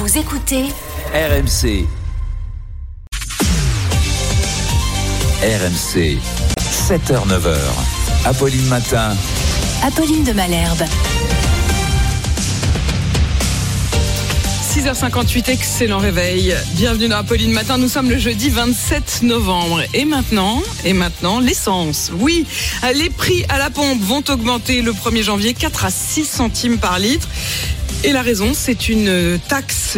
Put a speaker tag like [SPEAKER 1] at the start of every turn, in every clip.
[SPEAKER 1] Vous écoutez
[SPEAKER 2] RMC. RMC, 7h-9h. Apolline Matin.
[SPEAKER 1] Apolline de Malherbe.
[SPEAKER 3] 6h58, excellent réveil. Bienvenue dans Apolline Matin. Nous sommes le jeudi 27 novembre. Et maintenant, l'essence. Oui, les prix à la pompe vont augmenter le 1er janvier, 4 à 6 centimes par litre. Et la raison, c'est une taxe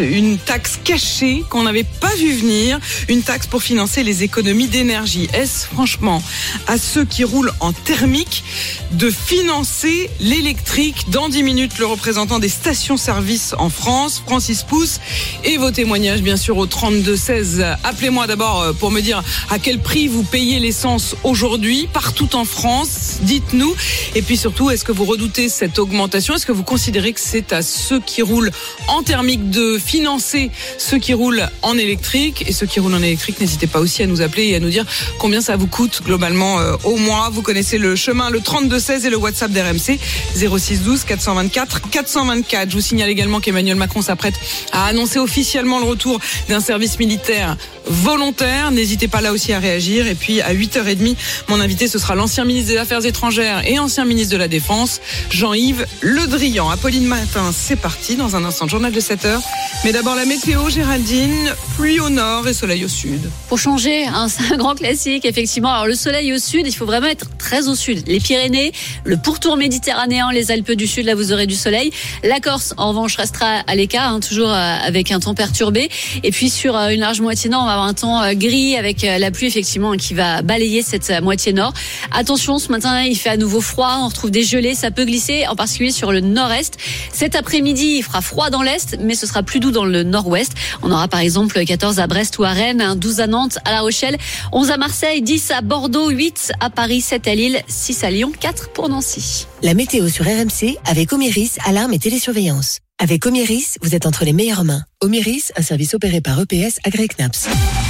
[SPEAKER 3] cachée qu'on n'avait pas vu venir, une taxe pour financer les économies d'énergie. Est-ce franchement à ceux qui roulent en thermique de financer l'électrique? Dans 10 minutes, le représentant des stations-service en France, Francis Pousse, et vos témoignages bien sûr au 32-16. Appelez-moi d'abord pour me dire à quel prix vous payez l'essence aujourd'hui, partout en France, dites-nous. Et puis surtout, est-ce que vous redoutez cette augmentation? Est-ce que vous considérez que c'est à ceux qui roulent en thermique de financer ceux qui roulent en électrique? Et ceux qui roulent en électrique, n'hésitez pas aussi à nous appeler et à nous dire combien ça vous coûte globalement au mois. Vous connaissez le chemin, le 32-16 et le WhatsApp d'RMC 06 12 424 424. Je vous signale également qu'Emmanuel Macron s'apprête à annoncer officiellement le retour d'un service militaire volontaire. N'hésitez pas là aussi à réagir. Et puis à 8h30, mon invité, ce sera l'ancien ministre des Affaires étrangères et ancien ministre de la Défense, Jean-Yves Le Drian. Apolline Matin, c'est parti. Dans un instant, le journal de 7h. Mais d'abord la météo, Géraldine. Pluie au nord et soleil au sud.
[SPEAKER 4] Pour changer, c'est un grand classique, effectivement. Alors le soleil au sud, il faut vraiment être très au sud. Les Pyrénées, le pourtour méditerranéen, les Alpes du Sud, là vous aurez du soleil. La Corse, en revanche, restera à l'écart, toujours avec un temps perturbé. Et puis sur une large moitié nord, on va avoir un temps gris avec la pluie effectivement qui va balayer cette moitié nord. Attention, ce matin il fait à nouveau froid, on retrouve des gelées, ça peut glisser, en particulier sur le nord-est. Cet après-midi, il fera froid dans l'est, mais ce sera plus doux dans le nord-ouest. On aura par exemple 14 à Brest ou à Rennes, 12 à Nantes, à La Rochelle, 11 à Marseille, 10 à Bordeaux, 8 à Paris, 7 à Lille, 6 à Lyon, 4 pour Nancy.
[SPEAKER 5] La météo sur RMC avec Omiris, alarme et télésurveillance. Avec Omiris, vous êtes entre les meilleures mains. Omiris, un service opéré par EPS Agré-Knaps.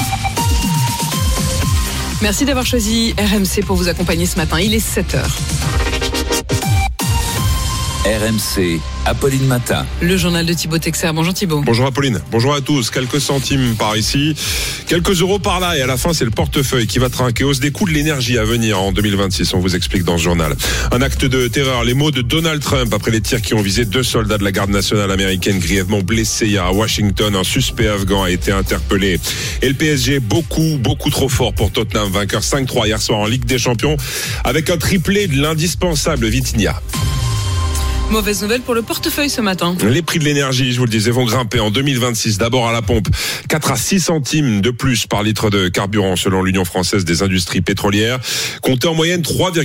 [SPEAKER 3] Merci d'avoir choisi RMC pour vous accompagner ce matin. Il est 7h.
[SPEAKER 2] RMC, Apolline Matin.
[SPEAKER 3] Le journal de Thibaut Texer. Bonjour Thibaut.
[SPEAKER 6] Bonjour Apolline. Bonjour à tous. Quelques centimes par ici, quelques euros par là, et à la fin c'est le portefeuille qui va trinquer. Hausse des coûts de l'énergie à venir en 2026. On vous explique dans ce journal. Un acte de terreur. Les mots de Donald Trump après les tirs qui ont visé 2 soldats de la garde nationale américaine grièvement blessés hier à Washington. Un suspect afghan a été interpellé. Et le PSG beaucoup trop fort pour Tottenham, vainqueur 5-3 hier soir en Ligue des Champions avec un triplé de l'indispensable Vitinha.
[SPEAKER 3] Mauvaise nouvelle pour le portefeuille ce matin.
[SPEAKER 6] Les prix de l'énergie, je vous le disais, vont grimper en 2026. D'abord à la pompe, 4 à 6 centimes de plus par litre de carburant selon l'Union française des industries pétrolières. Comptez en moyenne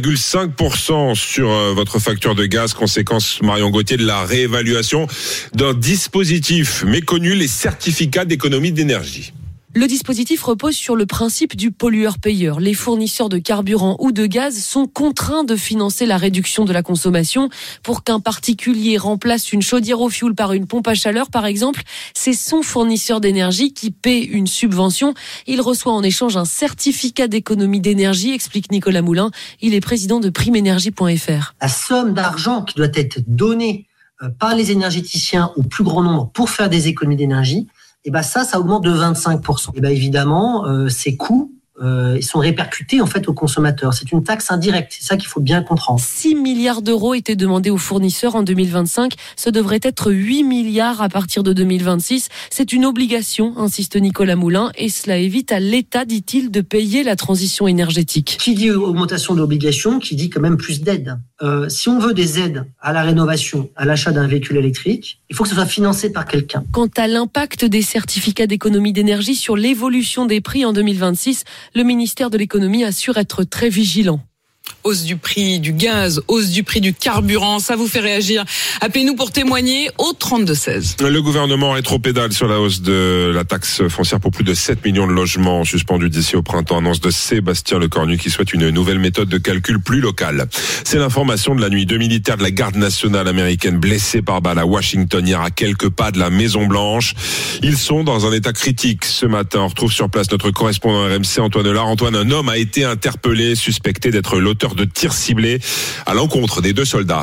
[SPEAKER 6] 3,5% sur votre facture de gaz. Conséquence, Marion Gauthier, de la réévaluation d'un dispositif méconnu, les certificats d'économie d'énergie.
[SPEAKER 7] Le dispositif repose sur le principe du pollueur-payeur. Les fournisseurs de carburant ou de gaz sont contraints de financer la réduction de la consommation. Pour qu'un particulier remplace une chaudière au fioul par une pompe à chaleur, par exemple, c'est son fournisseur d'énergie qui paie une subvention. Il reçoit en échange un certificat d'économie d'énergie, explique Nicolas Moulin. Il est président de primeénergie.fr.
[SPEAKER 8] La somme d'argent qui doit être donnée par les énergéticiens au plus grand nombre pour faire des économies d'énergie, et ça augmente de 25%. Et évidemment, ces coûts ils sont répercutés en fait aux consommateurs. C'est une taxe indirecte, c'est ça qu'il faut bien comprendre.
[SPEAKER 7] 6 milliards d'euros étaient demandés aux fournisseurs en 2025. Ce devrait être 8 milliards à partir de 2026. C'est une obligation, insiste Nicolas Moulin, et cela évite à l'État, dit-il, de payer la transition énergétique.
[SPEAKER 8] Qui dit augmentation d'obligations, qui dit quand même plus d'aides. Si on veut des aides à la rénovation, à l'achat d'un véhicule électrique, il faut que ce soit financé par quelqu'un.
[SPEAKER 7] Quant à l'impact des certificats d'économie d'énergie sur l'évolution des prix en 2026, le ministère de l'économie assure être très vigilant.
[SPEAKER 3] Hausse du prix du gaz, hausse du prix du carburant, ça vous fait réagir. Appelez-nous pour témoigner au 32-16.
[SPEAKER 6] Le gouvernement rétropédale sur la hausse de la taxe foncière pour plus de 7 millions de logements suspendus d'ici au printemps. Annonce de Sébastien Lecornu qui souhaite une nouvelle méthode de calcul plus locale. C'est l'information de la nuit. 2 militaires de la garde nationale américaine blessés par balle à Washington hier à quelques pas de la Maison Blanche. Ils sont dans un état critique ce matin. On retrouve sur place notre correspondant RMC Antoine Lard. Antoine, un homme a été interpellé, suspecté d'être l'auteur de tirs ciblés à l'encontre des 2 soldats.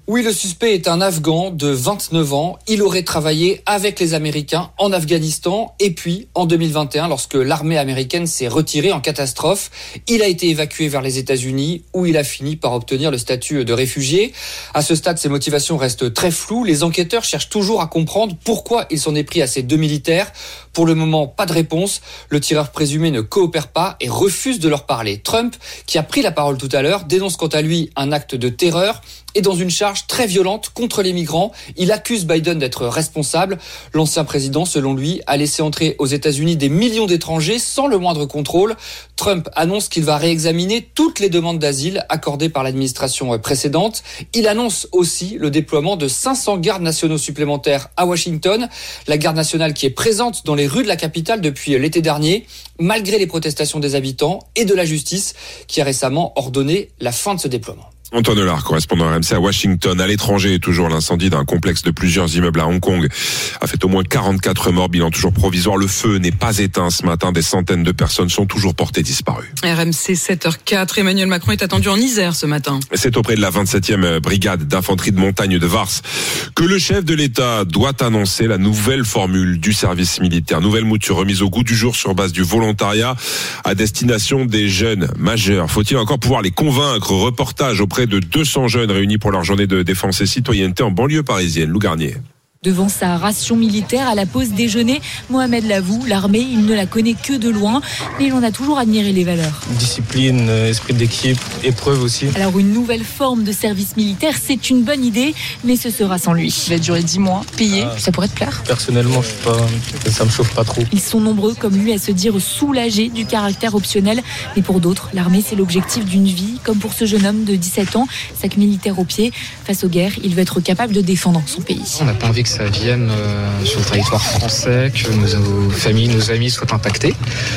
[SPEAKER 9] Oui, le suspect est un Afghan de 29 ans. Il aurait travaillé avec les Américains en Afghanistan. Et puis, en 2021, lorsque l'armée américaine s'est retirée en catastrophe, il a été évacué vers les États-Unis où il a fini par obtenir le statut de réfugié. À ce stade, ses motivations restent très floues. Les enquêteurs cherchent toujours à comprendre pourquoi il s'en est pris à ces 2 militaires. Pour le moment, pas de réponse. Le tireur présumé ne coopère pas et refuse de leur parler. Trump, qui a pris la parole tout à l'heure, dénonce quant à lui un acte de terreur et dans une charge très violente contre les migrants. Il accuse Biden d'être responsable. L'ancien président, selon lui, a laissé entrer aux États-Unis des millions d'étrangers sans le moindre contrôle. Trump annonce qu'il va réexaminer toutes les demandes d'asile accordées par l'administration précédente. Il annonce aussi le déploiement de 500 gardes nationaux supplémentaires à Washington. La garde nationale qui est présente dans les rues de la capitale depuis l'été dernier, malgré les protestations des habitants et de la justice qui a récemment ordonné la fin de ce déploiement.
[SPEAKER 6] Antoine Delard, correspondant RMC à Washington. À l'étranger, toujours l'incendie d'un complexe de plusieurs immeubles à Hong Kong a fait au moins 44 morts, bilan toujours provisoire. Le feu n'est pas éteint ce matin. Des centaines de personnes sont toujours portées disparues.
[SPEAKER 3] RMC 7h04. Emmanuel Macron est attendu en Isère ce matin.
[SPEAKER 6] C'est auprès de la 27e brigade d'infanterie de montagne de Vars que le chef de l'État doit annoncer la nouvelle formule du service militaire. Nouvelle mouture remise au goût du jour sur base du volontariat à destination des jeunes majeurs. Faut-il encore pouvoir les convaincre? Reportage auprès de 200 jeunes réunis pour leur journée de défense et citoyenneté en banlieue parisienne. Lou Garnier.
[SPEAKER 10] Devant sa ration militaire à la pause déjeuner, Mohamed l'avoue, l'armée, il ne la connaît que de loin, mais il en a toujours admiré les valeurs.
[SPEAKER 11] Discipline, esprit d'équipe, épreuve aussi.
[SPEAKER 10] Alors une nouvelle forme de service militaire, c'est une bonne idée, mais ce sera sans lui.
[SPEAKER 12] Il va durer 10 mois, payé, ça pourrait te plaire?
[SPEAKER 11] Personnellement, ça me chauffe pas trop.
[SPEAKER 10] Ils sont nombreux comme lui à se dire soulagés du caractère optionnel, mais pour d'autres, l'armée c'est l'objectif d'une vie, comme pour ce jeune homme de 17 ans, sac militaire au pied. Face aux guerres, il veut être capable de défendre son pays.
[SPEAKER 13] On n'a pas envie que ça vienne sur le territoire français, que nos familles, nos amis soient impactés.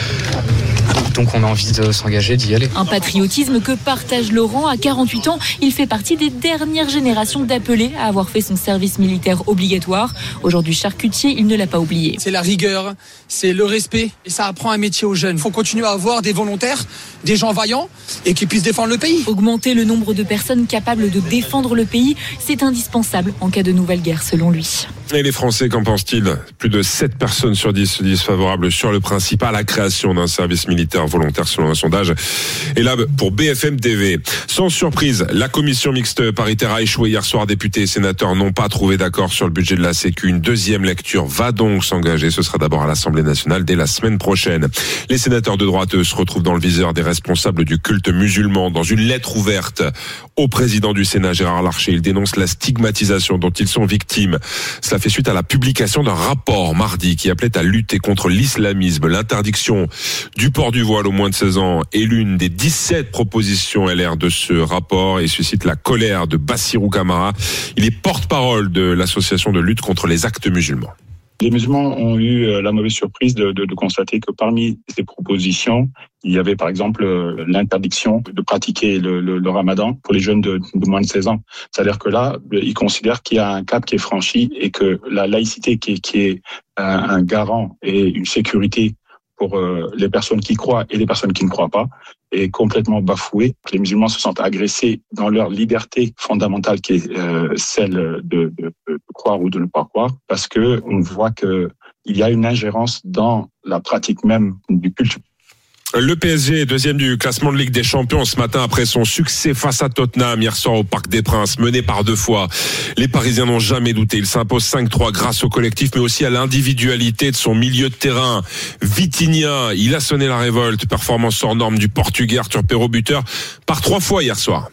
[SPEAKER 13] Donc on a envie de s'engager, d'y aller.
[SPEAKER 10] Un patriotisme que partage Laurent. À 48 ans, il fait partie des dernières générations d'appelés à avoir fait son service militaire obligatoire. Aujourd'hui charcutier, il ne l'a pas oublié.
[SPEAKER 14] C'est la rigueur, c'est le respect et ça apprend un métier aux jeunes. Il faut continuer à avoir des volontaires, des gens vaillants et qui puissent défendre le pays.
[SPEAKER 10] Augmenter le nombre de personnes capables de défendre le pays, c'est indispensable en cas de nouvelle guerre selon lui.
[SPEAKER 6] Et les Français, qu'en pensent-ils? Plus de 7 personnes sur 10 se disent favorables sur le principe à la création d'un service militaire volontaire selon un sondage. Et là, pour BFM TV, sans surprise, la commission mixte paritaire a échoué hier soir. Députés et sénateurs n'ont pas trouvé d'accord sur le budget de la Sécu. Une deuxième lecture va donc s'engager. Ce sera d'abord à l'Assemblée nationale dès la semaine prochaine. Les sénateurs de droite, eux, se retrouvent dans le viseur des responsables du culte musulman. Dans une lettre ouverte au président du Sénat, Gérard Larcher, il dénonce la stigmatisation dont ils sont victimes. Cela fait suite à la publication d'un rapport mardi qui appelait à lutter contre l'islamisme. L'interdiction du port du voile aux moins de 16 ans est l'une des 17 propositions LR de ce rapport et suscite la colère de Bassirou Camara. Il est porte-parole de l'association de lutte contre les actes musulmans.
[SPEAKER 15] Les musulmans ont eu la mauvaise surprise de constater que parmi ces propositions, il y avait par exemple l'interdiction de pratiquer le ramadan pour les jeunes de moins de 16 ans. C'est-à-dire que là, ils considèrent qu'il y a un cap qui est franchi et que la laïcité qui est un garant et une sécurité pour les personnes qui croient et les personnes qui ne croient pas, est complètement bafouée. Les musulmans se sentent agressés dans leur liberté fondamentale qui est celle de croire ou de ne pas croire, parce que on voit que il y a une ingérence dans la pratique même du culte.
[SPEAKER 6] Le PSG est deuxième du classement de Ligue des Champions ce matin après son succès face à Tottenham hier soir au Parc des Princes, mené par 2 fois. Les Parisiens n'ont jamais douté. Ils s'imposent 5-3 grâce au collectif, mais aussi à l'individualité de son milieu de terrain. Vitinha, il a sonné la révolte. Performance hors norme du Portugais Arthur Perraud, buteur par 3 fois hier soir.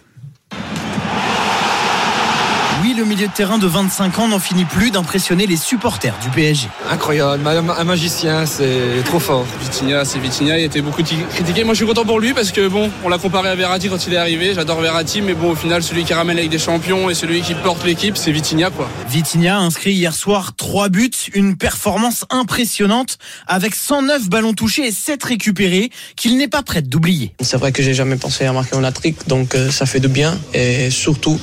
[SPEAKER 16] Oui, le milieu de terrain de 25 ans n'en finit plus d'impressionner les supporters du PSG.
[SPEAKER 17] Incroyable, un magicien, c'est trop fort.
[SPEAKER 18] Vitinha, il était beaucoup critiqué. Moi je suis content pour lui parce que bon, on l'a comparé à Verratti quand il est arrivé. J'adore Verratti, mais bon, au final, celui qui ramène la Ligue des Champions et celui qui porte l'équipe, c'est Vitinha, quoi.
[SPEAKER 16] Vitinha a inscrit hier soir 3 buts, une performance impressionnante avec 109 ballons touchés et 7 récupérés qu'il n'est pas prêt d'oublier.
[SPEAKER 17] C'est vrai que j'ai jamais pensé à marquer un hat-trick, donc ça fait du bien et surtout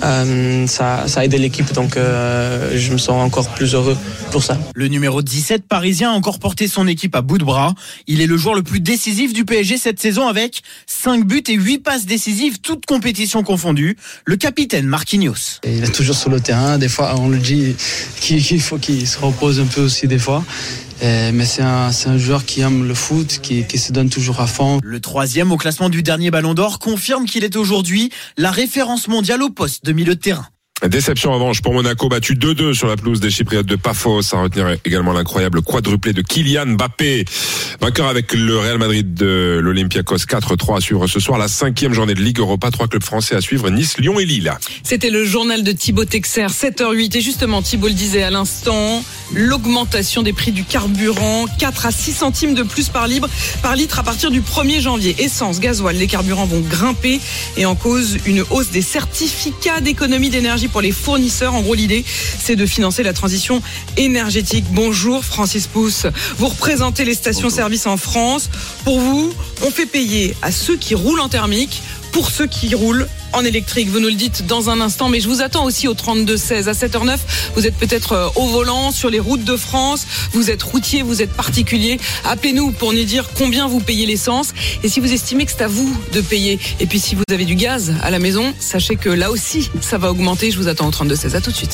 [SPEAKER 19] ça a aidé l'équipe, donc je me sens encore plus heureux pour ça.
[SPEAKER 16] Le numéro 17 parisien a encore porté son équipe à bout de bras. Il est le joueur le plus décisif du PSG cette saison avec 5 buts et 8 passes décisives, toutes compétitions confondues. Le capitaine Marquinhos.
[SPEAKER 19] Il est toujours sur le terrain, des fois on le dit qu'il faut qu'il se repose un peu aussi des fois. Mais c'est un joueur qui aime le foot, qui se donne toujours à fond.
[SPEAKER 16] Le 3e au classement du dernier Ballon d'Or confirme qu'il est aujourd'hui la référence mondiale au poste de milieu de terrain.
[SPEAKER 6] Déception en revanche pour Monaco, battu 2-2 sur la pelouse des Chypriotes de Paphos. À retenir également l'incroyable quadruplé de Kylian Mbappé. Vainqueur avec le Real Madrid de l'Olympiakos 4-3 à suivre ce soir. La 5e journée de Ligue Europa. 3 clubs français à suivre, Nice, Lyon et Lille.
[SPEAKER 3] C'était le journal de Thibaut Texer, 7h08. Et justement, Thibaut le disait à l'instant, l'augmentation des prix du carburant, 4 à 6 centimes de plus par litre à partir du 1er janvier. Essence, gasoil, les carburants vont grimper et en cause une hausse des certificats d'économie d'énergie pour les fournisseurs. En gros, l'idée, c'est de financer la transition énergétique. Bonjour Francis Pousse. Vous représentez les stations-service en France. Pour vous, on fait payer à ceux qui roulent en thermique pour ceux qui roulent en électrique. Vous nous le dites dans un instant, mais je vous attends aussi au 32-16 à 7h09. Vous êtes peut-être au volant sur les routes de France. Vous êtes routier, vous êtes particulier. Appelez-nous pour nous dire combien vous payez l'essence et si vous estimez que c'est à vous de payer. Et puis si vous avez du gaz à la maison, sachez que là aussi, ça va augmenter. Je vous attends au 32-16. À tout de suite.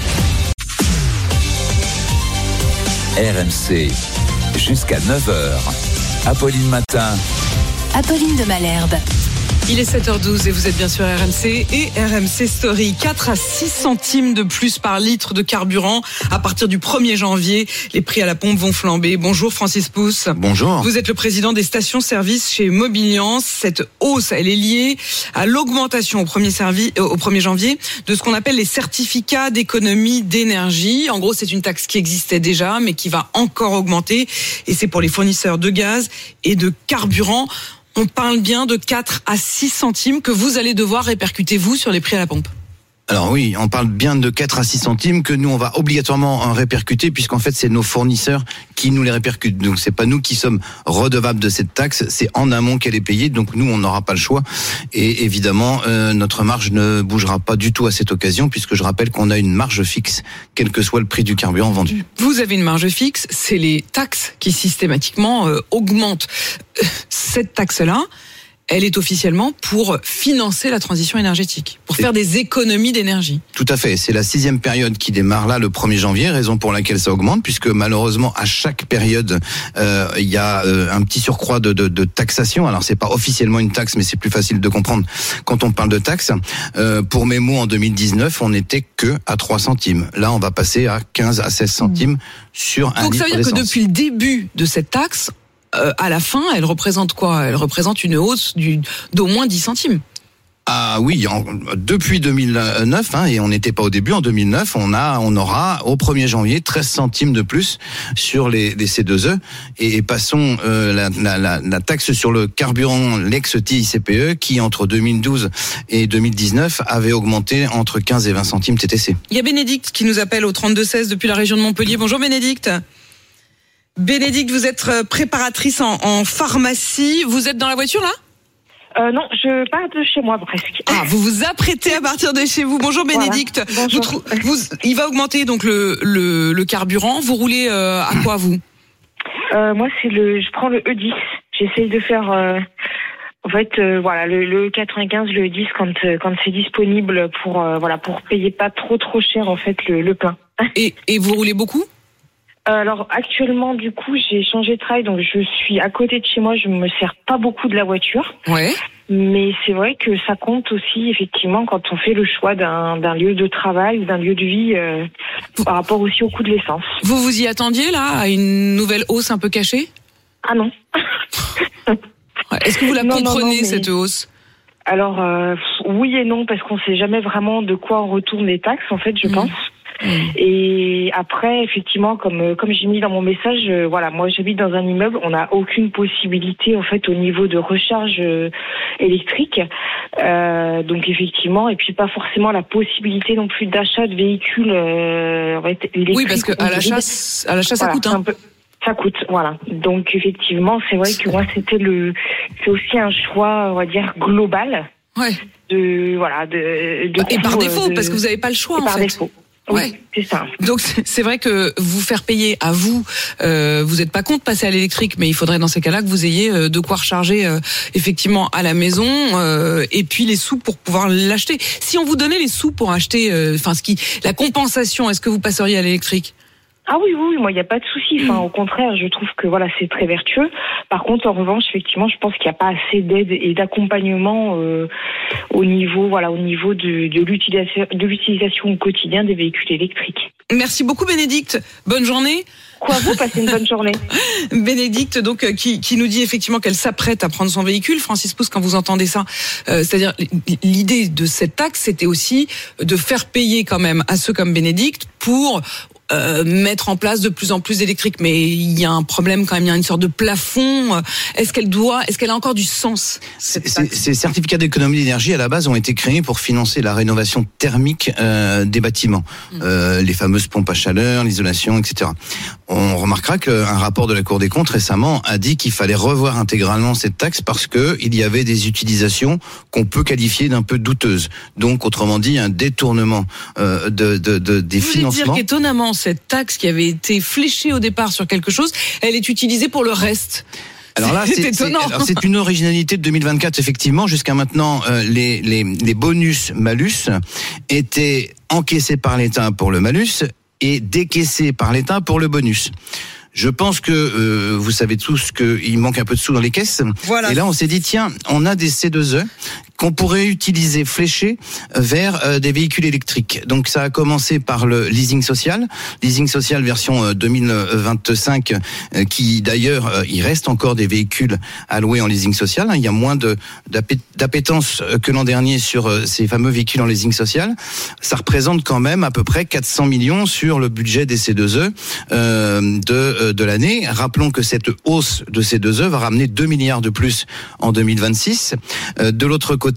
[SPEAKER 2] RMC, jusqu'à 9h. Apolline Matin.
[SPEAKER 1] Apolline de Malherbe.
[SPEAKER 3] Il est 7h12 et vous êtes bien sur RMC et RMC Story. 4 à 6 centimes de plus par litre de carburant. À partir du 1er janvier, les prix à la pompe vont flamber. Bonjour Francis Pousse.
[SPEAKER 20] Bonjour.
[SPEAKER 3] Vous êtes le président des stations-service chez Mobiliance. Cette hausse, elle est liée à l'augmentation au 1er janvier de ce qu'on appelle les certificats d'économie d'énergie. En gros, c'est une taxe qui existait déjà, mais qui va encore augmenter. Et c'est pour les fournisseurs de gaz et de carburant. On parle bien de 4 à 6 centimes que vous allez devoir répercuter, vous, sur les prix à la pompe.
[SPEAKER 20] Alors oui, on parle bien de 4 à 6 centimes que nous, on va obligatoirement répercuter puisqu'en fait, c'est nos fournisseurs qui nous les répercutent. Donc, c'est pas nous qui sommes redevables de cette taxe, c'est en amont qu'elle est payée. Donc, nous, on n'aura pas le choix. Et évidemment, notre marge ne bougera pas du tout à cette occasion puisque je rappelle qu'on a une marge fixe, quel que soit le prix du carburant vendu.
[SPEAKER 3] Vous avez une marge fixe, c'est les taxes qui systématiquement augmentent. Cette taxe-là, elle est officiellement pour financer la transition énergétique, pour faire des économies d'énergie.
[SPEAKER 20] Tout à fait. C'est la 6e période qui démarre là le 1er janvier, raison pour laquelle ça augmente, puisque malheureusement, à chaque période, il y a un petit surcroît de taxation. Alors, c'est pas officiellement une taxe, mais c'est plus facile de comprendre quand on parle de taxe. Pour mes mots, en 2019, on n'était que à 3 centimes. Là, on va passer à 15 à 16 centimes sur un litre d'essence.
[SPEAKER 3] Donc, ça veut dire que depuis le début de cette taxe, à la fin, elle représente quoi ? Elle représente une hausse d'au moins 10 centimes.
[SPEAKER 20] Ah oui, depuis 2009, et on n'était pas au début, en 2009, on aura au 1er janvier 13 centimes de plus sur les C2E et passons la taxe sur le carburant, l'ex-TICPE, qui entre 2012 et 2019 avait augmenté entre 15 et 20 centimes TTC.
[SPEAKER 3] Il y a Bénédicte qui nous appelle au 32-16 depuis la région de Montpellier. Bonjour Bénédicte. Bénédicte, vous êtes préparatrice en pharmacie. Vous êtes dans la voiture là ?
[SPEAKER 21] Non, je pars de chez moi presque.
[SPEAKER 3] Ah, vous vous apprêtez à partir de chez vous. Bonjour Bénédicte.
[SPEAKER 21] Voilà. Bonjour.
[SPEAKER 3] Il va augmenter donc le carburant. Vous roulez à quoi vous ?
[SPEAKER 21] Moi je prends le E10. J'essaye de faire le 95, le E10 quand c'est disponible pour payer pas trop cher en fait le plein.
[SPEAKER 3] Et vous roulez beaucoup ?
[SPEAKER 21] Alors actuellement, du coup, j'ai changé de travail, donc je suis à côté de chez moi. Je me sers pas beaucoup de la voiture.
[SPEAKER 3] Ouais.
[SPEAKER 21] Mais c'est vrai que ça compte aussi, effectivement, quand on fait le choix d'un lieu de travail ou d'un lieu de vie par rapport aussi au coût de l'essence.
[SPEAKER 3] Vous vous y attendiez là à une nouvelle hausse un peu cachée ?
[SPEAKER 21] Ah non.
[SPEAKER 3] Est-ce que vous la comprenez cette hausse ?
[SPEAKER 21] Alors oui et non, parce qu'on sait jamais vraiment de quoi on retourne les taxes, en fait, je pense. Et après, effectivement, comme j'ai mis dans mon message, moi j'habite dans un immeuble, on n'a aucune possibilité en fait au niveau de recharge électrique, donc effectivement, et puis pas forcément la possibilité non plus d'achat de véhicules électriques.
[SPEAKER 3] Oui, parce que à l'achat ça coûte.
[SPEAKER 21] Ça coûte, voilà. Donc effectivement, c'est vrai que moi c'est aussi un choix, on va dire global. Et
[SPEAKER 3] par défaut, parce que vous n'avez pas le choix, en fait.
[SPEAKER 21] Par défaut. Oui, c'est ça.
[SPEAKER 3] Donc c'est vrai que vous faire payer à vous, vous n'êtes pas contre passer à l'électrique, mais il faudrait dans ces cas-là que vous ayez de quoi recharger effectivement à la maison, et puis les sous pour pouvoir l'acheter. Si on vous donnait les sous pour acheter, la compensation, est-ce que vous passeriez à l'électrique ?
[SPEAKER 21] Ah oui, moi il n'y a pas de souci. Enfin, au contraire, je trouve que c'est très vertueux. Par contre, en revanche, effectivement, je pense qu'il n'y a pas assez d'aide et d'accompagnement au niveau de l'utilisation au quotidien des véhicules électriques.
[SPEAKER 3] Merci beaucoup, Bénédicte. Bonne journée.
[SPEAKER 21] Vous passez une bonne journée.
[SPEAKER 3] Bénédicte, donc, qui nous dit effectivement qu'elle s'apprête à prendre son véhicule. Francis Pousse, quand vous entendez ça, c'est-à-dire l'idée de cette taxe, c'était aussi de faire payer quand même à ceux comme Bénédicte pour mettre en place de plus en plus d'électrique, mais il y a un problème quand même, il y a une sorte de plafond. Est-ce qu'elle a encore du sens, cette taxe ?
[SPEAKER 20] Ces certificats d'économie d'énergie à la base ont été créés pour financer la rénovation thermique des bâtiments, les fameuses pompes à chaleur, l'isolation, etc. On remarquera qu'un rapport de la Cour des comptes récemment a dit qu'il fallait revoir intégralement cette taxe parce que il y avait des utilisations qu'on peut qualifier d'un peu douteuses. Donc, autrement dit, un détournement des financements.
[SPEAKER 3] Vous voulez dire qu'étonnamment, cette taxe qui avait été fléchée au départ sur quelque chose, elle est utilisée pour le reste.
[SPEAKER 20] Alors là, c'est une originalité de 2024, effectivement. Jusqu'à maintenant, les bonus-malus étaient encaissés par l'État pour le malus et décaissés par l'État pour le bonus. Je pense que vous savez tous qu'il manque un peu de sous dans les caisses. Voilà. Et là, on s'est dit, tiens, on a des C2E qu'on pourrait utiliser, flécher vers des véhicules électriques. Donc ça a commencé par le leasing social version 2025, qui d'ailleurs, il reste encore des véhicules à louer en leasing social. Il y a moins d'appétence que l'an dernier sur ces fameux véhicules en leasing social. Ça représente quand même à peu près 400 millions sur le budget des C2E de l'année. Rappelons que cette hausse de C2E va ramener 2 milliards de plus en 2026. De l'autre côté,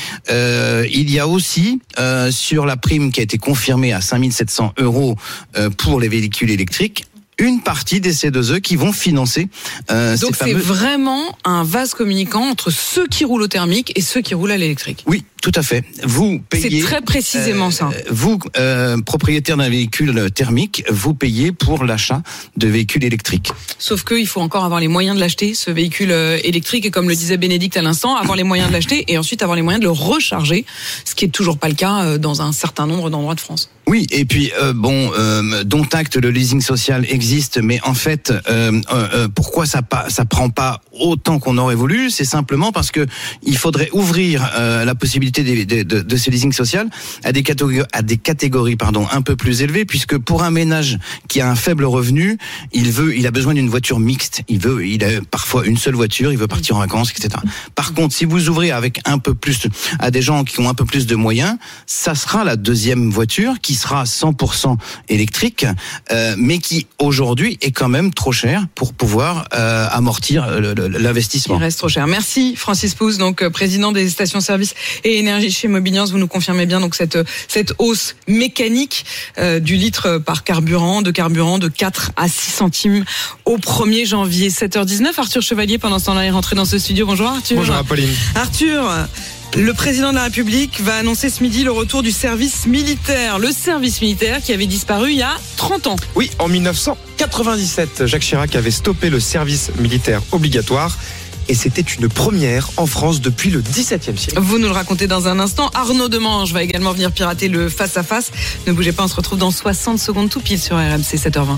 [SPEAKER 20] il y a aussi sur la prime qui a été confirmée à 5 700 € pour les véhicules électriques, une partie des C2E qui vont financer
[SPEAKER 3] donc c'est vraiment un vase communicant entre ceux qui roulent au thermique et ceux qui roulent à l'électrique.
[SPEAKER 20] Oui, tout à fait. Vous payez.
[SPEAKER 3] C'est très précisément ça.
[SPEAKER 20] Vous, propriétaire d'un véhicule thermique, vous payez pour l'achat de véhicules électriques.
[SPEAKER 3] Sauf qu'il faut encore avoir les moyens de l'acheter, ce véhicule électrique, et comme le disait Bénédicte à l'instant, avoir les moyens de l'acheter et ensuite avoir les moyens de le recharger, ce qui est toujours pas le cas dans un certain nombre d'endroits de France.
[SPEAKER 20] Oui, et puis dont acte, le leasing social existe, mais en fait, pourquoi ça prend pas autant qu'on aurait voulu ? C'est simplement parce que il faudrait ouvrir la possibilité de ce leasing social à des catégories un peu plus élevées, puisque pour un ménage qui a un faible revenu, il a besoin d'une voiture mixte. Il a parfois une seule voiture, il veut partir en vacances, etc. Par contre, si vous ouvrez avec un peu plus à des gens qui ont un peu plus de moyens, ça sera la deuxième voiture qui sera 100% électrique, mais qui aujourd'hui est quand même trop cher pour pouvoir amortir l'investissement.
[SPEAKER 3] Il reste trop cher. Merci Francis Pousse, donc président des stations-service et énergie chez Mobiliance. Vous nous confirmez bien donc cette hausse mécanique du litre par carburant de 4 à 6 centimes au 1er janvier. 7h19. Arthur Chevalier, pendant ce temps-là, est rentré dans ce studio. Bonjour Arthur.
[SPEAKER 4] Bonjour Apolline.
[SPEAKER 3] Arthur, le président de la République va annoncer ce midi le retour du service militaire. Le service militaire qui avait disparu il y a 30 ans.
[SPEAKER 4] Oui, en 1997, Jacques Chirac avait stoppé le service militaire obligatoire. Et c'était une première en France depuis le XVIIe siècle.
[SPEAKER 3] Vous nous le racontez dans un instant. Arnaud Demange va également venir pirater le face-à-face. Ne bougez pas, on se retrouve dans 60 secondes tout pile sur RMC 7h20.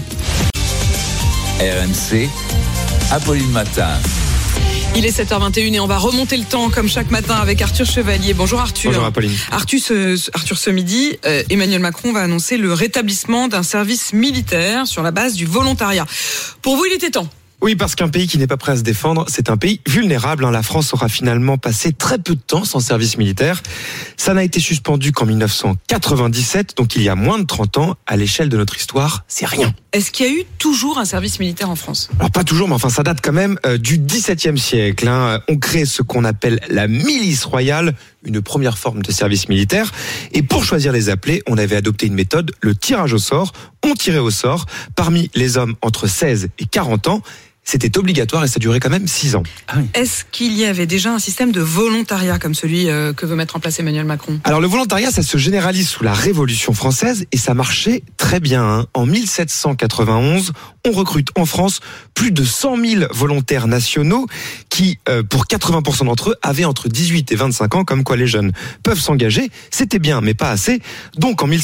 [SPEAKER 2] RMC, Apolline Matin.
[SPEAKER 3] Il est 7h21 et on va remonter le temps comme chaque matin avec Arthur Chevalier. Bonjour Arthur.
[SPEAKER 4] Bonjour Apolline.
[SPEAKER 3] Arthur, ce midi, Emmanuel Macron va annoncer le rétablissement d'un service militaire sur la base du volontariat. Pour vous, il était temps.
[SPEAKER 4] Oui, parce qu'un pays qui n'est pas prêt à se défendre, c'est un pays vulnérable. La France aura finalement passé très peu de temps sans service militaire. Ça n'a été suspendu qu'en 1997, donc il y a moins de 30 ans. À l'échelle de notre histoire, c'est rien.
[SPEAKER 3] Est-ce qu'il y a eu toujours un service militaire en France ?
[SPEAKER 4] Alors pas toujours, mais enfin ça date quand même du XVIIe siècle. On crée ce qu'on appelle la milice royale, une première forme de service militaire. Et pour choisir les appelés, on avait adopté une méthode, le tirage au sort. On tirait au sort parmi les hommes entre 16 et 40 ans. C'était obligatoire et ça durait quand même 6 ans.
[SPEAKER 3] Est-ce qu'il y avait déjà un système de volontariat comme celui que veut mettre en place Emmanuel Macron ?
[SPEAKER 4] Alors le volontariat, ça se généralise sous la Révolution française et ça marchait très bien. En 1791, on recrute en France plus de 100 000 volontaires nationaux qui, pour 80% d'entre eux, avaient entre 18 et 25 ans, comme quoi les jeunes peuvent s'engager. C'était bien, mais pas assez. Donc en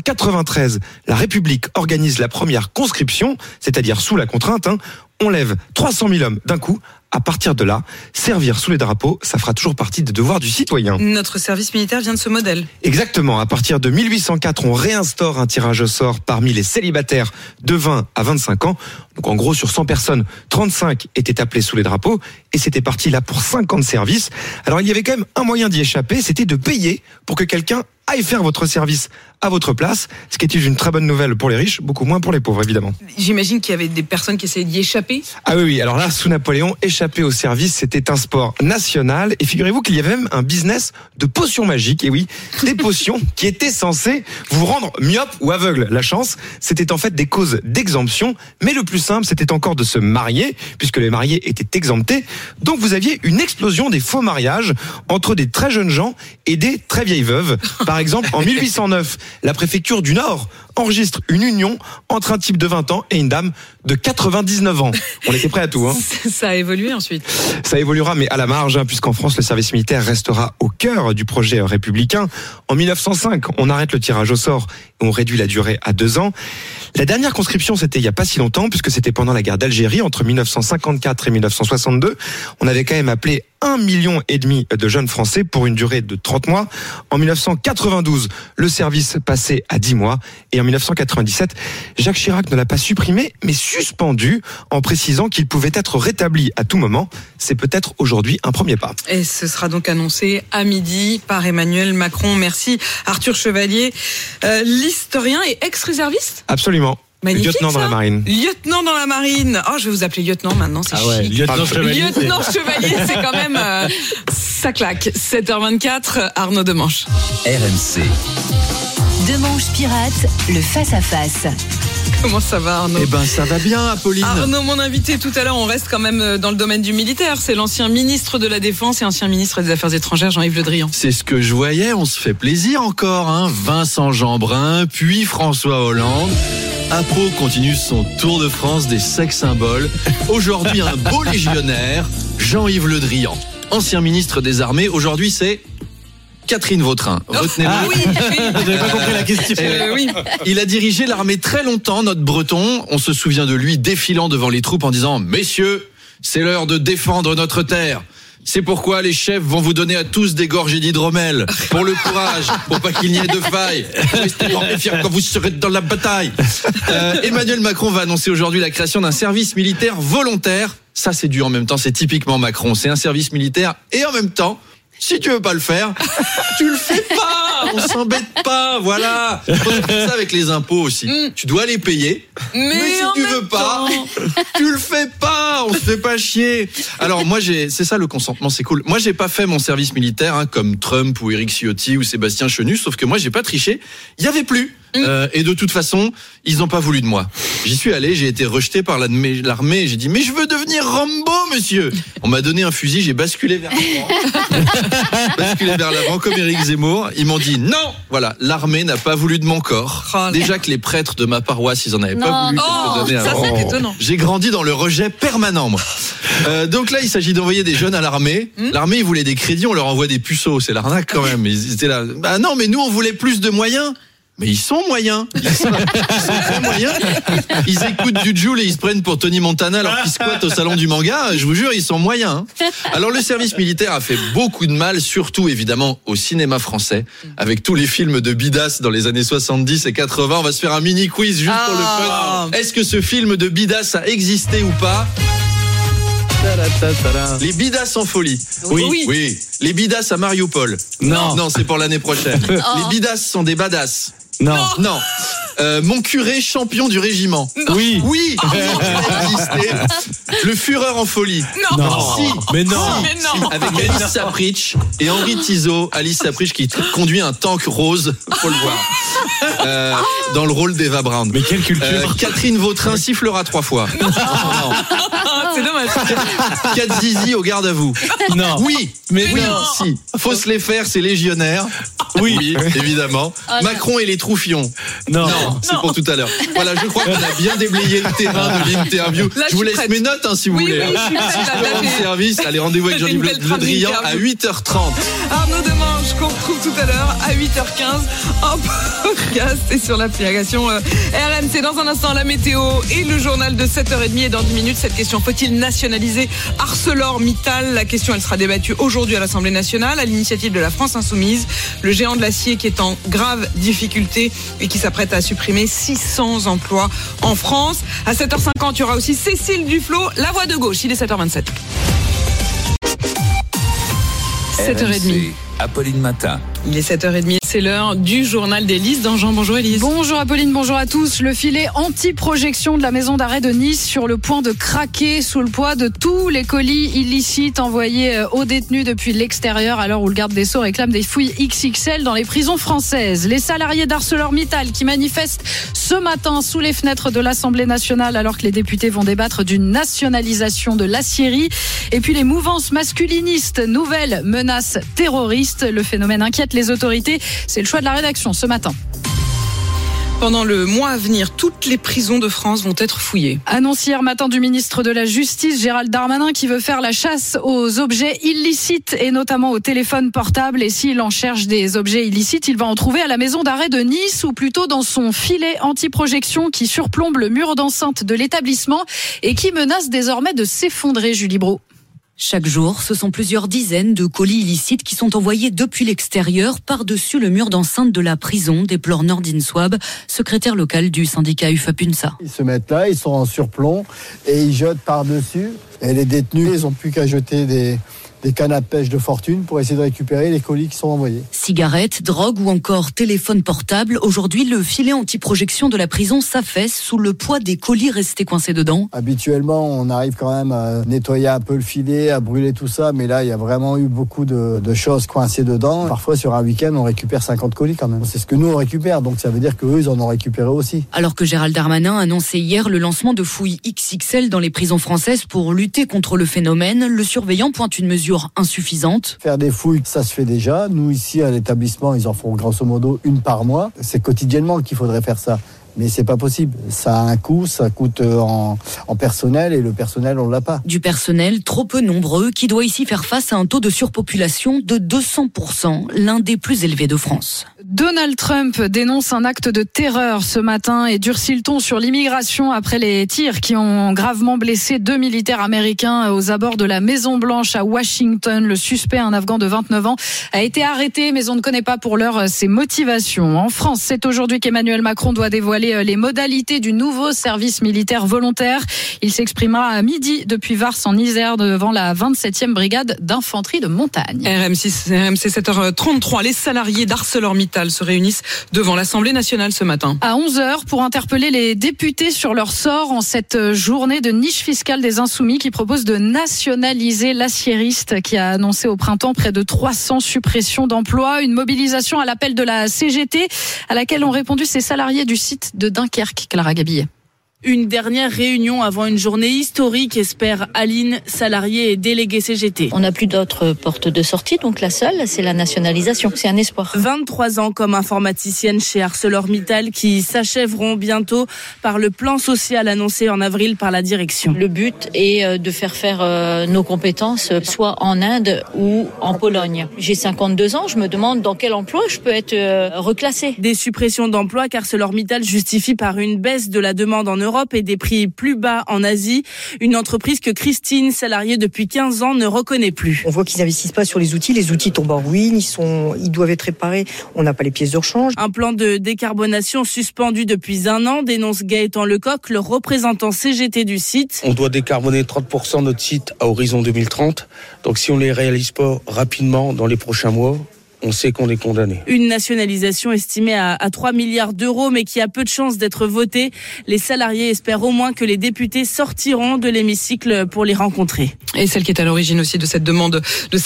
[SPEAKER 4] 1793, la République organise la première conscription, c'est-à-dire sous la contrainte. On lève 300 000 hommes d'un coup. À partir de là, servir sous les drapeaux, ça fera toujours partie des devoirs du citoyen.
[SPEAKER 3] Notre service militaire vient de ce modèle.
[SPEAKER 4] Exactement. À partir de 1804, on réinstaure un tirage au sort parmi les célibataires de 20 à 25 ans. Donc en gros, sur 100 personnes, 35 étaient appelées sous les drapeaux. Et c'était parti là pour 5 ans de service. Alors il y avait quand même un moyen d'y échapper, c'était de payer pour que quelqu'un aille faire votre service à votre place, ce qui était une très bonne nouvelle pour les riches, beaucoup moins pour les pauvres évidemment.
[SPEAKER 3] J'imagine qu'il y avait des personnes qui essayaient d'y échapper.
[SPEAKER 4] Ah oui, alors là, sous Napoléon, échapper au service, c'était un sport national. Et figurez-vous qu'il y avait même un business de potions magiques, et oui, des potions qui étaient censées vous rendre myope ou aveugle. La chance, c'était en fait des causes d'exemption, mais le plus simple, c'était encore de se marier, puisque les mariés étaient exemptés. Donc vous aviez une explosion des faux mariages entre des très jeunes gens et des très vieilles veuves. Par exemple, en 1809, la préfecture du Nord enregistre une union entre un type de 20 ans et une dame de 99 ans. On était prêt à tout.
[SPEAKER 3] Ça a évolué ensuite.
[SPEAKER 4] Ça évoluera, mais à la marge, puisqu'en France, le service militaire restera au cœur du projet républicain. En 1905, on arrête le tirage au sort et on réduit la durée à 2 ans. La dernière conscription, c'était il n'y a pas si longtemps, puisque c'était pendant la guerre d'Algérie, entre 1954 et 1962. On avait quand même appelé 1,5 million de jeunes Français pour une durée de 30 mois. En 1992, le service passait à 10 mois. Et en 1997, Jacques Chirac ne l'a pas supprimé, mais suspendu, en précisant qu'il pouvait être rétabli à tout moment. C'est peut-être aujourd'hui un premier pas.
[SPEAKER 3] Et ce sera donc annoncé à midi par Emmanuel Macron. Merci Arthur Chevalier, l'historien et ex-réserviste ?
[SPEAKER 4] Absolument.
[SPEAKER 3] Magnifique,
[SPEAKER 4] lieutenant dans la marine.
[SPEAKER 3] Lieutenant dans la marine. Oh, je vais vous appeler lieutenant maintenant, c'est chic.
[SPEAKER 5] Lieutenant Chevalier.
[SPEAKER 3] Lieutenant Chevalier, c'est quand même... ça claque. 7h24, Arnaud Demanche.
[SPEAKER 2] RMC.
[SPEAKER 1] Demanche pirate, le face-à-face.
[SPEAKER 3] Comment ça va, Arnaud ?
[SPEAKER 5] Eh ben, ça va bien, Apolline.
[SPEAKER 3] Arnaud, mon invité tout à l'heure, on reste quand même dans le domaine du militaire. C'est l'ancien ministre de la Défense et ancien ministre des Affaires étrangères, Jean-Yves Le Drian.
[SPEAKER 5] C'est ce que je voyais, on se fait plaisir encore, Vincent Jeanbrun, puis François Hollande. Apo continue son tour de France des sex symboles. Aujourd'hui, un beau légionnaire, Jean-Yves Le Drian, ancien ministre des Armées. Aujourd'hui, c'est Catherine Vautrin. Retenez-le.
[SPEAKER 3] Ah oui,
[SPEAKER 5] vous n'avez pas compris la question.
[SPEAKER 3] Oui.
[SPEAKER 5] Il a dirigé l'armée très longtemps, notre Breton. On se souvient de lui défilant devant les troupes en disant « Messieurs, c'est l'heure de défendre notre terre. C'est pourquoi les chefs vont vous donner à tous des gorgées d'hydromel. Pour le courage, pour pas qu'il n'y ait de faille. Restez forts et fiers quand vous serez dans la bataille. » Emmanuel Macron va annoncer aujourd'hui la création d'un service militaire volontaire. Ça, c'est dur en même temps, c'est typiquement Macron. C'est un service militaire et en même temps, si tu veux pas le faire, tu le fais pas. On s'embête pas, voilà. On fait ça avec les impôts aussi. Tu dois les payer, mais si tu veux pas, tu le fais pas. On se fait pas chier. Alors moi, c'est ça le consentement, c'est cool. Moi, j'ai pas fait mon service militaire comme Trump ou Éric Ciotti ou Sébastien Chenu, sauf que moi, j'ai pas triché. Il y avait plus. Et de toute façon, ils n'ont pas voulu de moi. J'y suis allé, j'ai été rejeté par l'armée et j'ai dit « Mais je veux devenir Rambo, monsieur !» On m'a donné un fusil, j'ai basculé vers l'avant comme Éric Zemmour. Ils m'ont dit « Non !» Voilà, l'armée n'a pas voulu de mon corps. Déjà que les prêtres de ma paroisse, ils en avaient pas voulu me donner avant.
[SPEAKER 3] Ça, c'est étonnant.
[SPEAKER 5] J'ai grandi dans le rejet permanent, moi. Donc là, il s'agit d'envoyer des jeunes à l'armée. L'armée, ils voulaient des crédits, on leur envoie des puceaux. C'est l'arnaque quand même. Ils étaient là. Bah non, mais nous, on voulait plus de moyens. Mais ils sont moyens. Ils sont très moyens. Ils écoutent du Jul et ils se prennent pour Tony Montana alors qu'ils squattent au salon du manga. Je vous jure, ils sont moyens. Alors le service militaire a fait beaucoup de mal, surtout évidemment au cinéma français, avec tous les films de Bidas dans les années 70 et 80. On va se faire un mini quiz juste pour le fun. Est-ce que ce film de Bidas a existé ou pas ? Les Bidas en folie. Oui. Les Bidas à Mariupol. Non, c'est pour l'année prochaine. Les Bidas sont des badass. Non. Mon curé champion du régiment. Oui. Le Führer en folie.
[SPEAKER 3] Non.
[SPEAKER 5] Si. Avec Alice Sapritch et Henri Tizot. Alice Sapritch qui conduit un tank rose. Faut le voir. dans le rôle d'Eva Brown.
[SPEAKER 4] Mais quelle culture.
[SPEAKER 5] Catherine Vautrin sifflera 3 fois. Non.
[SPEAKER 3] C'est dommage.
[SPEAKER 5] 4 zizi au garde à vous.
[SPEAKER 4] Non.
[SPEAKER 5] Oui, mais oui,
[SPEAKER 4] non.
[SPEAKER 5] si. Faut se les faire, c'est légionnaire. Oui, évidemment. Macron et les troufions.
[SPEAKER 4] Non,
[SPEAKER 5] c'est pour tout à l'heure. Voilà, je crois qu'on a bien déblayé le terrain de l'interview.
[SPEAKER 3] Là,
[SPEAKER 5] je vous laisse
[SPEAKER 3] prête.
[SPEAKER 5] mes notes si vous voulez.
[SPEAKER 3] Oui, je suis prête.
[SPEAKER 5] Si je peux rendre service, allez, rendez-vous avec Jean-Yves Le Drian à 8h30.
[SPEAKER 3] Arnaud Demange qu'on retrouve tout à l'heure à 8h15 en podcast et sur l'application RMC. Dans un instant, la météo et le journal de 7h30. Et dans 10 minutes, cette question: faut-il nationaliser ArcelorMittal? La question, elle sera débattue aujourd'hui à l'Assemblée nationale à l'initiative de la France Insoumise. Le géant de l'acier qui est en grave difficulté et qui s'apprête à supprimer 600 emplois en France. À 7h50, il y aura aussi Cécile Duflot, la voix de gauche. Il est 7h27. 7h30.
[SPEAKER 2] Apolline Matin.
[SPEAKER 3] Il est 7h30, c'est l'heure du journal d'Élise Dangean. Bonjour Élise.
[SPEAKER 8] Bonjour Apolline, bonjour à tous. Le filet anti-projection de la maison d'arrêt de Nice sur le point de craquer sous le poids de tous les colis illicites envoyés aux détenus depuis l'extérieur, à l'heure où le garde des Sceaux réclame des fouilles XXL dans les prisons françaises. Les salariés d'ArcelorMittal qui manifestent ce matin sous les fenêtres de l'Assemblée nationale alors que les députés vont débattre d'une nationalisation de l'acierie. Et puis les mouvances masculinistes, nouvelle menace terroriste. Le phénomène inquiète les autorités. C'est le choix de la rédaction ce matin.
[SPEAKER 3] Pendant le mois à venir, toutes les prisons de France vont être fouillées.
[SPEAKER 8] Annonce hier matin du ministre de la Justice, Gérald Darmanin, qui veut faire la chasse aux objets illicites et notamment aux téléphones portables. Et s'il en cherche des objets illicites, il va en trouver à la maison d'arrêt de Nice ou plutôt dans son filet anti-projection qui surplombe le mur d'enceinte de l'établissement et qui menace désormais de s'effondrer, Julie Brault.
[SPEAKER 22] Chaque jour, ce sont plusieurs dizaines de colis illicites qui sont envoyés depuis l'extérieur par-dessus le mur d'enceinte de la prison, déplore Nordine Swab, secrétaire local du syndicat UFAPUNSA.
[SPEAKER 23] Ils se mettent là, ils sont en surplomb et ils jettent par-dessus. Et les détenus, ils n'ont plus qu'à jeter des cannes à pêche de fortune pour essayer de récupérer les colis qui sont envoyés.
[SPEAKER 22] Cigarettes, drogue ou encore téléphone portable. Aujourd'hui, le filet anti-projection de la prison s'affaisse sous le poids des colis restés coincés dedans.
[SPEAKER 23] Habituellement, on arrive quand même à nettoyer un peu le filet, à brûler tout ça, mais là, il y a vraiment eu beaucoup de choses coincées dedans. Parfois, sur un week-end, on récupère 50 colis quand même. C'est ce que nous, on récupère, donc ça veut dire qu'eux, ils en ont récupéré aussi.
[SPEAKER 22] Alors que Gérald Darmanin annonçait hier le lancement de fouilles XXL dans les prisons françaises pour lutter contre le phénomène, le surveillant pointe une mesure insuffisante.
[SPEAKER 23] Faire des fouilles, ça se fait déjà. Nous, ici, à l'établissement, ils en font grosso modo une par mois. C'est quotidiennement qu'il faudrait faire ça. Mais c'est pas possible. Ça a un coût, ça coûte en personnel et le personnel, on l'a pas.
[SPEAKER 22] Du personnel trop peu nombreux qui doit ici faire face à un taux de surpopulation de 200%, l'un des plus élevés de France.
[SPEAKER 8] Donald Trump dénonce un acte de terreur ce matin et durcit le ton sur l'immigration après les tirs qui ont gravement blessé 2 militaires américains aux abords de la Maison Blanche à Washington. Le suspect, un Afghan de 29 ans, a été arrêté, mais on ne connaît pas pour l'heure ses motivations. En France, c'est aujourd'hui qu'Emmanuel Macron doit dévoiler les modalités du nouveau service militaire volontaire. Il s'exprimera à midi depuis Vars en Isère devant la 27e brigade d'infanterie de montagne.
[SPEAKER 3] RMC 7h33, les salariés d'ArcelorMittal se réunissent devant l'Assemblée nationale ce matin.
[SPEAKER 8] À 11h pour interpeller les députés sur leur sort en cette journée de niche fiscale des Insoumis qui propose de nationaliser l'aciériste qui a annoncé au printemps près de 300 suppressions d'emplois. Une mobilisation à l'appel de la CGT à laquelle ont répondu ces salariés du site de Dunkerque. Clara Gabillet.
[SPEAKER 24] Une dernière réunion avant une journée historique, espère Aline, salariée et déléguée CGT.
[SPEAKER 25] On n'a plus d'autres portes de sortie, donc la seule, c'est la nationalisation. C'est un espoir.
[SPEAKER 24] 23 ans comme informaticienne chez ArcelorMittal qui s'achèveront bientôt par le plan social annoncé en avril par la direction.
[SPEAKER 25] Le but est de faire nos compétences soit en Inde ou en Pologne. J'ai 52 ans, je me demande dans quel emploi je peux être reclassée.
[SPEAKER 24] Des suppressions d'emplois qu'ArcelorMittal justifie par une baisse de la demande en Europe et des prix plus bas en Asie. Une entreprise que Christine, salariée depuis 15 ans, ne reconnaît plus.
[SPEAKER 26] On voit qu'ils n'investissent pas sur les outils tombent en ruine, ils doivent être réparés, on n'a pas les pièces de rechange.
[SPEAKER 24] Un plan de décarbonation suspendu depuis 1 an, dénonce Gaëtan Lecoq, le représentant CGT du site.
[SPEAKER 27] On doit décarboner 30% notre site à horizon 2030. Donc si on ne les réalise pas rapidement dans les prochains mois,
[SPEAKER 7] on sait qu'on est condamné.
[SPEAKER 24] Une nationalisation estimée à 3 milliards d'euros, mais qui a peu de chances d'être votée. Les salariés espèrent au moins que les députés sortiront de l'hémicycle pour les rencontrer.
[SPEAKER 3] Et celle qui est à l'origine aussi de cette demande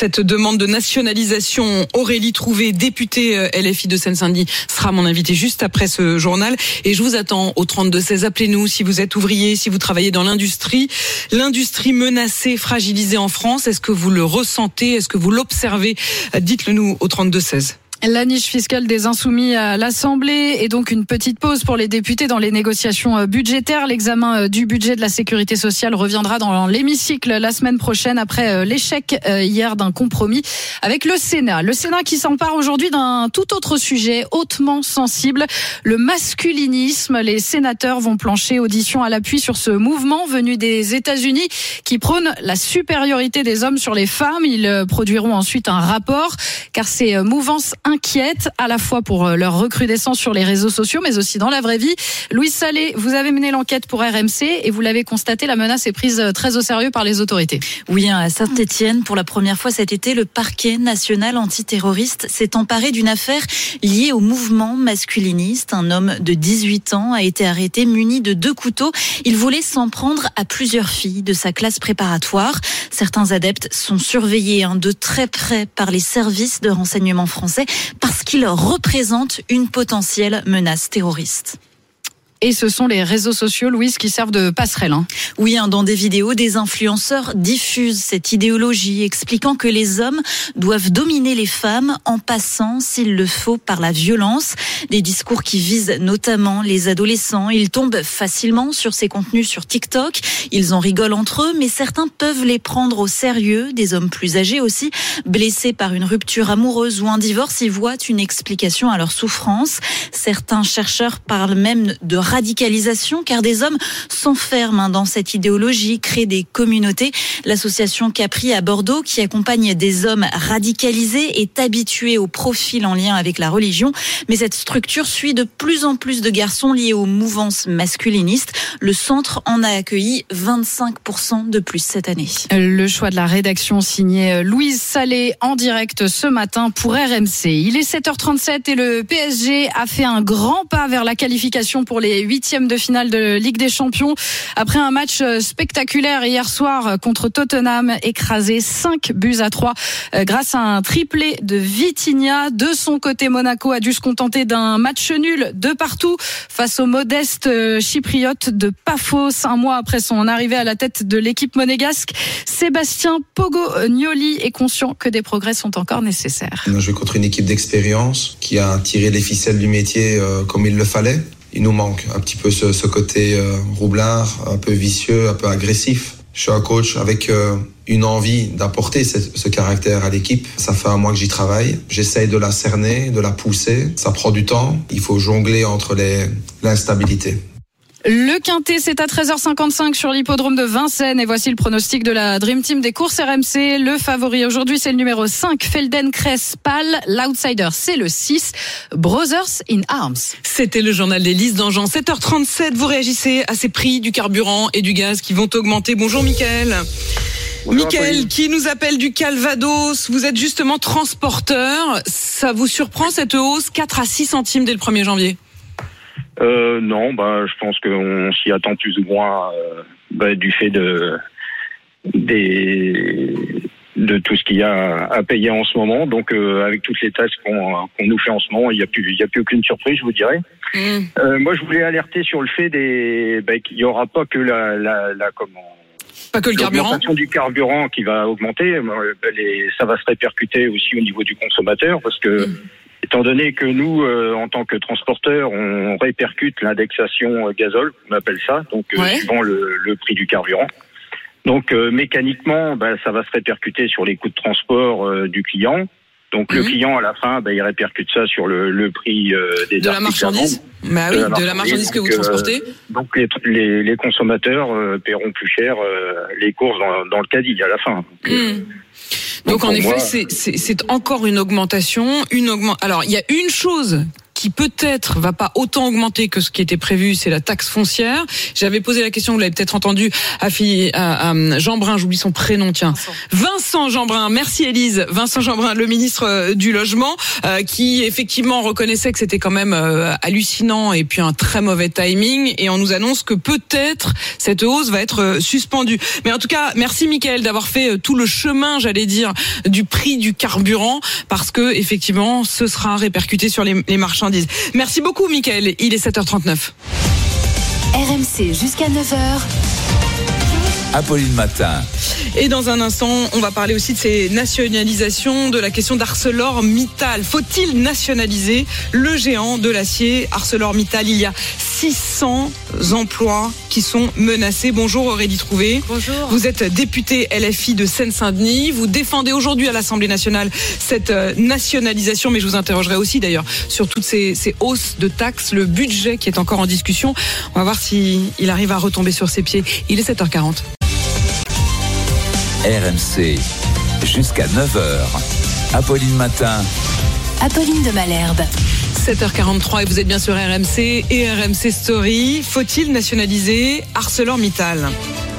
[SPEAKER 3] de nationalisation, Aurélie Trouvé, députée LFI de Seine-Saint-Denis, sera mon invitée juste après ce journal. Et je vous attends au 32-16. Appelez-nous si vous êtes ouvrier, si vous travaillez dans l'industrie. L'industrie menacée, fragilisée en France, est-ce que vous le ressentez? Est-ce que vous l'observez? Dites-le nous au 32-16.
[SPEAKER 8] La niche fiscale des Insoumis à l'Assemblée et donc une petite pause pour les députés dans les négociations budgétaires. L'examen du budget de la sécurité sociale reviendra dans l'hémicycle la semaine prochaine après l'échec hier d'un compromis avec le Sénat. Le Sénat qui s'empare aujourd'hui d'un tout autre sujet hautement sensible, le masculinisme. Les sénateurs vont plancher audition à l'appui sur ce mouvement venu des États-Unis qui prône la supériorité des hommes sur les femmes. Ils produiront ensuite un rapport car ces mouvances inquiète à la fois pour leur recrudescence sur les réseaux sociaux mais aussi dans la vraie vie. Louise Salé, vous avez mené l'enquête pour RMC et vous l'avez constaté, la menace est prise très au sérieux par les autorités.
[SPEAKER 9] Oui, à Saint-Étienne, pour la première fois cet été, le parquet national antiterroriste s'est emparé d'une affaire liée au mouvement masculiniste. Un homme de 18 ans a été arrêté muni de 2 couteaux. Il voulait s'en prendre à plusieurs filles de sa classe préparatoire. Certains adeptes sont surveillés de très près par les services de renseignement français parce qu'il représente une potentielle menace terroriste.
[SPEAKER 8] Et ce sont les réseaux sociaux, Louise, qui servent de passerelle.
[SPEAKER 9] Oui, dans des vidéos, des influenceurs diffusent cette idéologie, expliquant que les hommes doivent dominer les femmes en passant, s'il le faut, par la violence. Des discours qui visent notamment les adolescents. Ils tombent facilement sur ces contenus sur TikTok. Ils en rigolent entre eux, mais certains peuvent les prendre au sérieux. Des hommes plus âgés aussi, blessés par une rupture amoureuse ou un divorce, y voient une explication à leur souffrance. Certains chercheurs parlent même de radicalisation, car des hommes s'enferment dans cette idéologie, créent des communautés. L'association Capri à Bordeaux, qui accompagne des hommes radicalisés, est habituée aux profils en lien avec la religion. Mais cette structure suit de plus en plus de garçons liés aux mouvances masculinistes. Le centre en a accueilli 25% de plus cette année.
[SPEAKER 8] Le choix de la rédaction signé Louise Salé en direct ce matin pour RMC. Il est 7h37 et le PSG a fait un grand pas vers la qualification pour les 8e de finale de Ligue des Champions après un match spectaculaire hier soir contre Tottenham, écrasé 5-3 grâce à un triplé de Vitinha. De son côté, Monaco a dû se contenter d'un match nul de partout face au modeste chypriote de Paphos. Un mois après son arrivée à la tête de l'équipe monégasque, Sébastien Pogognoli est conscient que des progrès sont encore nécessaires.
[SPEAKER 11] On a joué contre une équipe d'expérience qui a tiré les ficelles du métier comme il le fallait. Il nous manque un petit peu ce côté roublard, un peu vicieux, un peu agressif. Je suis un coach avec une envie d'apporter ce caractère à l'équipe. Ça fait un mois que j'y travaille. J'essaye de la cerner, de la pousser. Ça prend du temps. Il faut jongler entre l'instabilité.
[SPEAKER 8] Le Quintet, c'est à 13h55 sur l'hippodrome de Vincennes. Et voici le pronostic de la Dream Team des courses RMC. Le favori aujourd'hui, c'est le numéro 5, Feldenkrais-Pal. L'outsider, c'est le 6, Brothers in Arms.
[SPEAKER 3] C'était le journal d'Élise Dangean. 7h37, vous réagissez à ces prix du carburant et du gaz qui vont augmenter. Bonjour Mickaël. Mickaël qui nous appelle du Calvados. Vous êtes justement transporteur. Ça vous surprend cette hausse 4 à 6 centimes dès le 1er janvier?
[SPEAKER 12] Non, je pense qu'on s'y attend plus ou moins du fait de tout ce qu'il y a à payer en ce moment. Donc avec toutes les tâches qu'on nous fait en ce moment, il y a plus aucune surprise, je vous dirais. Moi, je voulais alerter sur le fait qu'il y aura pas que
[SPEAKER 3] pas que le carburant.
[SPEAKER 12] L'augmentation du carburant qui va augmenter, ça va se répercuter aussi au niveau du consommateur parce que étant donné que nous, en tant que transporteurs, on répercute l'indexation gazole, on appelle ça, donc suivant le prix du carburant. Donc mécaniquement, ça va se répercuter sur les coûts de transport du client. Donc le client à la fin, il répercute ça sur le prix des
[SPEAKER 3] de la marchandise. Bah oui, de la marchandise que vous transportez.
[SPEAKER 12] Donc les consommateurs paieront plus cher les courses dans le caddie à la fin. Donc
[SPEAKER 3] en effet, c'est encore une augmentation. Alors il y a une chose qui peut-être va pas autant augmenter que ce qui était prévu, c'est la taxe foncière. J'avais posé la question, vous l'avez peut-être entendu, à Jean Brun, j'oublie son prénom, tiens. Vincent Jeanbrun, merci Élise. Vincent Jeanbrun, le ministre du Logement, qui effectivement reconnaissait que c'était quand même hallucinant et puis un très mauvais timing, et on nous annonce que peut-être cette hausse va être suspendue. Mais en tout cas, merci Mickaël d'avoir fait tout le chemin, j'allais dire, du prix du carburant, parce que effectivement, ce sera répercuté sur les marchandises. Merci beaucoup Mickaël, il est 7h39.
[SPEAKER 1] RMC jusqu'à 9h.
[SPEAKER 2] Apolline Matin.
[SPEAKER 3] Et dans un instant, on va parler aussi de ces nationalisations, de la question d'ArcelorMittal. Faut-il nationaliser le géant de l'acier ArcelorMittal? Il y a 600 emplois qui sont menacés. Bonjour Aurélie Trouvé.
[SPEAKER 8] Bonjour.
[SPEAKER 3] Vous êtes députée LFI de Seine-Saint-Denis. Vous défendez aujourd'hui à l'Assemblée nationale cette nationalisation, mais je vous interrogerai aussi d'ailleurs sur toutes ces hausses de taxes, le budget qui est encore en discussion. On va voir s'il arrive à retomber sur ses pieds. Il est 7h40.
[SPEAKER 2] RMC, jusqu'à 9h. Apolline Matin.
[SPEAKER 1] Apolline de Malherbe.
[SPEAKER 3] 7h43 et vous êtes bien sur RMC et RMC Story. Faut-il nationaliser ArcelorMittal?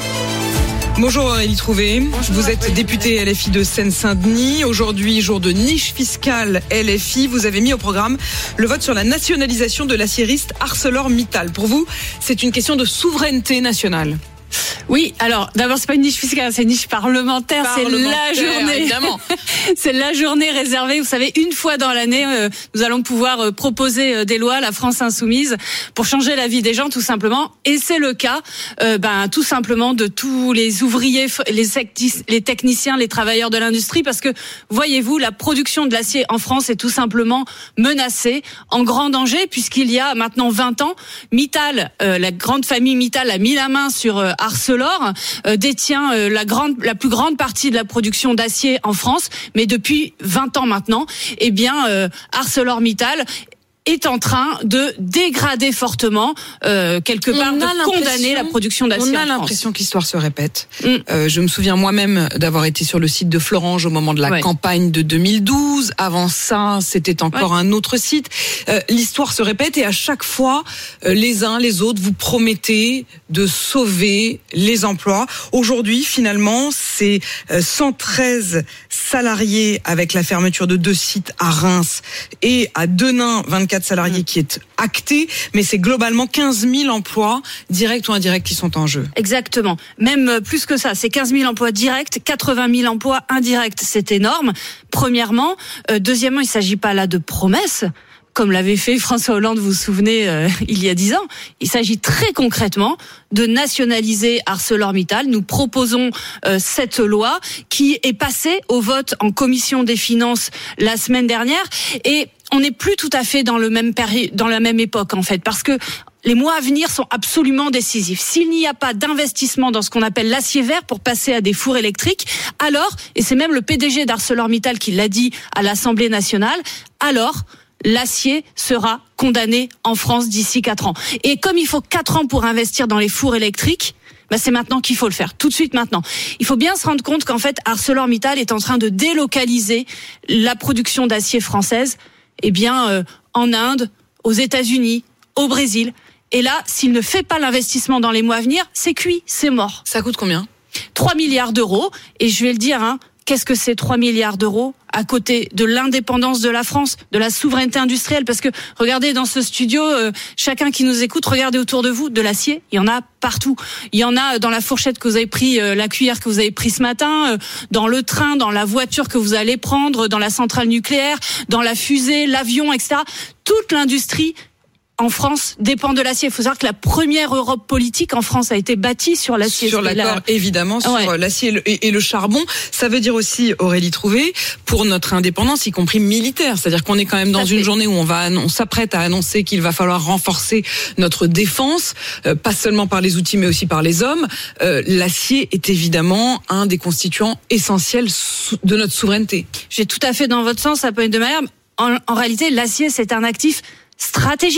[SPEAKER 3] Bonjour Aurélie Trouvé.
[SPEAKER 8] Bonjour,
[SPEAKER 3] vous êtes députée LFI de Seine-Saint-Denis. Aujourd'hui, jour de niche fiscale LFI. Vous avez mis au programme le vote sur la nationalisation de l'aciériste ArcelorMittal. Pour vous, c'est une question de souveraineté nationale.
[SPEAKER 8] Oui, alors d'abord c'est pas une niche fiscale, c'est une niche parlementaire, c'est la journée.
[SPEAKER 3] Évidemment.
[SPEAKER 8] C'est la journée réservée, vous savez, une fois dans l'année, nous allons pouvoir proposer des lois à la France insoumise pour changer la vie des gens tout simplement, et c'est le cas tout simplement de tous les ouvriers, les techniciens, les travailleurs de l'industrie, parce que voyez-vous, la production de l'acier en France est tout simplement menacée, en grand danger, puisqu'il y a maintenant 20 ans, Mittal, la grande famille Mittal a mis la main sur Arcelor, détient la plus grande partie de la production d'acier en France, mais depuis 20 ans maintenant, ArcelorMittal est en train de dégrader fortement, quelque part, de condamner la production d'acier en France.
[SPEAKER 3] On a l'impression que l'histoire se répète. Je me souviens moi-même d'avoir été sur le site de Florange au moment de la campagne de 2012. Avant ça, c'était encore un autre site. L'histoire se répète et à chaque fois, les uns, les autres, vous promettez de sauver les emplois. Aujourd'hui, finalement, c'est 113 salariés avec la fermeture de 2 sites à Reims et à Denain, 24 salariés qui est acté, mais c'est globalement 15 000 emplois directs ou indirects qui sont en jeu.
[SPEAKER 8] Exactement. Même plus que ça, c'est 15 000 emplois directs, 80 000 emplois indirects. C'est énorme, premièrement. Deuxièmement, il ne s'agit pas là de promesses, comme l'avait fait François Hollande, vous vous souvenez, il y a 10 ans. Il s'agit très concrètement de nationaliser ArcelorMittal. Nous proposons cette loi qui est passée au vote en commission des finances la semaine dernière, et on n'est plus tout à fait dans la même époque en fait, parce que les mois à venir sont absolument décisifs. S'il n'y a pas d'investissement dans ce qu'on appelle l'acier vert pour passer à des fours électriques, alors, et c'est même le PDG d'ArcelorMittal qui l'a dit à l'Assemblée nationale, alors l'acier sera condamné en France d'ici 4 ans. Et comme il faut 4 ans pour investir dans les fours électriques, c'est maintenant qu'il faut le faire, tout de suite maintenant. Il faut bien se rendre compte qu'en fait, ArcelorMittal est en train de délocaliser la production d'acier française, en Inde, aux États-Unis, au Brésil. Et là, s'il ne fait pas l'investissement dans les mois à venir, c'est cuit, c'est mort.
[SPEAKER 3] Ça coûte combien ?
[SPEAKER 8] 3 milliards d'euros. Et je vais le dire, qu'est-ce que c'est 3 milliards d'euros à côté de l'indépendance de la France, de la souveraineté industrielle? Parce que regardez dans ce studio, chacun qui nous écoute, regardez autour de vous, de l'acier, il y en a partout. Il y en a dans la fourchette que vous avez pris, la cuillère que vous avez pris ce matin, dans le train, dans la voiture que vous allez prendre, dans la centrale nucléaire, dans la fusée, l'avion, etc. Toute l'industrie en France dépend de l'acier. Il faut savoir que la première Europe politique en France a été bâtie sur l'acier.
[SPEAKER 3] Sur l'accord, évidemment, sur l'acier et le charbon. Ça veut dire aussi, Aurélie Trouvé, pour notre indépendance, y compris militaire. C'est-à-dire qu'on est quand même dans une journée où on s'apprête à annoncer qu'il va falloir renforcer notre défense, pas seulement par les outils, mais aussi par les hommes. L'acier est évidemment un des constituants essentiels de notre souveraineté.
[SPEAKER 8] J'ai tout à fait dans votre sens, Apolline de Malherbe. En réalité, l'acier, c'est un actif stratégique.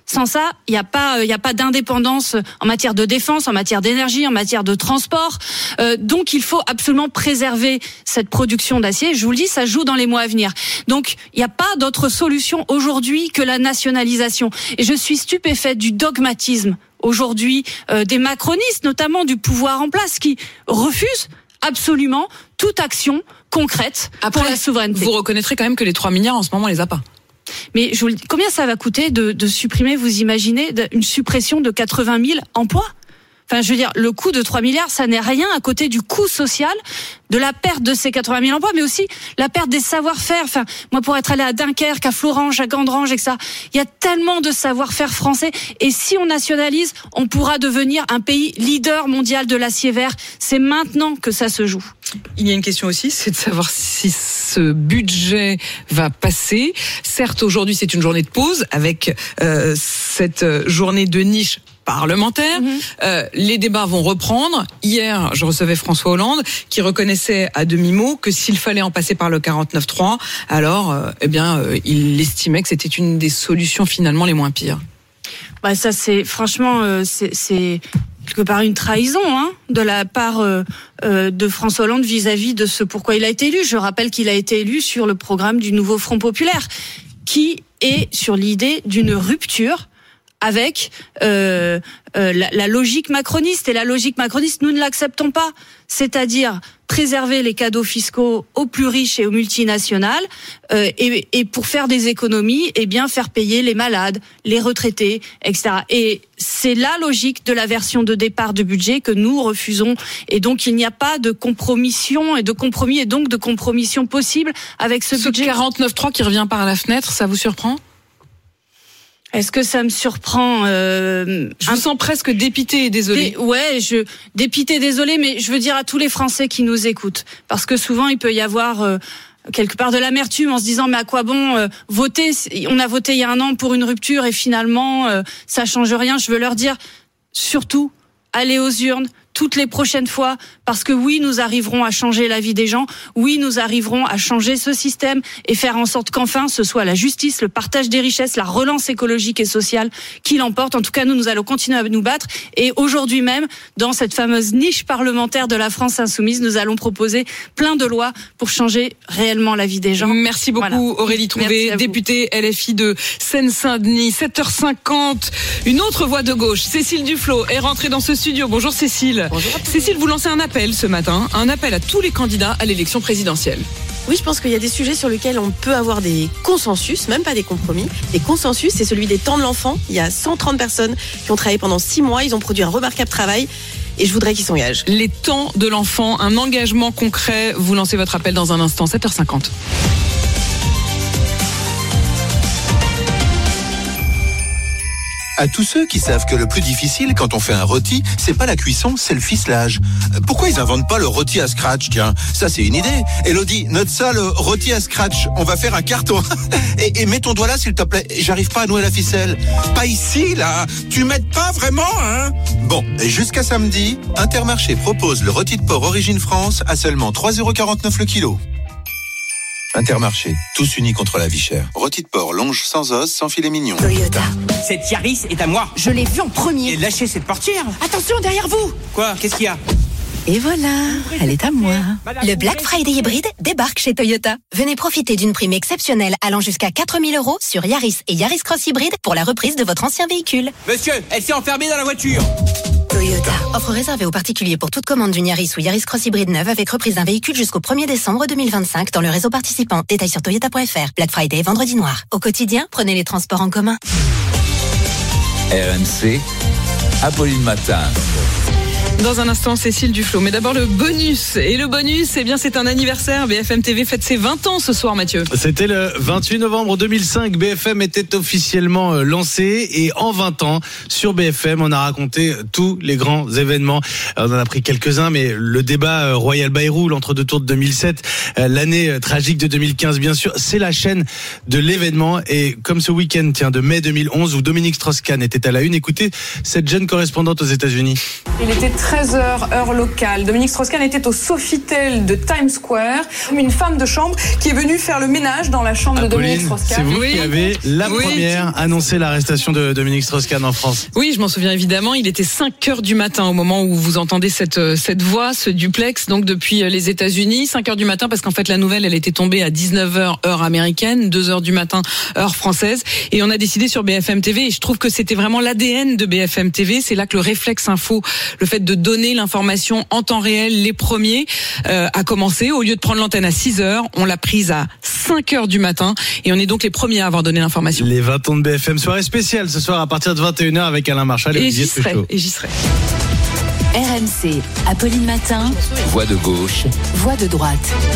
[SPEAKER 7] Sans ça, il y a pas d'indépendance en matière de défense, en matière d'énergie, en matière de transport. Donc il faut absolument préserver cette production d'acier. Je vous le dis, ça joue dans les mois à venir. Donc il n'y a pas d'autre solution aujourd'hui que la nationalisation. Et je suis stupéfaite du dogmatisme aujourd'hui des macronistes, notamment du pouvoir en place, qui refusent absolument toute action concrète pour la souveraineté.
[SPEAKER 3] Vous reconnaîtrez quand même que les 3 milliards en ce moment on les a pas.
[SPEAKER 7] Mais je vous le dis, combien ça va coûter de supprimer, vous imaginez, une suppression de 80 000 emplois ? Enfin, je veux dire, le coût de 3 milliards, ça n'est rien à côté du coût social de la perte de ces 80 000 emplois, mais aussi la perte des savoir-faire. Enfin, moi, pour être allé à Dunkerque, à Florange, à Gandrange, et ça, il y a tellement de savoir-faire français. Et si on nationalise, on pourra devenir un pays leader mondial de l'acier vert. C'est maintenant que ça se joue.
[SPEAKER 3] Il y a une question aussi, c'est de savoir si ce budget va passer. Certes, aujourd'hui, c'est une journée de pause avec cette journée de niche parlementaire. Les débats vont reprendre. Hier, je recevais François Hollande qui reconnaissait à demi-mot que s'il fallait en passer par le 49.3, alors il estimait que c'était une des solutions finalement les moins pires.
[SPEAKER 7] Bah ça c'est franchement c'est quelque part une trahison de la part de François Hollande vis-à-vis de ce pourquoi il a été élu. Je rappelle qu'il a été élu sur le programme du nouveau Front populaire qui est sur l'idée d'une rupture avec la logique macroniste. Et la logique macroniste, nous ne l'acceptons pas. C'est-à-dire préserver les cadeaux fiscaux aux plus riches et aux multinationales et pour faire des économies, faire payer les malades, les retraités, etc. Et c'est la logique de la version de départ du budget que nous refusons. Et donc, il n'y a pas de compromission et de compromis et donc de compromission possible avec ce budget.
[SPEAKER 3] 49.3 qui revient par la fenêtre, ça vous surprend ?
[SPEAKER 7] Est-ce que ça me surprend
[SPEAKER 3] Je vous sens presque dépité et désolé.
[SPEAKER 7] Dépité, désolé, mais je veux dire à tous les Français qui nous écoutent, parce que souvent il peut y avoir quelque part de l'amertume en se disant mais à quoi bon voter ? On a voté il y a un an pour une rupture et finalement ça change rien. Je veux leur dire surtout allez aux urnes toutes les prochaines fois, parce que oui, nous arriverons à changer la vie des gens, oui, nous arriverons à changer ce système et faire en sorte qu'enfin, ce soit la justice, le partage des richesses, la relance écologique et sociale qui l'emporte. En tout cas, nous allons continuer à nous battre. Et aujourd'hui même, dans cette fameuse niche parlementaire de la France insoumise, nous allons proposer plein de lois pour changer réellement la vie des gens.
[SPEAKER 3] Merci beaucoup, Aurélie Trouvé, députée LFI de Seine-Saint-Denis. 7h50, une autre voix de gauche, Cécile Duflot, est rentrée dans ce studio. Bonjour Cécile.
[SPEAKER 10] Bonjour.
[SPEAKER 3] Cécile, vous lancez un appel ce matin, un appel à tous les candidats à l'élection présidentielle.
[SPEAKER 10] Oui, je pense qu'il y a des sujets sur lesquels on peut avoir des consensus, même pas des compromis. Des consensus, c'est celui des temps de l'enfant. Il y a 130 personnes qui ont travaillé pendant 6 mois, ils ont produit un remarquable travail. Et je voudrais qu'ils s'engagent.
[SPEAKER 3] Les temps de l'enfant, un engagement concret. Vous lancez votre appel dans un instant, 7h50.
[SPEAKER 13] À tous ceux qui savent que le plus difficile quand on fait un rôti, c'est pas la cuisson, c'est le ficelage. Pourquoi ils inventent pas le rôti à scratch, tiens? Ça, c'est une idée. Elodie, note ça, le rôti à scratch. On va faire un carton. et mets ton doigt là, s'il te plaît. J'arrive pas à nouer la ficelle. Pas ici, là. Tu m'aides pas vraiment, hein? Bon, et jusqu'à samedi, Intermarché propose le rôti de porc Origine France à seulement 3,49€ le kilo. Intermarché, tous unis contre la vie chère. Rôti de porc, longe sans os, sans filet mignon.
[SPEAKER 14] Toyota. Cette Yaris est à moi. Je l'ai vue en premier. Et lâchez cette portière. Attention, derrière vous. Quoi? Qu'est-ce qu'il y a?
[SPEAKER 15] Et voilà, elle est à moi. Le Black Friday hybride débarque chez Toyota. Venez profiter d'une prime exceptionnelle allant jusqu'à 4 000 € sur Yaris et Yaris Cross Hybride pour la reprise de votre ancien véhicule.
[SPEAKER 14] Monsieur, elle s'est enfermée dans la voiture.
[SPEAKER 15] Toyota. Offre réservée aux particuliers pour toute commande d'une Yaris ou Yaris Cross Hybride neuve avec reprise d'un véhicule jusqu'au 1er décembre 2025 dans le réseau participant. Détails sur toyota.fr. Black Friday, vendredi noir. Au quotidien, prenez les transports en commun.
[SPEAKER 2] RMC, Apolline Matin.
[SPEAKER 3] Dans un instant, Cécile Duflot. Mais d'abord, le bonus. Et le bonus, c'est un anniversaire. BFM TV fête ses 20 ans ce soir, Mathieu.
[SPEAKER 18] C'était le 28 novembre 2005. BFM était officiellement lancé. Et en 20 ans, sur BFM, on a raconté tous les grands événements. On en a pris quelques-uns, mais le débat Royal Bayrou, l'entre-deux tours de 2007, l'année tragique de 2015, bien sûr, c'est la chaîne de l'événement. Et comme ce week-end, de mai 2011, où Dominique Strauss-Kahn était à la une, écoutez cette jeune correspondante aux États-Unis.
[SPEAKER 27] Il était très
[SPEAKER 6] 13h, heure locale. Dominique Strauss-Kahn était au Sofitel de Times Square. Une femme de chambre qui est venue faire le ménage dans la chambre de Dominique Strauss-Kahn.
[SPEAKER 18] C'est vous qui avez la première annoncé l'arrestation de Dominique Strauss-Kahn en France.
[SPEAKER 3] Oui, je m'en souviens évidemment. Il était 5h du matin au moment où vous entendez cette voix, ce duplex, donc depuis les États-Unis. 5h du matin parce qu'en fait la nouvelle, elle était tombée à 19h heure américaine, 2h du matin heure française. Et on a décidé sur BFM TV, et je trouve que c'était vraiment l'ADN de BFM TV. C'est là que le réflexe info, le fait de donner l'information en temps réel, les premiers, a commencé. Au lieu de prendre l'antenne à 6h, on l'a prise à 5h du matin. Et on est donc les premiers à avoir donné l'information.
[SPEAKER 18] Les 20 ans de BFM, soirée spéciale ce soir à partir de 21h avec Alain Marchal et Olivier Truchot.
[SPEAKER 3] Et j'y serai.
[SPEAKER 1] RMC, Apolline Matin.
[SPEAKER 2] Voix de gauche.
[SPEAKER 1] Voix de droite.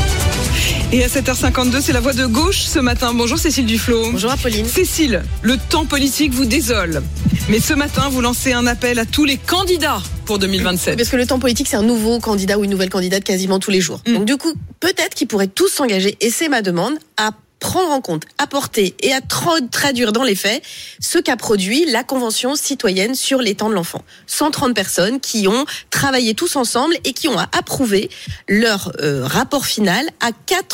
[SPEAKER 3] Et à 7h52, c'est la voix de gauche ce matin. Bonjour Cécile Duflot.
[SPEAKER 10] Bonjour Apolline.
[SPEAKER 3] Cécile, le temps politique vous désole. Mais ce matin, vous lancez un appel à tous les candidats pour 2027.
[SPEAKER 10] Parce que le temps politique, c'est un nouveau candidat ou une nouvelle candidate quasiment tous les jours. Donc du coup, peut-être qu'ils pourraient tous s'engager, et c'est ma demande, à prendre en compte, apporter et à traduire dans les faits ce qu'a produit la Convention citoyenne sur les temps de l'enfant. 130 personnes qui ont travaillé tous ensemble et qui ont approuvé leur rapport final à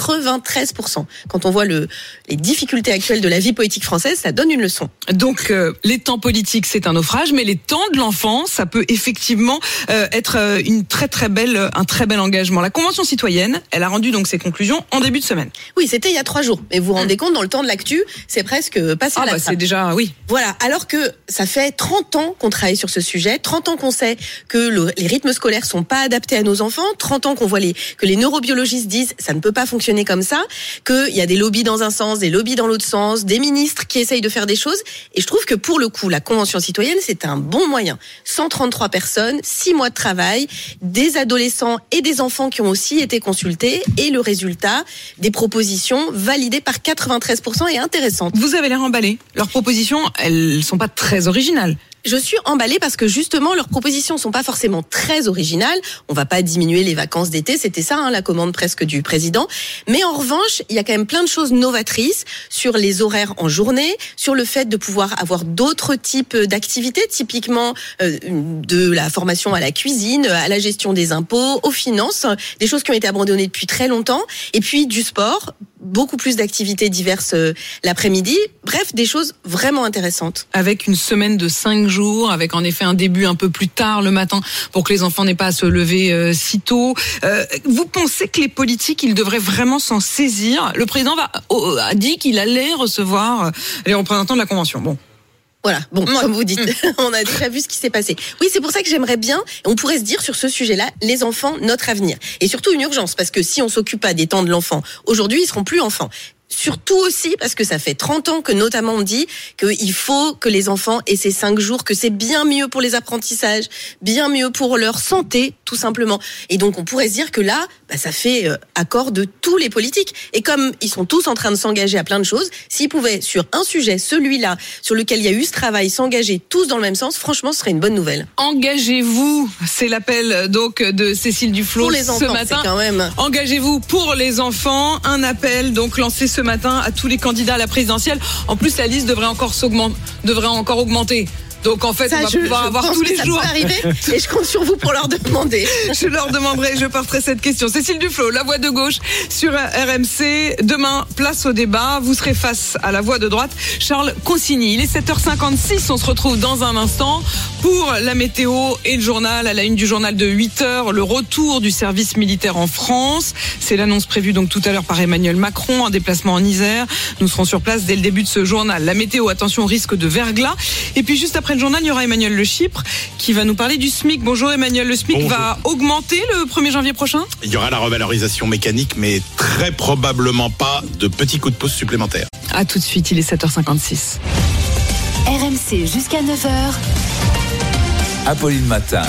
[SPEAKER 10] 93%. Quand on voit les difficultés actuelles de la vie politique française, ça donne une leçon.
[SPEAKER 3] Donc les temps politiques, c'est un naufrage, mais les temps de l'enfant, ça peut effectivement être un très bel engagement. La Convention citoyenne, elle a rendu donc ses conclusions en début de semaine.
[SPEAKER 10] Oui, c'était il y a 3 jours. Mais vous vous rendez compte, dans le temps de l'actu, c'est presque passé la trappe.
[SPEAKER 3] C'est déjà, oui.
[SPEAKER 10] Voilà, alors que ça fait 30 ans qu'on travaille sur ce sujet, 30 ans qu'on sait que les rythmes scolaires sont pas adaptés à nos enfants, 30 ans qu'on voit que les neurobiologistes disent ça ne peut pas fonctionner comme ça, qu'il y a des lobbies dans un sens, des lobbies dans l'autre sens, des ministres qui essayent de faire des choses. Et je trouve que pour le coup, la Convention citoyenne, c'est un bon moyen. 133 personnes, 6 mois de travail, des adolescents et des enfants qui ont aussi été consultés, et le résultat, des propositions validées par 93% est intéressante.
[SPEAKER 3] Vous avez l'air emballé. Leurs propositions, elles sont pas très originales.
[SPEAKER 10] Je suis emballée parce que justement leurs propositions sont pas forcément très originales. On va pas diminuer les vacances d'été, c'était ça la commande presque du président. Mais en revanche, il y a quand même plein de choses novatrices sur les horaires en journée, sur le fait de pouvoir avoir d'autres types d'activités, typiquement de la formation à la cuisine, à la gestion des impôts, aux finances, des choses qui ont été abandonnées depuis très longtemps, et puis du sport, beaucoup plus d'activités diverses l'après-midi. Bref, des choses vraiment intéressantes.
[SPEAKER 3] Avec une semaine de 5 jours, avec en effet un début un peu plus tard le matin pour que les enfants n'aient pas à se lever si tôt. Vous pensez que les politiques, ils devraient vraiment s'en saisir? Le président a dit qu'il allait recevoir les représentants de la Convention. Bon.
[SPEAKER 10] Voilà, comme vous dites, on a déjà vu ce qui s'est passé. Oui, c'est pour ça que j'aimerais bien, on pourrait se dire sur ce sujet-là, les enfants, notre avenir. Et surtout une urgence, parce que si on s'occupe pas des temps de l'enfant, aujourd'hui, ils seront plus enfants. Surtout aussi parce que ça fait 30 ans que notamment on dit qu'il faut que les enfants aient ces 5 jours, que c'est bien mieux pour les apprentissages, bien mieux pour leur santé, tout simplement. Et donc on pourrait se dire que là, ça fait accord de tous les politiques. Et comme ils sont tous en train de s'engager à plein de choses, s'ils pouvaient sur un sujet, celui-là, sur lequel il y a eu ce travail, s'engager tous dans le même sens, franchement, ce serait une bonne nouvelle.
[SPEAKER 3] Engagez-vous, c'est l'appel donc de Cécile Duflot
[SPEAKER 10] pour les enfants,
[SPEAKER 3] ce matin.
[SPEAKER 10] C'est quand même.
[SPEAKER 3] Engagez-vous pour les enfants, un appel donc lancé ce matin à tous les candidats à la présidentielle. En plus, la liste devrait encore augmenter. Donc en fait,
[SPEAKER 10] ça,
[SPEAKER 3] on va pouvoir avoir tous les jours.
[SPEAKER 10] Ça peut arriver, et je compte sur vous pour leur demander.
[SPEAKER 3] Je leur demanderai, je porterai cette question. Cécile Duflot, la voix de gauche sur RMC. Demain, place au débat. Vous serez face à la voix de droite, Charles Consigny. Il est 7h56. On se retrouve dans un instant pour la météo et le journal. À la une du journal de 8h, le retour du service militaire en France. C'est l'annonce prévue donc tout à l'heure par Emmanuel Macron en déplacement en Isère. Nous serons sur place dès le début de ce journal. La météo, attention au risque de verglas. Et puis juste après le journal, il y aura Emmanuel Le Chypre qui va nous parler du SMIC. Bonjour Emmanuel, le SMIC va augmenter le 1er janvier prochain?
[SPEAKER 16] Il y aura la revalorisation mécanique, mais très probablement pas de petits coups de pouce supplémentaires.
[SPEAKER 3] A tout de suite, il est 7h56.
[SPEAKER 1] RMC jusqu'à 9h.
[SPEAKER 2] Apolline Matin.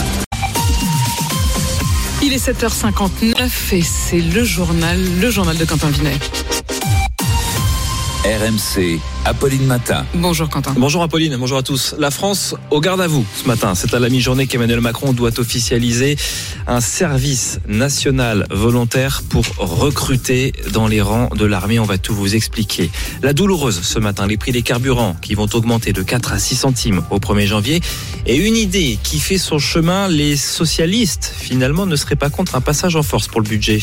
[SPEAKER 3] Il est 7h59 et c'est le journal de Quentin Vinet.
[SPEAKER 2] RMC, Apolline Matin.
[SPEAKER 3] Bonjour Quentin.
[SPEAKER 4] Bonjour Apolline, bonjour à tous. La France au garde à vous ce matin. C'est à la mi-journée qu'Emmanuel Macron doit officialiser un service national volontaire pour recruter dans les rangs de l'armée. On va tout vous expliquer. La douloureuse ce matin, les prix des carburants qui vont augmenter de 4 à 6 centimes au 1er janvier. Et une idée qui fait son chemin, les socialistes finalement ne seraient pas contre un passage en force pour le budget.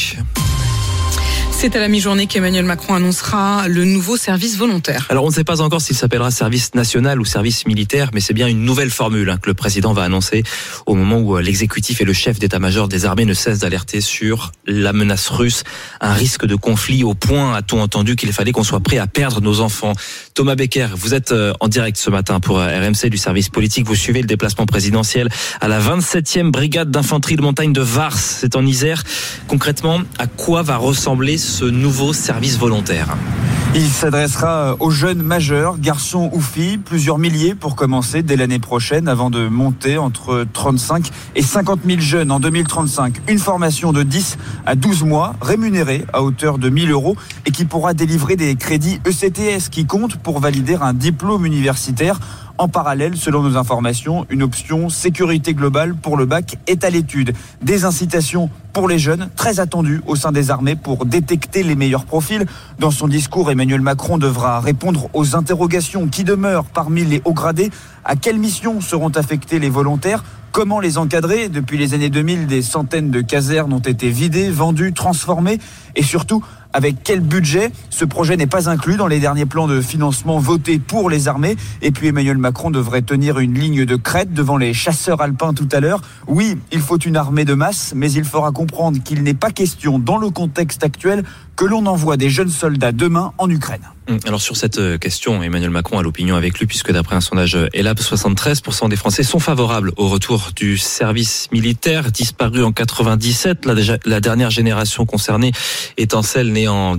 [SPEAKER 3] C'est à la mi-journée qu'Emmanuel Macron annoncera le nouveau service volontaire.
[SPEAKER 4] Alors on ne sait pas encore s'il s'appellera service national ou service militaire, mais c'est bien une nouvelle formule que le président va annoncer au moment où l'exécutif et le chef d'état-major des armées ne cessent d'alerter sur la menace russe, un risque de conflit au point, a-t-on entendu, qu'il fallait qu'on soit prêt à perdre nos enfants. Thomas Becker, vous êtes en direct ce matin pour RMC du service politique. Vous suivez le déplacement présidentiel à la 27e brigade d'infanterie de montagne de Vars, c'est en Isère. Concrètement, à quoi va ressembler ce nouveau service volontaire?
[SPEAKER 5] Il s'adressera aux jeunes majeurs, garçons ou filles, plusieurs milliers pour commencer dès l'année prochaine, avant de monter entre 35 et 50 000 jeunes en 2035. Une formation de 10 à 12 mois, rémunérée à hauteur de 1 000 € et qui pourra délivrer des crédits ECTS qui comptent pour valider un diplôme universitaire. En parallèle, selon nos informations, une option sécurité globale pour le bac est à l'étude. Des incitations pour les jeunes, très attendues au sein des armées pour détecter les meilleurs profils. Dans son discours, Emmanuel Macron devra répondre aux interrogations qui demeurent parmi les hauts gradés. À quelles missions seront affectés les volontaires ? Comment les encadrer ? Depuis les années 2000, des centaines de casernes ont été vidées, vendues, transformées. Et surtout, avec quel budget ? Ce projet n'est pas inclus dans les derniers plans de financement votés pour les armées. Et puis Emmanuel Macron devrait tenir une ligne de crête devant les chasseurs alpins tout à l'heure. Oui, il faut une armée de masse, mais il fera comprendre qu'il n'est pas question, dans le contexte actuel, que l'on envoie des jeunes soldats demain en Ukraine.
[SPEAKER 4] Alors sur cette question, Emmanuel Macron a l'opinion avec lui, puisque d'après un sondage ELAB, 73% des Français sont favorables au retour du service militaire, disparu en 97. La dernière génération concernée étant celle née en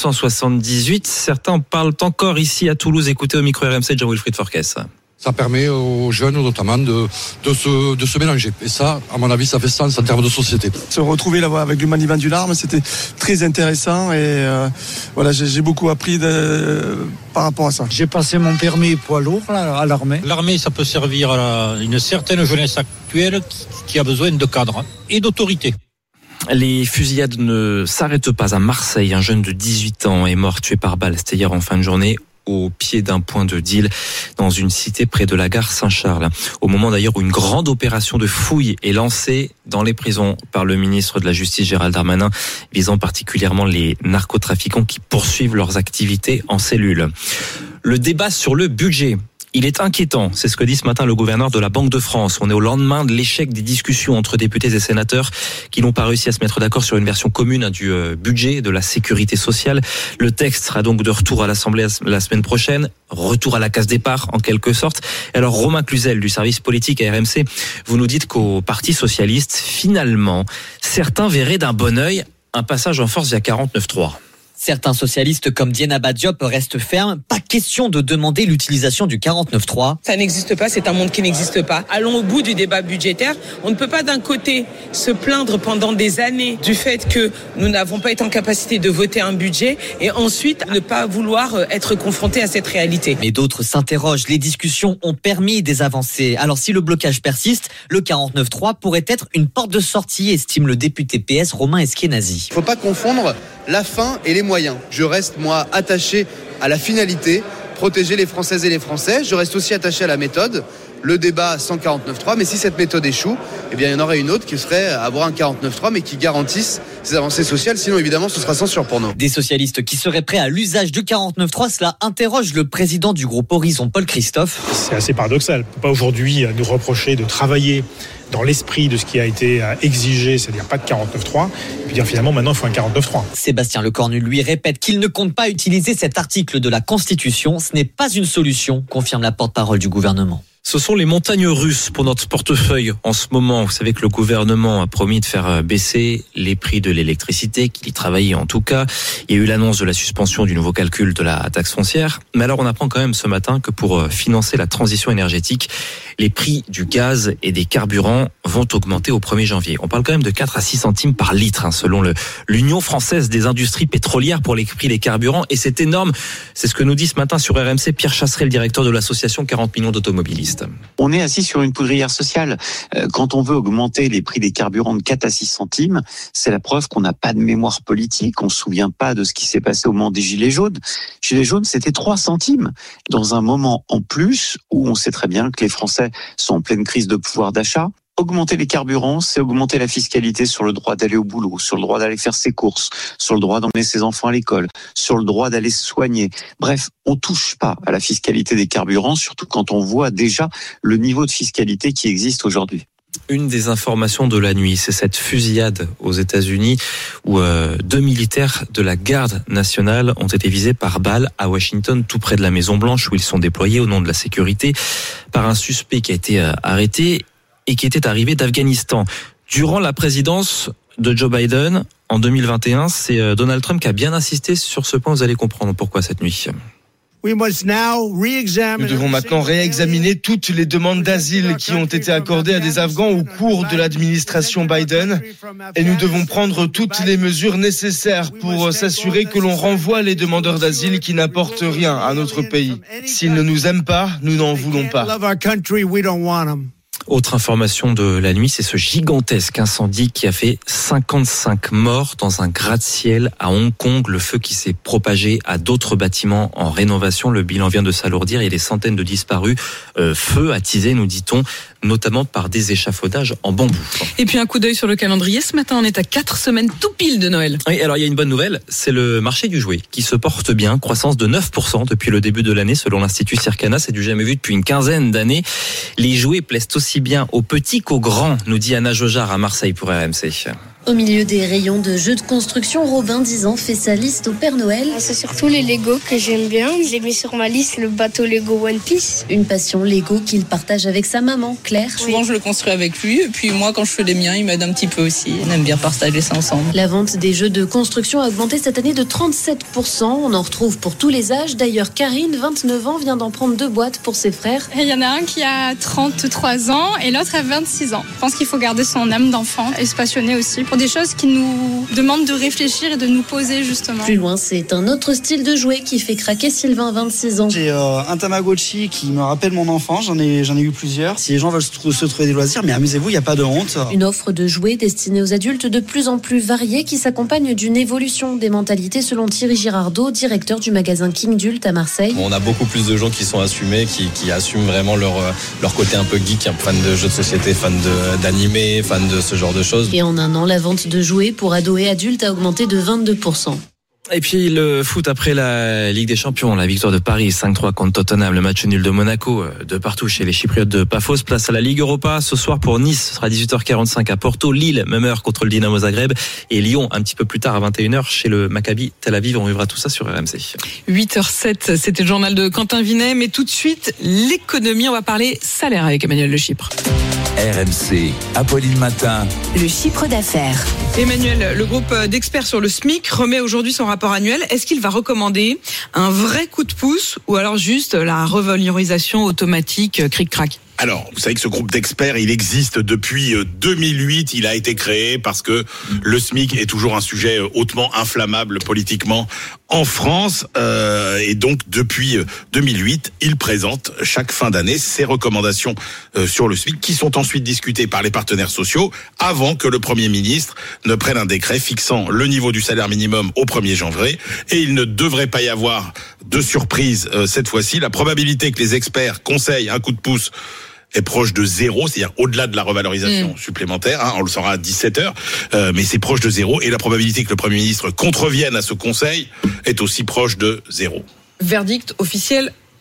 [SPEAKER 4] 1978. Certains parlent encore ici à Toulouse. Écoutez au micro RMC Jean-Wilfried Forquès.
[SPEAKER 17] Ça permet aux jeunes notamment de se mélanger. Et ça, à mon avis, ça fait sens en termes de société.
[SPEAKER 19] Se retrouver là avec le maniement d'une arme, c'était très intéressant et voilà, j'ai beaucoup appris par rapport à ça.
[SPEAKER 20] J'ai passé mon permis poids lourd là, à l'armée.
[SPEAKER 21] L'armée, ça peut servir à une certaine jeunesse actuelle qui a besoin de cadre et d'autorité.
[SPEAKER 4] Les fusillades ne s'arrêtent pas à Marseille. Un jeune de 18 ans est mort tué par balle. C'était hier en fin de journée, au pied d'un point de deal dans une cité près de la gare Saint-Charles. Au moment d'ailleurs où une grande opération de fouille est lancée dans les prisons par le ministre de la Justice Gérald Darmanin, visant particulièrement les narcotrafiquants qui poursuivent leurs activités en cellule. Le débat sur le budget, il est inquiétant, c'est ce que dit ce matin le gouverneur de la Banque de France. On est au lendemain de l'échec des discussions entre députés et sénateurs qui n'ont pas réussi à se mettre d'accord sur une version commune du budget de la sécurité sociale. Le texte sera donc de retour à l'Assemblée la semaine prochaine, retour à la case départ en quelque sorte. Alors Romain Cluzel du service politique à RMC, vous nous dites qu'au Parti socialiste, finalement, certains verraient d'un bon œil un passage en force via 49.3.
[SPEAKER 27] Certains socialistes comme Diana Badiop restent fermes. Pas question de demander l'utilisation du 49.3.
[SPEAKER 28] Ça n'existe pas, c'est un monde qui n'existe pas. Allons au bout du débat budgétaire. On ne peut pas d'un côté se plaindre pendant des années du fait que nous n'avons pas été en capacité de voter un budget et ensuite ne pas vouloir être confronté à cette réalité.
[SPEAKER 27] Mais d'autres s'interrogent. Les discussions ont permis des avancées. Alors si le blocage persiste, le 49.3 pourrait être une porte de sortie, estime le député PS Romain Eskenazi.
[SPEAKER 29] Il ne faut pas confondre la fin et les moyens. Je reste, moi, attaché à la finalité, protéger les Françaises et les Français. Je reste aussi attaché à la méthode, le débat sans 49.3. Mais si cette méthode échoue, eh bien, il y en aurait une autre qui serait avoir un 49.3, mais qui garantisse ces avancées sociales. Sinon, évidemment, ce sera censure pour nous.
[SPEAKER 27] Des socialistes qui seraient prêts à l'usage du 49.3, cela interroge le président du groupe Horizon, Paul Christophe.
[SPEAKER 30] C'est assez paradoxal. On ne peut pas aujourd'hui nous reprocher de travailler dans l'esprit de ce qui a été exigé, c'est-à-dire pas de 49.3, et puis dire finalement maintenant il faut un 49.3.
[SPEAKER 27] Sébastien Lecornu lui répète qu'il ne compte pas utiliser cet article de la Constitution. Ce n'est pas une solution, confirme la porte-parole du gouvernement.
[SPEAKER 4] Ce sont les montagnes russes pour notre portefeuille en ce moment. Vous savez que le gouvernement a promis de faire baisser les prix de l'électricité, qu'il y travaillait en tout cas. Il y a eu l'annonce de la suspension du nouveau calcul de la taxe foncière. Mais alors on apprend quand même ce matin que pour financer la transition énergétique, les prix du gaz et des carburants vont augmenter au 1er janvier. On parle quand même de 4 à 6 centimes par litre, selon l'Union française des industries pétrolières pour les prix des carburants. Et c'est énorme. C'est ce que nous dit ce matin sur RMC Pierre Chasseret, le directeur de l'association 40 millions d'automobilistes.
[SPEAKER 7] On est assis sur une poudrière sociale. Quand on veut augmenter les prix des carburants de 4 à 6 centimes, c'est la preuve qu'on n'a pas de mémoire politique, on ne se souvient pas de ce qui s'est passé au moment des Gilets jaunes. Gilets jaunes, c'était 3 centimes. Dans un moment en plus où on sait très bien que les Français sont en pleine crise de pouvoir d'achat. Augmenter les carburants, c'est augmenter la fiscalité sur le droit d'aller au boulot, sur le droit d'aller faire ses courses, sur le droit d'emmener ses enfants à l'école, sur le droit d'aller se soigner. Bref, on touche pas à la fiscalité des carburants, surtout quand on voit déjà le niveau de fiscalité qui existe aujourd'hui.
[SPEAKER 4] Une des informations de la nuit, c'est cette fusillade aux États-Unis où 2 militaires de la garde nationale ont été visés par balle à Washington, tout près de la Maison-Blanche où ils sont déployés au nom de la sécurité, par un suspect qui a été arrêté et qui était arrivé d'Afghanistan. Durant la présidence de Joe Biden, en 2021, c'est Donald Trump qui a bien insisté sur ce point. Vous allez comprendre pourquoi cette nuit.
[SPEAKER 8] Nous devons maintenant réexaminer toutes les demandes d'asile qui ont été accordées à des Afghans au cours de l'administration Biden et nous devons prendre toutes les mesures nécessaires pour s'assurer que l'on renvoie les demandeurs d'asile qui n'apportent rien à notre pays. S'ils ne nous aiment pas, nous n'en voulons pas.
[SPEAKER 4] Autre information de la nuit, c'est ce gigantesque incendie qui a fait 55 morts dans un gratte-ciel à Hong Kong. Le feu qui s'est propagé à d'autres bâtiments en rénovation. Le bilan vient de s'alourdir. Il y a des centaines de disparus. Feu attisé, nous dit-on, notamment par des échafaudages en bambou.
[SPEAKER 3] Et puis un coup d'œil sur le calendrier. Ce matin, on est à 4 semaines tout pile de Noël.
[SPEAKER 4] Oui, alors il y a une bonne nouvelle. C'est le marché du jouet qui se porte bien. Croissance de 9% depuis le début de l'année selon l'Institut Circana. C'est du jamais vu depuis une quinzaine d'années. Les jouets plaisent aussi bien aux petits qu'aux grands, nous dit Anna Jojard à Marseille pour RMC.
[SPEAKER 9] Au milieu des rayons de jeux de construction, Robin, 10 ans, fait sa liste au Père Noël.
[SPEAKER 11] C'est surtout les Lego que j'aime bien. J'ai mis sur ma liste le bateau Lego One Piece.
[SPEAKER 9] Une passion Lego qu'il partage avec sa maman, Claire.
[SPEAKER 12] Souvent, je le construis avec lui. Et puis moi, quand je fais les miens, il m'aide un petit peu aussi. On aime bien partager ça ensemble.
[SPEAKER 9] La vente des jeux de construction a augmenté cette année de 37%. On en retrouve pour tous les âges. D'ailleurs, Karine, 29 ans, vient d'en prendre 2 boîtes pour ses frères.
[SPEAKER 22] Il y en a un qui a 33 ans et l'autre a 26 ans. Je pense qu'il faut garder son âme d'enfant et se passionner aussi pour des choses qui nous demandent de réfléchir et de nous poser justement.
[SPEAKER 9] Plus loin, c'est un autre style de jouet qui fait craquer Sylvain, 26 ans.
[SPEAKER 23] J'ai un Tamagotchi qui me rappelle mon enfance, j'en ai eu plusieurs. Si les gens veulent se trouver des loisirs, mais amusez-vous, il n'y a pas de honte.
[SPEAKER 9] Une offre de jouets destinée aux adultes de plus en plus variée qui s'accompagne d'une évolution des mentalités selon Thierry Girardot, directeur du magasin King Dult à Marseille.
[SPEAKER 24] On a beaucoup plus de gens qui sont assumés, qui assument vraiment leur côté un peu geek, fan de jeux de société, fan d'animé, fan de ce genre de choses.
[SPEAKER 9] Et en un an, la vente de jouets pour ados et adultes a augmenté de 22%.
[SPEAKER 4] Et puis le foot après la Ligue des Champions, la victoire de Paris 5-3 contre Tottenham, le match nul de Monaco, de partout chez les Chypriotes de Paphos. Place à la Ligue Europa ce soir pour Nice, ce sera 18h45 à Porto, Lille, même heure contre le Dynamo Zagreb et Lyon un petit peu plus tard à 21h chez le Maccabi Tel Aviv. On vivra tout ça sur RMC.
[SPEAKER 3] 8h07, c'était le journal de Quentin Vinet, mais tout de suite l'économie, on va parler salaire avec Emmanuel Le Chypre.
[SPEAKER 2] RMC, Apolline Matin.
[SPEAKER 1] Le chiffre d'affaires.
[SPEAKER 3] Emmanuel, le groupe d'experts sur le SMIC remet aujourd'hui son rapport annuel. Est-ce qu'il va recommander un vrai coup de pouce ou alors juste la revalorisation automatique cric-crac ?
[SPEAKER 16] Alors, vous savez que ce groupe d'experts, il existe depuis 2008. Il a été créé parce que le SMIC est toujours un sujet hautement inflammable politiquement en France. Et donc, depuis 2008, il présente chaque fin d'année ses recommandations sur le SMIC qui sont ensuite discutées par les partenaires sociaux avant que le Premier ministre ne prenne un décret fixant le niveau du salaire minimum au 1er janvier. Et il ne devrait pas y avoir de surprise cette fois-ci. La probabilité que les experts conseillent un coup de pouce est proche de 0, c'est-à-dire au-delà de la revalorisation supplémentaire, on le saura à 17h, mais c'est proche de 0, et la probabilité que le Premier ministre contrevienne à ce conseil est aussi proche de 0.
[SPEAKER 3] Verdict officiel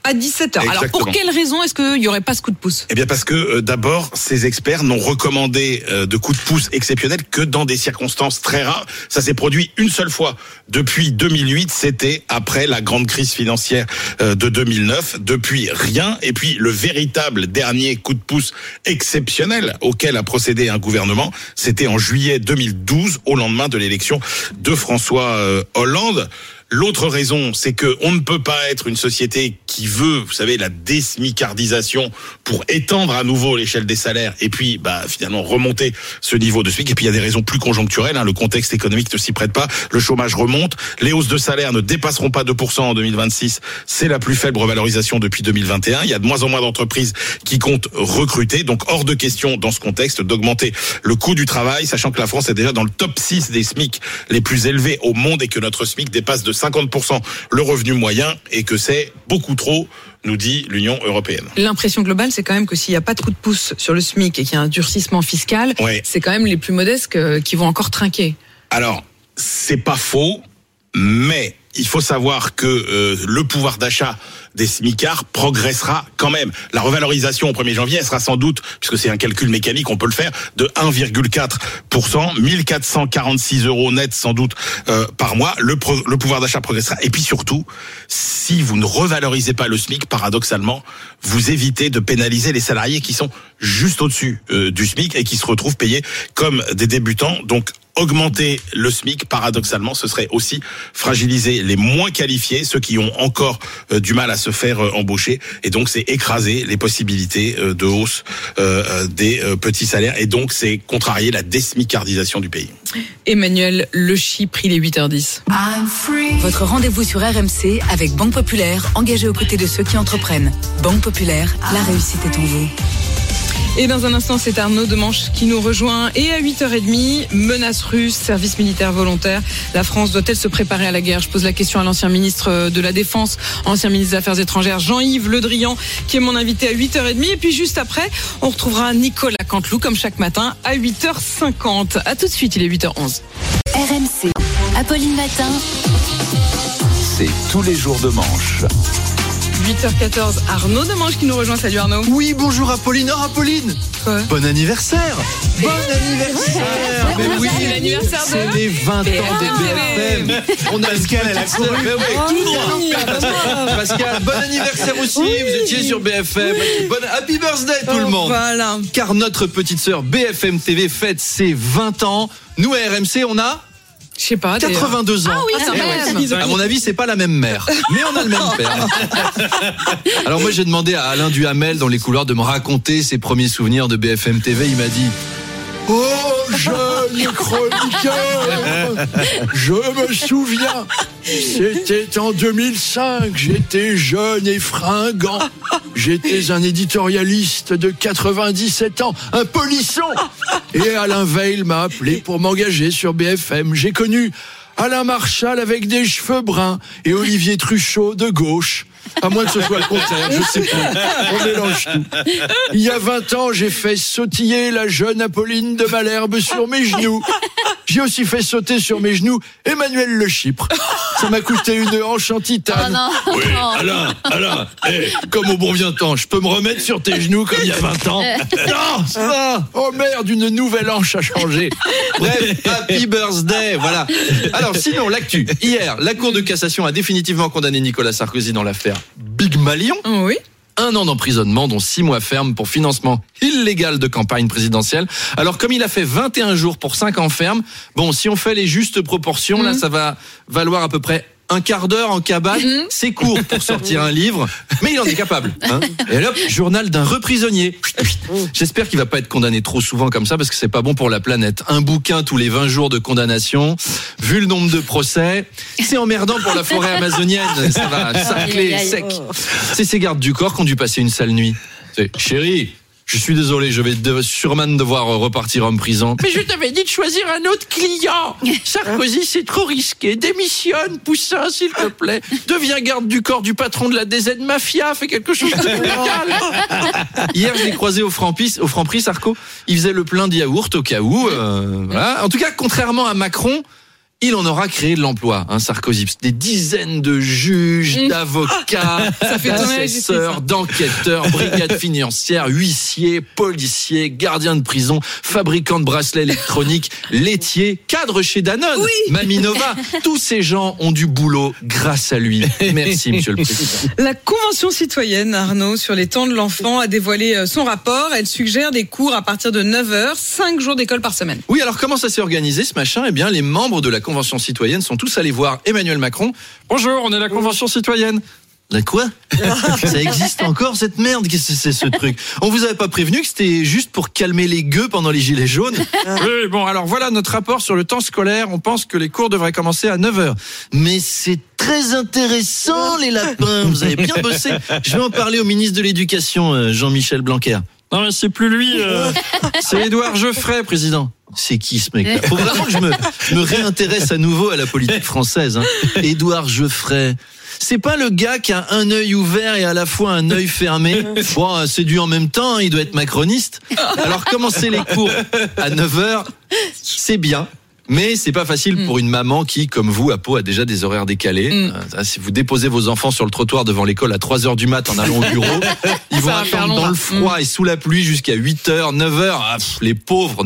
[SPEAKER 3] À 17h. Alors pour quelle raison est-ce qu'il n'y aurait pas ce coup de pouce ?
[SPEAKER 16] Eh bien parce que d'abord, ces experts n'ont recommandé de coups de pouce exceptionnels que dans des circonstances très rares. Ça s'est produit une seule fois depuis 2008, c'était après la grande crise financière de 2009. Depuis, rien. Et puis le véritable dernier coup de pouce exceptionnel auquel a procédé un gouvernement, c'était en juillet 2012, au lendemain de l'élection de François Hollande. L'autre raison, c'est que on ne peut pas être une société qui veut, vous savez, la désmicardisation pour étendre à nouveau l'échelle des salaires et puis, finalement, remonter ce niveau de SMIC. Et puis, il y a des raisons plus conjoncturelles. Le contexte économique ne s'y prête pas. Le chômage remonte. Les hausses de salaire ne dépasseront pas 2% en 2026. C'est la plus faible revalorisation depuis 2021. Il y a de moins en moins d'entreprises qui comptent recruter. Donc, hors de question, dans ce contexte, d'augmenter le coût du travail, sachant que la France est déjà dans le top 6 des SMIC les plus élevés au monde et que notre SMIC dépasse de 50% le revenu moyen et que c'est beaucoup trop, nous dit l'Union européenne.
[SPEAKER 3] L'impression globale, c'est quand même que s'il n'y a pas de coup de pouce sur le SMIC et qu'il y a un durcissement fiscal, c'est quand même les plus modestes qui vont encore trinquer.
[SPEAKER 16] Alors, c'est pas faux, mais il faut savoir que le pouvoir d'achat des smicards progressera quand même. La revalorisation au 1er janvier, elle sera sans doute, puisque c'est un calcul mécanique, on peut le faire, de 1,4%, 1446 € net sans doute par mois. Le pouvoir d'achat progressera. Et puis surtout, si vous ne revalorisez pas le SMIC, paradoxalement, vous évitez de pénaliser les salariés qui sont juste au-dessus du SMIC et qui se retrouvent payés comme des débutants. Donc, augmenter le SMIC, paradoxalement, ce serait aussi fragiliser les moins qualifiés, ceux qui ont encore du mal à se faire embaucher, et donc c'est écraser les possibilités de hausse des petits salaires, et donc c'est contrarier la désmicardisation du pays.
[SPEAKER 3] Emmanuel Le Chypre, il est 8h10.
[SPEAKER 1] Votre rendez-vous sur RMC avec Banque Populaire, engagée aux côtés de ceux qui entreprennent. Banque Populaire, la réussite est en vous.
[SPEAKER 3] Et dans un instant, c'est Arnaud Demanche qui nous rejoint. Et à 8h30, menace russe, service militaire volontaire. La France doit-elle se préparer à la guerre ? Je pose la question à l'ancien ministre de la Défense, ancien ministre des Affaires étrangères, Jean-Yves Le Drian, qui est mon invité à 8h30. Et puis juste après, on retrouvera Nicolas Canteloup, comme chaque matin, à 8h50. À tout de suite, il est 8h11.
[SPEAKER 1] RMC, Apolline Matin.
[SPEAKER 2] C'est tous les jours de manche.
[SPEAKER 3] 8h14, Arnaud Demanche qui nous rejoint. Salut Arnaud.
[SPEAKER 5] Oui, bonjour Apolline. Oh Apolline, bon anniversaire. Bon anniversaire.
[SPEAKER 3] Mais oui, c'est l'anniversaire de...
[SPEAKER 5] C'est les 20 ans de BFM. On a Pascal, elle a couru. Tout droit. Pascal, bon anniversaire aussi. Vous étiez sur BFM. Happy birthday tout le monde.
[SPEAKER 3] Voilà.
[SPEAKER 5] Car notre petite sœur BFM TV fête ses 20 ans. Nous à RMC, on a...
[SPEAKER 3] Je sais pas.
[SPEAKER 5] 82 ans.
[SPEAKER 3] Ah oui, quand même.
[SPEAKER 5] À mon avis, c'est pas la même mère, mais on a le même père. Alors moi, j'ai demandé à Alain Duhamel dans les couloirs de me raconter ses premiers souvenirs de BFM TV. Il m'a dit: oh, jeune chroniqueur, je me souviens, c'était en 2005, j'étais jeune et fringant, j'étais un éditorialiste de 97 ans, un polisson, et Alain Veil m'a appelé pour m'engager sur BFM. J'ai connu Alain Marchal avec des cheveux bruns et Olivier Truchot de gauche. À moins que ce soit le contraire, je sais plus. On mélange tout. Il y a 20 ans, j'ai fait sautiller la jeune Apolline de Malherbe sur mes genoux. J'ai aussi fait sauter sur mes genoux Emmanuel Le Chypre. Ça m'a coûté une hanche en titane.
[SPEAKER 1] Oh non.
[SPEAKER 5] Oui, Alain, comme au bon vieux temps, je peux me remettre sur tes genoux comme il y a 20 ans. Non. Oh merde, une nouvelle hanche a changé. Bref, happy birthday, voilà. Alors sinon, l'actu. Hier, la Cour de cassation a définitivement condamné Nicolas Sarkozy dans l'affaire Big Malion.
[SPEAKER 3] Oui.
[SPEAKER 5] 1 an d'emprisonnement, dont 6 mois ferme pour financement illégal de campagne présidentielle. Alors, comme il a fait 21 jours pour 5 ans ferme, bon, si on fait les justes proportions, là, ça va valoir à peu près un quart d'heure en cabane. C'est court pour sortir un livre, mais il en est capable. Hein. Et hop, journal d'un reprisonnier. J'espère qu'il va pas être condamné trop souvent comme ça, parce que c'est pas bon pour la planète. Un bouquin tous les 20 jours de condamnation. Vu le nombre de procès, c'est emmerdant pour la forêt amazonienne. Ça va sarcler sec. C'est ces gardes du corps qui ont dû passer une sale nuit. Chérie, je suis désolé, je vais sûrement devoir repartir en prison. Mais je t'avais dit de choisir un autre client. Sarkozy, c'est trop risqué. Démissionne, Poussin, s'il te plaît. Deviens garde du corps du patron de la DZ Mafia. Fais quelque chose de légal. Hier, je l'ai croisé au Franprix, Sarko. Il faisait le plein de yaourt au cas où. Voilà. En tout cas, contrairement à Macron, il en aura créé de l'emploi, Sarkozy. Des dizaines de juges, d'avocats, d'assesseurs, d'enquêteurs, brigades financières, huissiers, policiers, gardiens de prison, fabricants de bracelets électroniques, laitiers, cadres chez Danone, Maminova. Tous ces gens ont du boulot grâce à lui. Merci, Monsieur le Président.
[SPEAKER 3] La Convention citoyenne, Arnaud, sur les temps de l'enfant a dévoilé son rapport. Elle suggère des cours à partir de 9h, 5 jours d'école par semaine.
[SPEAKER 5] Oui, alors comment ça s'est organisé ce machin ? Eh bien, les membres de la Convention citoyenne sont tous allés voir Emmanuel Macron. Bonjour, on est la Convention citoyenne. La quoi ? Ça existe encore cette merde ? Qu'est-ce que c'est ce truc ? On vous avait pas prévenu que c'était juste pour calmer les gueux pendant les gilets jaunes ? Oui, bon, alors voilà notre rapport sur le temps scolaire. On pense que les cours devraient commencer à 9h. Mais c'est très intéressant, les lapins. Vous avez bien bossé. Je vais en parler au ministre de l'Éducation, Jean-Michel Blanquer. Non, mais c'est plus lui. C'est Édouard Geoffrey, président. C'est qui ce mec-là ? Faut vraiment que je me réintéresse à nouveau à la politique française. Édouard Geoffrey. C'est pas le gars qui a un œil ouvert et à la fois un œil fermé. Bon, c'est dû en même temps, il doit être macroniste. Alors commencer les cours à 9h, c'est bien. Mais c'est pas facile pour une maman qui, comme vous, a déjà des horaires décalés. Si vous déposez vos enfants sur le trottoir devant l'école à 3h du mat en allant au bureau, ils vont attendre dans le froid et sous la pluie jusqu'à 8h, 9h. Ah, les pauvres.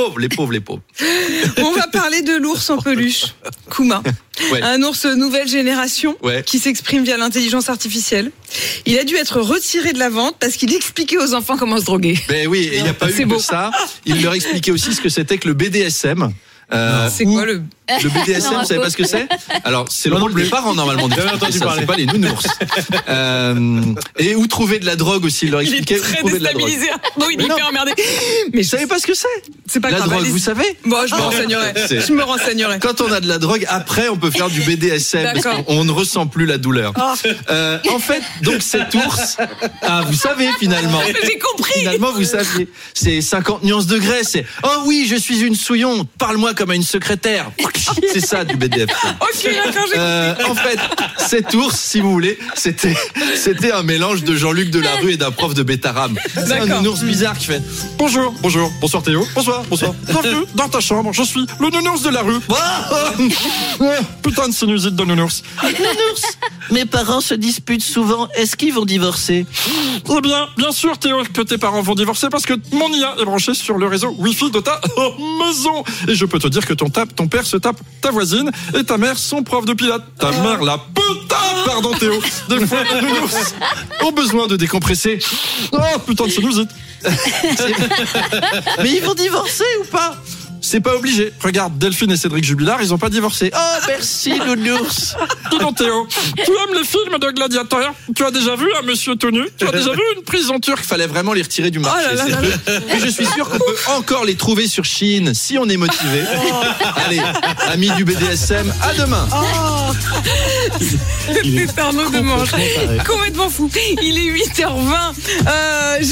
[SPEAKER 3] On va parler de l'ours en peluche, Kuma. Ouais. Un ours nouvelle génération qui s'exprime via l'intelligence artificielle. Il a dû être retiré de la vente parce qu'il expliquait aux enfants comment se droguer.
[SPEAKER 5] Ben oui, et il n'y a pas eu que ça. Il leur expliquait aussi ce que c'était que le BDSM.
[SPEAKER 3] C'est quoi le
[SPEAKER 5] BDSM, vous savez pas ce que c'est ? Alors, c'est le rôle des parents, normalement. C'est pas les nounours. Et où trouver de la drogue aussi, il leur expliquait où trouver de la drogue.
[SPEAKER 3] Non, il est hyper emmerdé.
[SPEAKER 5] Mais je savez pas ce que c'est ?
[SPEAKER 3] C'est pas
[SPEAKER 5] la
[SPEAKER 3] grave.
[SPEAKER 5] drogue, vous savez ?
[SPEAKER 3] Bon, je me renseignerai.
[SPEAKER 5] Quand on a de la drogue, après, on peut faire du BDSM. Parce qu'on ne ressent plus la douleur. En fait, donc cet ours, vous savez finalement.
[SPEAKER 3] J'ai compris.
[SPEAKER 5] Finalement, vous saviez. C'est 50 nuances de grès. C'est oui, je suis une souillon. Parle-moi comme à une secrétaire. C'est ça du BDSM.
[SPEAKER 3] Ok, d'accord, j'ai compris.
[SPEAKER 5] En fait, cet ours, si vous voulez, c'était un mélange de Jean-Luc Delarue et d'un prof de Betaram. C'est un ours bizarre qui fait bonsoir Théo, bonsoir. Bienvenue dans ta chambre, je suis le nounours de la rue. Putain de sinusite de nounours. Nounours, mes parents se disputent souvent, est-ce qu'ils vont divorcer ? Eh bien sûr Théo, que tes parents vont divorcer parce que mon IA est branché sur le réseau Wi-Fi de ta maison. Et je peux te dire que ton père se tape ta voisine et ta mère son prof de pilates. Ta mère la putain, pardon Théo. Des fois les nounours ont besoin de décompresser. Putain de sinusite. Mais ils vont divorcer ou pas ? C'est pas obligé. Regarde, Delphine et Cédric Jubilard, ils ont pas divorcé. Oh, merci, nounours. Dis donc, Théo, tu aimes les films de gladiateurs ? Tu as déjà vu un monsieur tout nu ? Tu as déjà vu une prison turque ? Fallait vraiment les retirer du marché. Mais je suis sûr qu'on peut encore les trouver sur Chine, si on est motivé. Allez, amis du BDSM, à demain.
[SPEAKER 3] C'est Arnaud Demanche. Complètement fou. Il est 8h20.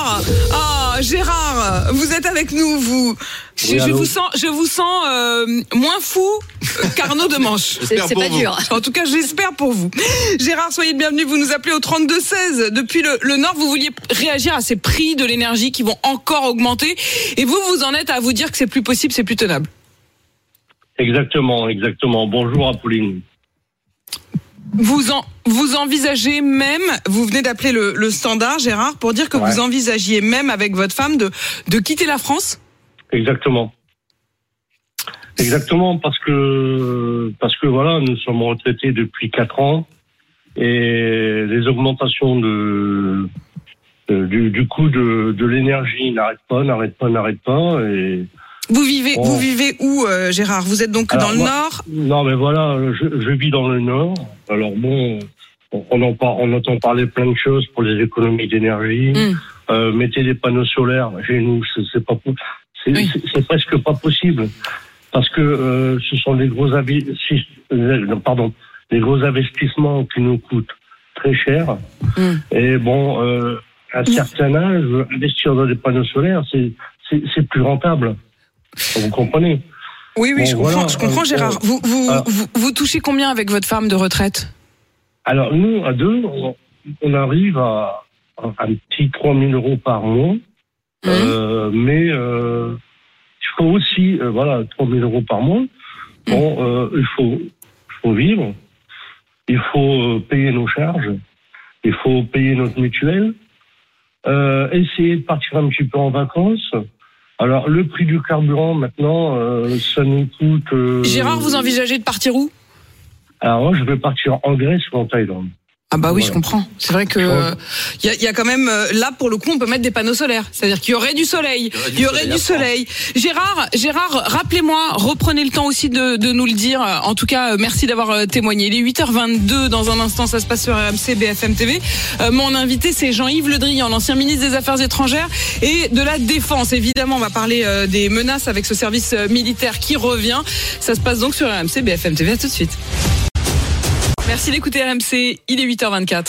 [SPEAKER 3] Gérard, vous êtes avec nous, je vous sens moins fou qu'Arnaud Demanche.
[SPEAKER 27] C'est pas dur.
[SPEAKER 3] En tout cas, j'espère pour vous. Gérard, soyez le bienvenu. Vous nous appelez au 32-16. Depuis le Nord, vous vouliez réagir à ces prix de l'énergie qui vont encore augmenter. Et vous en êtes à vous dire que c'est plus possible, c'est plus tenable.
[SPEAKER 6] Exactement. Bonjour, Apolline.
[SPEAKER 3] Vous envisagez même, vous venez d'appeler le Standard, Gérard, pour dire que vous envisagiez même avec votre femme de quitter la France ?
[SPEAKER 6] Exactement, parce que voilà, nous sommes retraités depuis 4 ans et les augmentations du coût de l'énergie n'arrêtent pas et
[SPEAKER 3] vous vivez où, Gérard ? Vous êtes donc dans le Nord ?
[SPEAKER 6] Non, mais voilà, je vis dans le Nord. Alors bon, on entend parler plein de choses pour les économies d'énergie. Mettez des panneaux solaires chez nous, c'est presque pas possible parce que ce sont des gros investissements qui nous coûtent très cher. Et bon, à un certain âge, investir dans des panneaux solaires, c'est plus rentable. Vous comprenez ?
[SPEAKER 3] Oui, bon, je comprends, Gérard. Vous touchez combien avec votre femme de retraite ?
[SPEAKER 6] Alors, nous, à deux, on arrive à un petit 3 000 euros par mois. Mais il faut aussi, 3 000 euros par mois. Bon, il faut vivre, il faut payer nos charges, il faut payer notre mutuelle, essayer de partir un petit peu en vacances. Alors, le prix du carburant, maintenant, ça nous coûte...
[SPEAKER 3] Gérard, vous envisagez de partir où ?
[SPEAKER 6] Alors, moi, je vais partir en Grèce ou en Thaïlande.
[SPEAKER 3] Ah bah oui, je comprends. C'est vrai que y a quand même là pour le coup on peut mettre des panneaux solaires. C'est-à-dire qu'il y aurait du soleil, il y aurait du soleil. Gérard, rappelez-moi, reprenez le temps aussi de nous le dire. En tout cas, merci d'avoir témoigné. Il est 8h22 dans un instant, ça se passe sur RMC BFM TV. Mon invité c'est Jean-Yves Le Drian, l'ancien ministre des Affaires étrangères et de la Défense. Évidemment, on va parler des menaces avec ce service militaire qui revient. Ça se passe donc sur RMC BFM TV. À tout de suite. Merci d'écouter RMC, il est 8h24.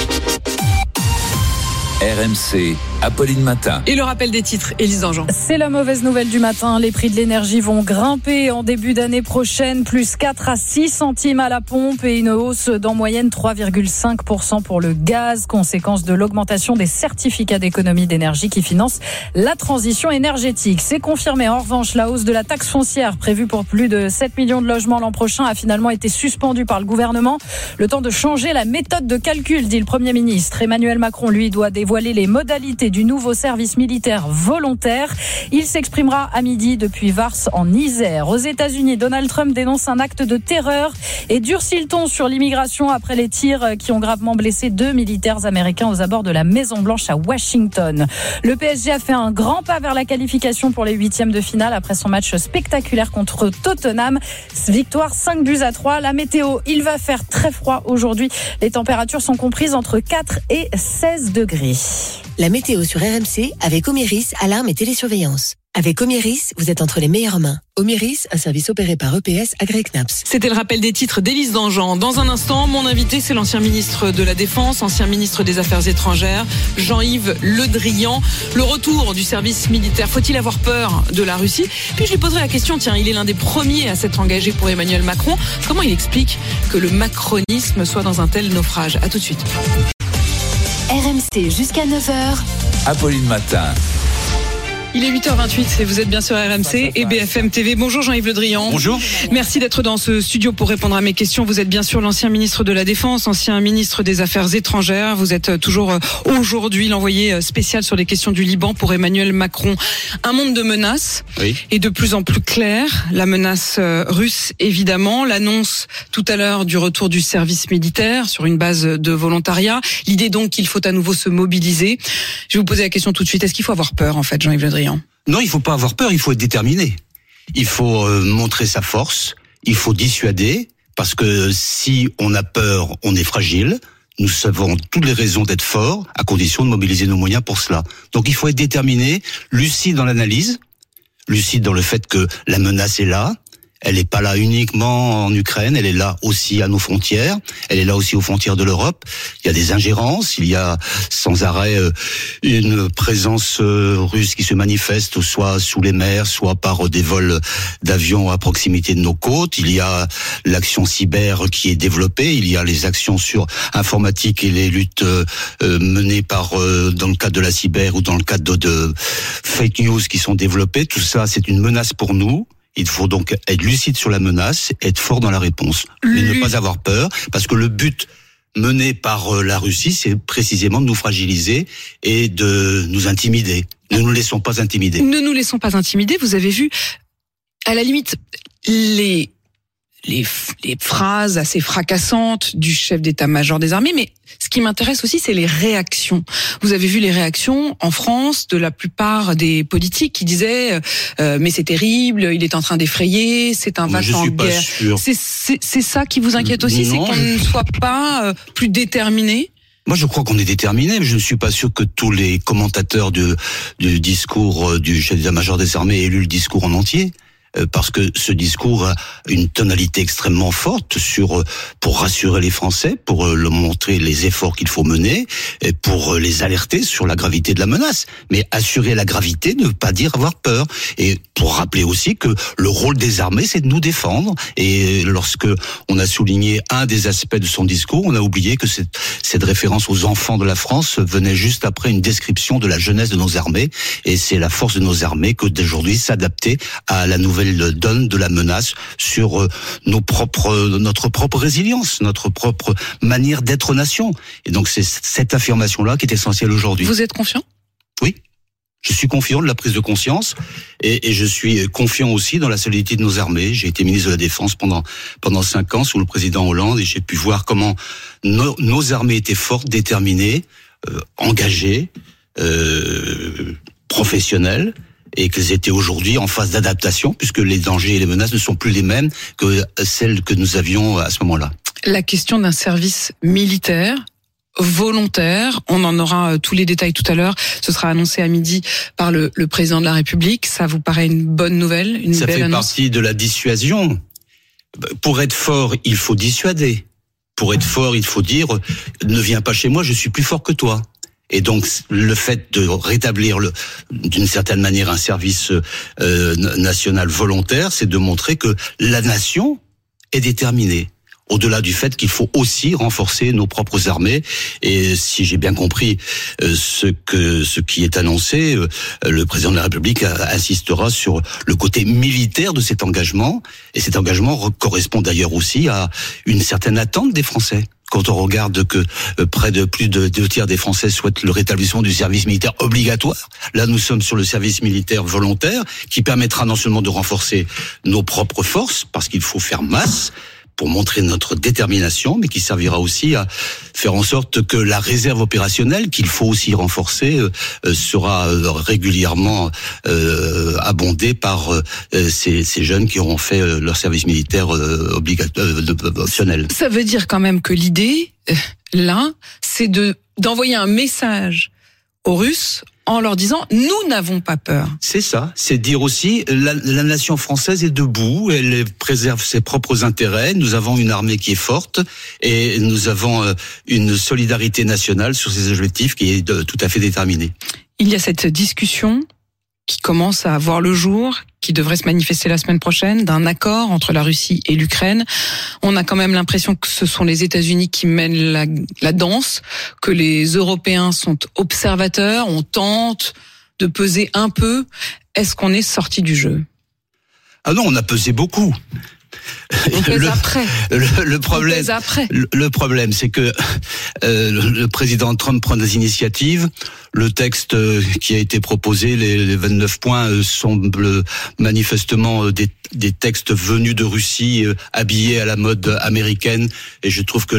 [SPEAKER 2] RMC, Apolline Matin.
[SPEAKER 3] Et le rappel des titres, Élise Dangean.
[SPEAKER 10] C'est la mauvaise nouvelle du matin. Les prix de l'énergie vont grimper en début d'année prochaine, plus 4 à 6 centimes à la pompe et une hausse d'en moyenne 3,5% pour le gaz, conséquence de l'augmentation des certificats d'économie d'énergie qui financent la transition énergétique. C'est confirmé. En revanche, la hausse de la taxe foncière prévue pour plus de 7 millions de logements l'an prochain a finalement été suspendue par le gouvernement. Le temps de changer la méthode de calcul, dit le Premier ministre. Emmanuel Macron, lui, doit dévoiler les modalités du nouveau service militaire volontaire. Il s'exprimera à midi depuis Vars en Isère. Aux États-Unis, Donald Trump dénonce un acte de terreur et durcit le ton sur l'immigration après les tirs qui ont gravement blessé 2 militaires américains aux abords de la Maison-Blanche à Washington. Le PSG a fait un grand pas vers la qualification pour les 8e de finale après son match spectaculaire contre Tottenham. Victoire 5-3. La météo, il va faire très froid aujourd'hui. Les températures sont comprises entre 4 et 16 degrés.
[SPEAKER 13] La météo sur RMC avec Omiris, alarme et télésurveillance. Avec Omiris, vous êtes entre les meilleures mains. Omiris, un service opéré par EPS Agré-Knaps.
[SPEAKER 3] C'était le rappel des titres d'Élise Dangean. Dans un instant, mon invité, c'est l'ancien ministre de la Défense, ancien ministre des Affaires étrangères, Jean-Yves Le Drian. Le retour du service militaire, faut-il avoir peur de la Russie ? Puis je lui poserai la question, tiens, il est l'un des premiers à s'être engagé pour Emmanuel Macron. Comment il explique que le macronisme soit dans un tel naufrage ? À tout de suite.
[SPEAKER 1] RMC jusqu'à 9h.
[SPEAKER 2] Apolline Matin.
[SPEAKER 3] Il est 8h28 et vous êtes bien sur RMC et BFM TV. Bonjour Jean-Yves Le Drian.
[SPEAKER 5] Bonjour.
[SPEAKER 3] Merci d'être dans ce studio pour répondre à mes questions. Vous êtes bien sûr l'ancien ministre de la Défense, ancien ministre des Affaires étrangères. Vous êtes toujours aujourd'hui l'envoyé spécial sur les questions du Liban pour Emmanuel Macron. Un monde de menaces est de plus en plus clair. La menace russe, évidemment. L'annonce tout à l'heure du retour du service militaire sur une base de volontariat. L'idée donc qu'il faut à nouveau se mobiliser. Je vais vous poser la question tout de suite. Est-ce qu'il faut avoir peur en fait, Jean-Yves Le Drian ?
[SPEAKER 14] Non, il faut pas avoir peur, il faut être déterminé. Il faut montrer sa force, il faut dissuader, parce que si on a peur, on est fragile. Nous avons toutes les raisons d'être forts, à condition de mobiliser nos moyens pour cela. Donc il faut être déterminé, lucide dans l'analyse, lucide dans le fait que la menace est là. Elle n'est pas là uniquement en Ukraine, elle est là aussi à nos frontières, elle est là aussi aux frontières de l'Europe. Il y a des ingérences, il y a sans arrêt une présence russe qui se manifeste soit sous les mers, soit par des vols d'avions à proximité de nos côtes. Il y a l'action cyber qui est développée, il y a les actions sur informatique et les luttes menées par dans le cadre de la cyber ou dans le cadre de fake news qui sont développées. Tout ça, c'est une menace pour nous. Il faut donc être lucide sur la menace, être fort dans la réponse, mais ne pas avoir peur, parce que le but mené par la Russie, c'est précisément de nous fragiliser et de nous intimider. Ne nous laissons pas intimider.
[SPEAKER 3] Ne nous laissons pas intimider. Vous avez vu, à la limite, les phrases assez fracassantes du chef d'état-major des armées, mais ce qui m'intéresse aussi, c'est les réactions. Vous avez vu les réactions en France de la plupart des politiques qui disaient mais c'est terrible, il est en train d'effrayer, c'est un vaste en guerre. C'est ça qui vous inquiète aussi, c'est qu'on ne soit pas plus déterminé?
[SPEAKER 14] Moi, je crois qu'on est déterminé, mais je ne suis pas sûr que tous les commentateurs du discours du chef d'état-major des armées aient lu le discours en entier. Parce que ce discours a une tonalité extrêmement forte pour rassurer les Français, pour leur montrer les efforts qu'il faut mener, et pour les alerter sur la gravité de la menace. Mais assurer la gravité ne veut pas dire avoir peur. Et pour rappeler aussi que le rôle des armées, c'est de nous défendre. Et lorsque on a souligné un des aspects de son discours, on a oublié que cette référence aux enfants de la France venait juste après une description de la jeunesse de nos armées. Et c'est la force de nos armées que d'aujourd'hui s'adapter à la nouvelle nouvelle donne de la menace sur notre propre résilience, notre propre manière d'être nation. Et donc c'est cette affirmation-là qui est essentielle aujourd'hui.
[SPEAKER 3] Vous êtes confiant ?
[SPEAKER 14] Oui. Je suis confiant de la prise de conscience et je suis confiant aussi dans la solidité de nos armées. J'ai été ministre de la Défense pendant 5 ans sous le président Hollande et j'ai pu voir comment nos armées étaient fortes, déterminées, engagées, professionnelles, et qu'elles étaient aujourd'hui en phase d'adaptation puisque les dangers et les menaces ne sont plus les mêmes que celles que nous avions à ce moment-là.
[SPEAKER 3] La question d'un service militaire volontaire, on en aura tous les détails tout à l'heure, ce sera annoncé à midi par le président de la République. Ça vous paraît une bonne nouvelle, une
[SPEAKER 14] belle annonce ? Ça fait partie de la dissuasion. Pour être fort, il faut dissuader. Pour être fort, il faut dire ne viens pas chez moi, je suis plus fort que toi. Et donc le fait de rétablir d'une certaine manière un service national volontaire, c'est de montrer que la nation est déterminée. Au-delà du fait qu'il faut aussi renforcer nos propres armées. Et si j'ai bien compris ce qui est annoncé, le président de la République insistera sur le côté militaire de cet engagement. Et cet engagement correspond d'ailleurs aussi à une certaine attente des Français. Quand on regarde que près de plus de 2 tiers des Français souhaitent le rétablissement du service militaire obligatoire, là nous sommes sur le service militaire volontaire qui permettra non seulement de renforcer nos propres forces, parce qu'il faut faire masse, pour montrer notre détermination, mais qui servira aussi à faire en sorte que la réserve opérationnelle, qu'il faut aussi renforcer, sera régulièrement abondée par ces jeunes qui auront fait leur service militaire optionnel.
[SPEAKER 3] Ça veut dire quand même que l'idée, là, c'est d'envoyer un message aux Russes en leur disant « nous n'avons pas peur ».
[SPEAKER 14] C'est ça, c'est dire aussi la nation française est debout, elle préserve ses propres intérêts, nous avons une armée qui est forte et nous avons une solidarité nationale sur ces objectifs qui est tout à fait déterminée.
[SPEAKER 3] Il y a cette discussion qui commence à voir le jour, qui devrait se manifester la semaine prochaine, d'un accord entre la Russie et l'Ukraine. On a quand même l'impression que ce sont les États-Unis qui mènent la danse, que les Européens sont observateurs, on tente de peser un peu. Est-ce qu'on est sorti du jeu ?
[SPEAKER 14] Ah non, on a pesé beaucoup.
[SPEAKER 3] On pèse après.
[SPEAKER 14] Le problème, c'est que le président Trump prend des initiatives. Le texte qui a été proposé, les 29 points, semblent manifestement des textes venus de Russie, habillés à la mode américaine. Et je trouve que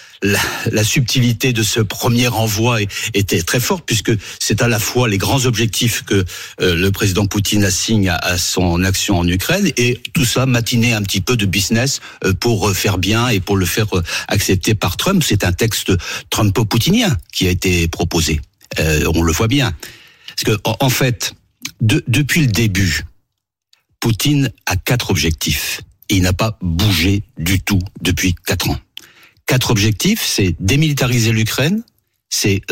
[SPEAKER 14] la subtilité de ce premier envoi était très forte, puisque c'est à la fois les grands objectifs que le président Poutine assigne à son action en Ukraine, et tout ça matiné un petit peu de business pour faire bien et pour le faire accepter par Trump. C'est un texte trumpo-poutinien qui a été proposé. On le voit bien. Parce que, en fait, depuis le début, Poutine a 4 objectifs. Et il n'a pas bougé du tout depuis 4 ans. 4 objectifs, c'est démilitariser l'Ukraine, c'est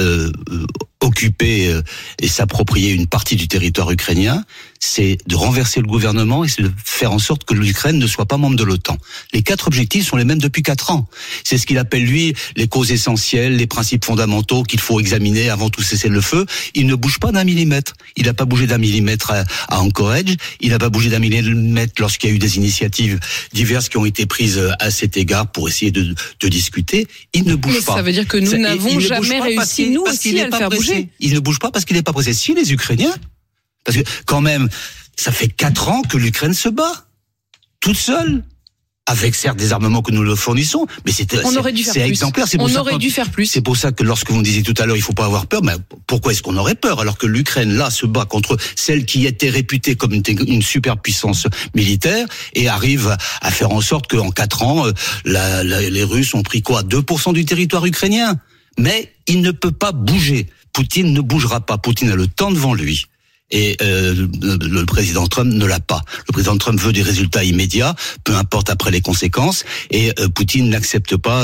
[SPEAKER 14] occuper et s'approprier une partie du territoire ukrainien, c'est de renverser le gouvernement et c'est de faire en sorte que l'Ukraine ne soit pas membre de l'OTAN. Les 4 objectifs sont les mêmes depuis 4 ans. C'est ce qu'il appelle, lui, les causes essentielles, les principes fondamentaux qu'il faut examiner avant tout cessez-le-feu. Il ne bouge pas d'un millimètre. Il n'a pas bougé d'un millimètre à Anchorage. Il n'a pas bougé d'un millimètre lorsqu'il y a eu des initiatives diverses qui ont été prises à cet égard pour essayer de discuter. Il ne bouge pas.
[SPEAKER 3] Ça veut dire que nous n'avons jamais réussi, nous aussi, à le faire bouger.
[SPEAKER 14] Il ne bouge pas parce qu'il n'est pas pressé. Si, les Ukrainiens, parce que quand même, ça fait 4 ans que l'Ukraine se bat, toute seule, avec certes des armements que nous leur fournissons, mais c'est exemplaire.
[SPEAKER 3] On aurait dû faire plus.
[SPEAKER 14] C'est pour ça que lorsque vous me disiez tout à l'heure, il faut pas avoir peur, mais pourquoi est-ce qu'on aurait peur alors que l'Ukraine là se bat contre celle qui était réputée comme une superpuissance militaire et arrive à faire en sorte qu'en 4 ans, les Russes ont pris 2% du territoire ukrainien. Mais il ne peut pas bouger. Poutine ne bougera pas. Poutine a le temps devant lui. Et le président Trump ne l'a pas. Le président Trump veut des résultats immédiats, peu importe après les conséquences. Et Poutine n'accepte pas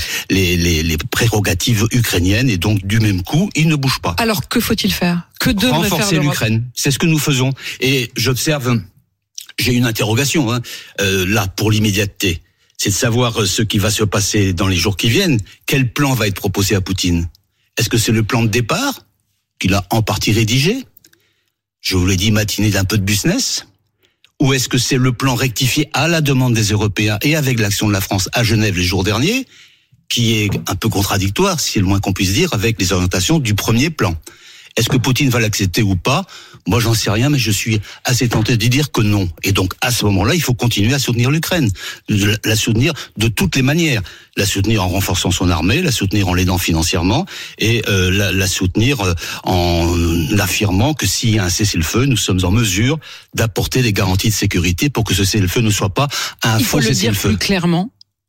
[SPEAKER 14] les prérogatives ukrainiennes. Et donc, du même coup, il ne bouge pas.
[SPEAKER 3] Alors, que faut-il faire ? Que devrait faire l'Europe ?
[SPEAKER 14] Renforcer l'Ukraine. C'est ce que nous faisons. Et j'observe, j'ai une interrogation là pour l'immédiateté. C'est de savoir ce qui va se passer dans les jours qui viennent. Quel plan va être proposé à Poutine ? Est-ce que c'est le plan de départ qu'il a en partie rédigé ? Je vous l'ai dit, matiné d'un peu de business ? Ou est-ce que c'est le plan rectifié à la demande des Européens et avec l'action de la France à Genève les jours derniers, qui est un peu contradictoire, si c'est le moins qu'on puisse dire, avec les orientations du premier plan? Est-ce que Poutine va l'accepter ou pas? Moi, j'en sais rien, mais je suis assez tenté de dire que non. Et donc, à ce moment-là, il faut continuer à soutenir l'Ukraine. La soutenir de toutes les manières. La soutenir en renforçant son armée, la soutenir en l'aidant financièrement, et la soutenir en affirmant que s'il y a un cessez-le-feu, nous sommes en mesure d'apporter des garanties de sécurité pour que ce cessez-le-feu ne soit pas un faux cessez-le-feu.
[SPEAKER 3] Il faut le dire plus clairement.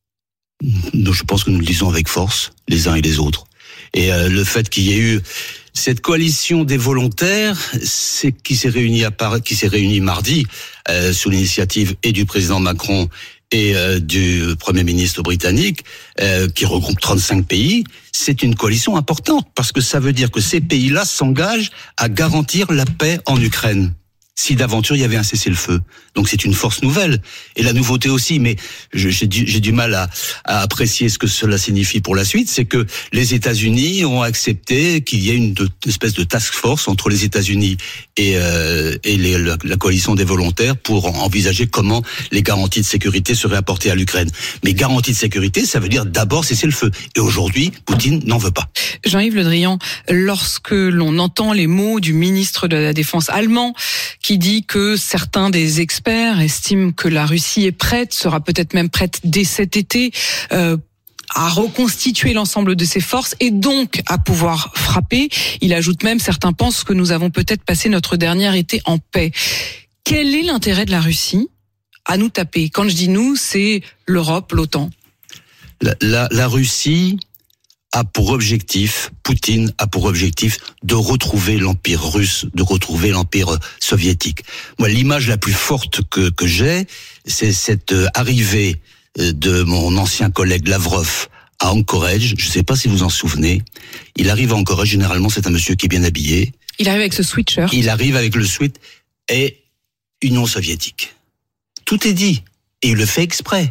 [SPEAKER 14] Je pense que nous le disons avec force, les uns et les autres. Et le fait qu'il y ait eu cette coalition des volontaires, qui s'est réunie mardi sous l'initiative et du président Macron et du Premier ministre britannique, qui regroupe 35 pays, c'est une coalition importante parce que ça veut dire que ces pays-là s'engagent à garantir la paix en Ukraine. Si d'aventure il y avait un cessez-le-feu. Donc c'est une force nouvelle. Et la nouveauté aussi, mais j'ai du mal à apprécier ce que cela signifie pour la suite, c'est que les États-Unis ont accepté qu'il y ait une espèce de task force entre les États-Unis et la coalition des volontaires pour envisager comment les garanties de sécurité seraient apportées à l'Ukraine. Mais garantie de sécurité, ça veut dire d'abord cessez-le-feu. Et aujourd'hui, Poutine n'en veut pas.
[SPEAKER 3] Jean-Yves Le Drian, lorsque l'on entend les mots du ministre de la Défense allemand, qui dit que certains des experts estiment que la Russie est prête, sera peut-être même prête dès cet été, à reconstituer l'ensemble de ses forces et donc à pouvoir frapper. Il ajoute même, certains pensent que nous avons peut-être passé notre dernier été en paix. Quel est l'intérêt de la Russie à nous taper? Quand je dis nous, c'est l'Europe, l'OTAN.
[SPEAKER 14] La Russie a pour objectif, Poutine a pour objectif de retrouver l'empire russe, de retrouver l'empire soviétique. Moi, l'image la plus forte que j'ai, c'est cette arrivée de mon ancien collègue Lavrov à Anchorage. Je ne sais pas si vous en souvenez. Il arrive à Anchorage, généralement c'est un monsieur qui est bien habillé.
[SPEAKER 3] Il arrive avec ce sweatshirt.
[SPEAKER 14] Il arrive avec le sweat et Union soviétique. Tout est dit. Et il le fait exprès.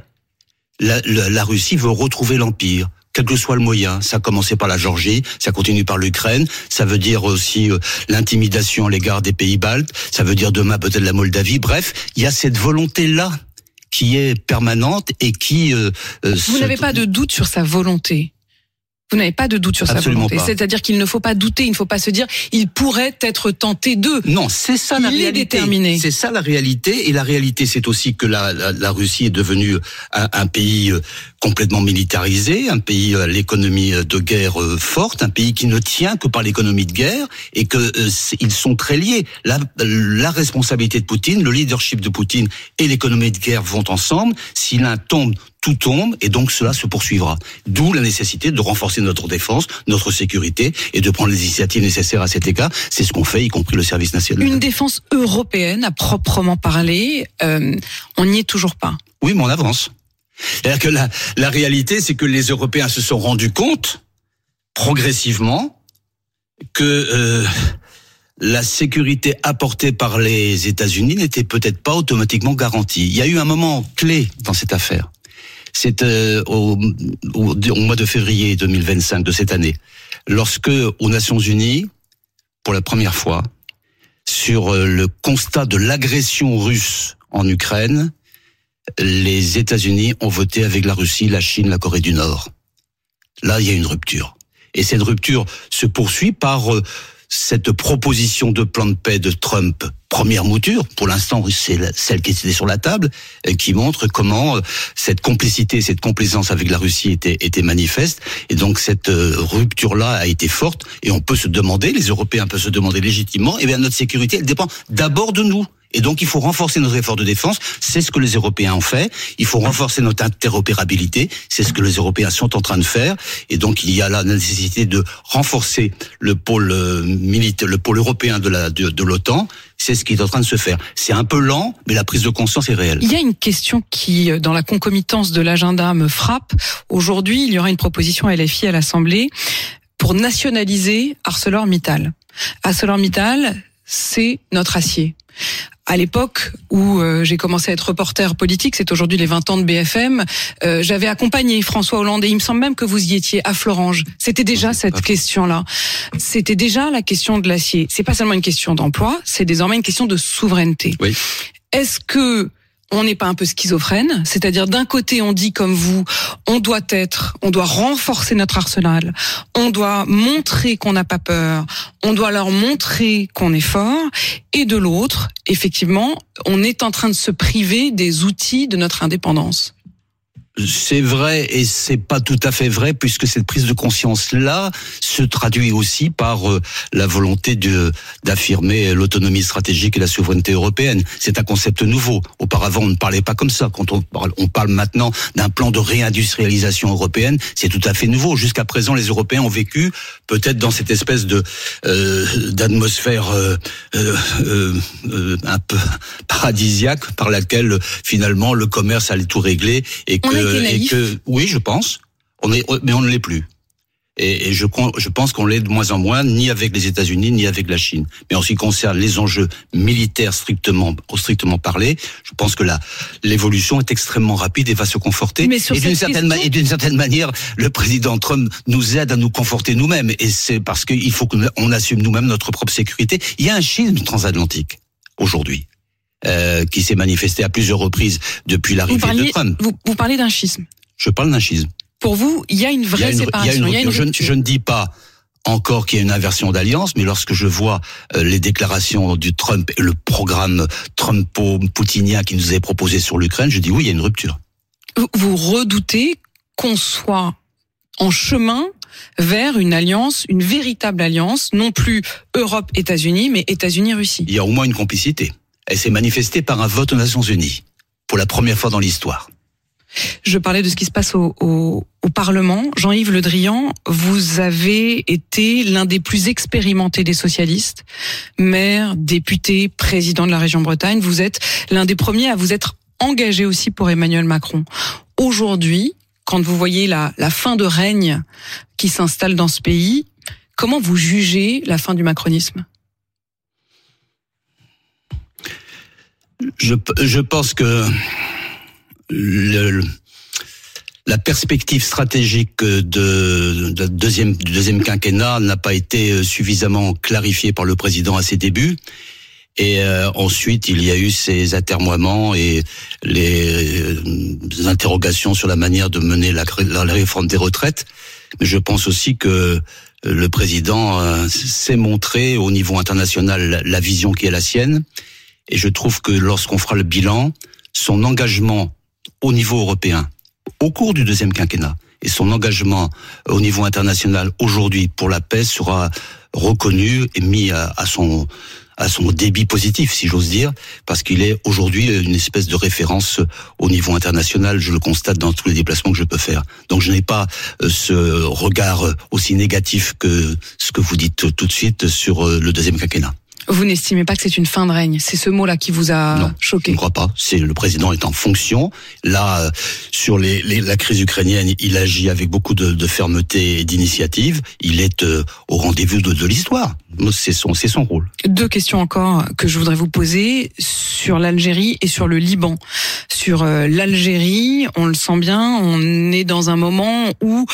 [SPEAKER 14] La Russie veut retrouver l'empire. Quel que soit le moyen, ça a commencé par la Géorgie, ça continue par l'Ukraine, ça veut dire aussi l'intimidation à l'égard des pays baltes, ça veut dire demain peut-être la Moldavie, bref, il y a cette volonté-là qui est permanente et qui...
[SPEAKER 3] Vous n'avez pas de doute sur sa volonté? Vous n'avez pas de doute sur
[SPEAKER 14] Absolument
[SPEAKER 3] sa volonté.
[SPEAKER 14] Pas.
[SPEAKER 3] C'est-à-dire qu'il ne faut pas douter, il ne faut pas se dire il pourrait être tenté de.
[SPEAKER 14] Non, c'est ça la réalité.
[SPEAKER 3] Il est déterminé.
[SPEAKER 14] C'est ça la réalité. Et la réalité, c'est aussi que la Russie est devenue un pays complètement militarisé, un pays à l'économie de guerre forte, un pays qui ne tient que par l'économie de guerre et que ils sont très liés. La responsabilité de Poutine, le leadership de Poutine et l'économie de guerre vont ensemble. Si l'un tombe, tout tombe, et donc cela se poursuivra. D'où la nécessité de renforcer notre défense, notre sécurité, et de prendre les initiatives nécessaires à cet égard. C'est ce qu'on fait, y compris le service national.
[SPEAKER 3] Une défense européenne, à proprement parler, on n'y est toujours pas.
[SPEAKER 14] Oui, mais on avance. C'est-à-dire que la réalité, c'est que les Européens se sont rendus compte, progressivement, que la sécurité apportée par les États-Unis n'était peut-être pas automatiquement garantie. Il y a eu un moment clé dans cette affaire. C'est au mois de février 2025 de cette année, lorsque aux Nations Unies, pour la première fois, sur le constat de l'agression russe en Ukraine, les États-Unis ont voté avec la Russie, la Chine, la Corée du Nord. Là, il y a une rupture. Et cette rupture se poursuit par cette proposition de plan de paix de Trump, première mouture, pour l'instant c'est celle qui était sur la table, qui montre comment cette complicité, cette complaisance avec la Russie était manifeste, et donc cette rupture-là a été forte, et on peut se demander, les Européens peuvent se demander légitimement, eh bien notre sécurité, elle dépend d'abord de nous. Et donc, il faut renforcer notre effort de défense. C'est ce que les Européens ont fait. Il faut renforcer notre interopérabilité. C'est ce que les Européens sont en train de faire. Et donc, il y a là la nécessité de renforcer le pôle militaire, le pôle européen de l'OTAN. C'est ce qui est en train de se faire. C'est un peu lent, mais la prise de conscience est réelle.
[SPEAKER 3] Il y a une question qui, dans la concomitance de l'agenda, me frappe. Aujourd'hui, il y aura une proposition LFI à l'Assemblée pour nationaliser ArcelorMittal. ArcelorMittal, c'est notre acier. À l'époque où j'ai commencé à être reporter politique, c'est aujourd'hui les 20 ans de BFM, j'avais accompagné François Hollande et il me semble même que vous y étiez à Florange. C'était déjà cette question-là. C'était déjà la question de l'acier. C'est pas seulement une question d'emploi, c'est désormais une question de souveraineté.
[SPEAKER 14] Oui.
[SPEAKER 3] Est-ce que on n'est pas un peu schizophrène? C'est-à-dire, d'un côté, on dit comme vous, on doit renforcer notre arsenal, on doit montrer qu'on n'a pas peur, on doit leur montrer qu'on est fort, et de l'autre, effectivement, on est en train de se priver des outils de notre indépendance.
[SPEAKER 14] C'est vrai et c'est pas tout à fait vrai puisque cette prise de conscience-là se traduit aussi par la volonté d'affirmer l'autonomie stratégique et la souveraineté européenne. C'est un concept nouveau. Auparavant, on ne parlait pas comme ça. Quand on parle maintenant d'un plan de réindustrialisation européenne, c'est tout à fait nouveau. Jusqu'à présent, les Européens ont vécu peut-être dans cette espèce d'atmosphère un peu paradisiaque par laquelle finalement le commerce allait tout régler et oui, je pense. Mais on ne l'est plus. Et je pense qu'on l'est de moins en moins, ni avec les États-Unis, ni avec la Chine. Mais en ce qui concerne les enjeux militaires strictement parlé, je pense que l'évolution est extrêmement rapide et va se conforter. Et d'une certaine manière, le président Trump nous aide à nous conforter nous-mêmes. Et c'est parce qu'il faut qu'on assume nous-mêmes notre propre sécurité. Il y a un schisme transatlantique aujourd'hui. Qui s'est manifesté à plusieurs reprises depuis l'arrivée de Trump.
[SPEAKER 3] Vous parlez d'un schisme.
[SPEAKER 14] Je parle d'un schisme.
[SPEAKER 3] Pour vous, il y a une vraie séparation.
[SPEAKER 14] Je ne dis pas encore qu'il y a une inversion d'alliance, mais lorsque je vois les déclarations du Trump et le programme Trumpo-poutinien qui nous est proposé sur l'Ukraine, je dis oui, il y a une rupture.
[SPEAKER 3] Vous redoutez qu'on soit en chemin vers une alliance, une véritable alliance, non plus Europe-États-Unis, mais États-Unis-Russie.
[SPEAKER 14] Il y a au moins une complicité. Elle s'est manifestée par un vote aux Nations Unies, pour la première fois dans l'histoire.
[SPEAKER 3] Je parlais de ce qui se passe au Parlement. Jean-Yves Le Drian, vous avez été l'un des plus expérimentés des socialistes, maire, député, président de la région Bretagne. Vous êtes l'un des premiers à vous être engagé aussi pour Emmanuel Macron. Aujourd'hui, quand vous voyez la fin de règne qui s'installe dans ce pays, comment vous jugez la fin du macronisme ?
[SPEAKER 14] Je pense que la perspective stratégique du deuxième quinquennat n'a pas été suffisamment clarifiée par le président à ses débuts. Et ensuite, il y a eu ces atermoiements et les interrogations sur la manière de mener la réforme des retraites. Mais je pense aussi que le président s'est montré au niveau international la vision qui est la sienne. Et je trouve que lorsqu'on fera le bilan, son engagement au niveau européen, au cours du deuxième quinquennat, et son engagement au niveau international aujourd'hui pour la paix sera reconnu et mis à son débit positif, si j'ose dire, parce qu'il est aujourd'hui une espèce de référence au niveau international. Je le constate dans tous les déplacements que je peux faire. Donc je n'ai pas ce regard aussi négatif que ce que vous dites tout de suite sur le deuxième quinquennat.
[SPEAKER 3] Vous n'estimez pas que c'est une fin de règne? C'est ce mot-là qui vous a choqué?
[SPEAKER 14] Je ne crois pas. C'est le président est en fonction. Là, sur la crise ukrainienne, il agit avec beaucoup de fermeté et d'initiative. Il est au rendez-vous de l'histoire. C'est son rôle.
[SPEAKER 3] Deux questions encore que je voudrais vous poser sur l'Algérie et sur le Liban. Sur l'Algérie, on le sent bien, on est dans un moment où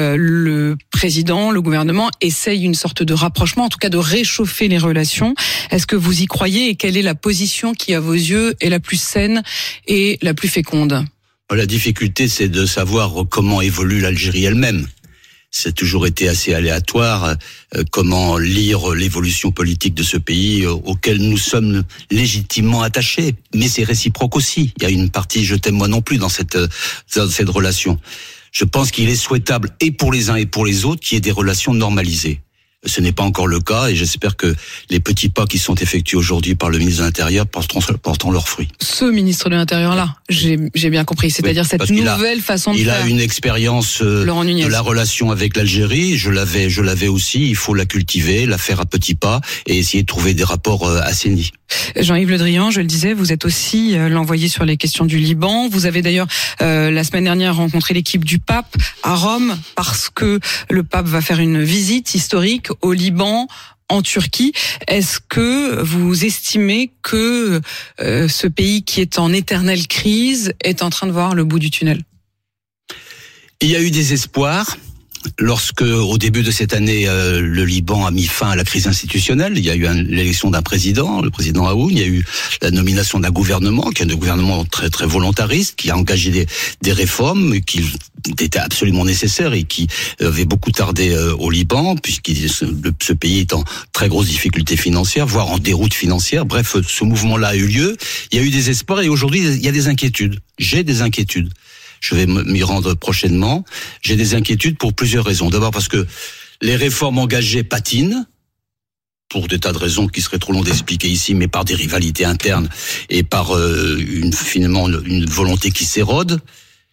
[SPEAKER 3] le président, le gouvernement essaye une sorte de rapprochement, en tout cas de réchauffer les relations. Est-ce que vous y croyez et quelle est la position qui, à vos yeux, est la plus saine et la plus féconde?
[SPEAKER 14] La difficulté, c'est de savoir comment évolue l'Algérie elle-même. C'est toujours été assez aléatoire, comment lire l'évolution politique de ce pays auquel nous sommes légitimement attachés. Mais c'est réciproque aussi. Il y a une partie je t'aime moi non plus dans cette relation. Je pense qu'il est souhaitable, et pour les uns et pour les autres, qu'il y ait des relations normalisées. Ce n'est pas encore le cas et j'espère que les petits pas qui sont effectués aujourd'hui par le ministre de l'Intérieur porteront leurs fruits.
[SPEAKER 3] Ce ministre de l'Intérieur-là, j'ai bien compris, c'est-à-dire cette nouvelle façon de faire.
[SPEAKER 14] Il a une expérience de la relation avec l'Algérie, je l'avais aussi, il faut la cultiver, la faire à petits pas et essayer de trouver des rapports assainis.
[SPEAKER 3] Jean-Yves Le Drian, je le disais, vous êtes aussi l'envoyé sur les questions du Liban. Vous avez d'ailleurs la semaine dernière rencontré l'équipe du pape à Rome parce que le pape va faire une visite historique au Liban, en Turquie. Est-ce que vous estimez que ce pays qui est en éternelle crise est en train de voir le bout du tunnel?
[SPEAKER 14] Il y a eu des espoirs. lorsque, au début de cette année, le Liban a mis fin à la crise institutionnelle, il y a eu l'élection d'un président, le président Aoun, il y a eu la nomination d'un gouvernement, qui est un gouvernement très très volontariste, qui a engagé des réformes qui étaient absolument nécessaires et qui avaient beaucoup tardé au Liban, puisque ce pays est en très grosse difficulté financière, voire en déroute financière. Bref, ce mouvement-là a eu lieu, il y a eu des espoirs et aujourd'hui il y a des inquiétudes. J'ai des inquiétudes. Je vais m'y rendre prochainement. J'ai des inquiétudes pour plusieurs raisons. D'abord parce que les réformes engagées patinent, pour des tas de raisons qui seraient trop longs d'expliquer ici, mais par des rivalités internes et par finalement une volonté qui s'érode.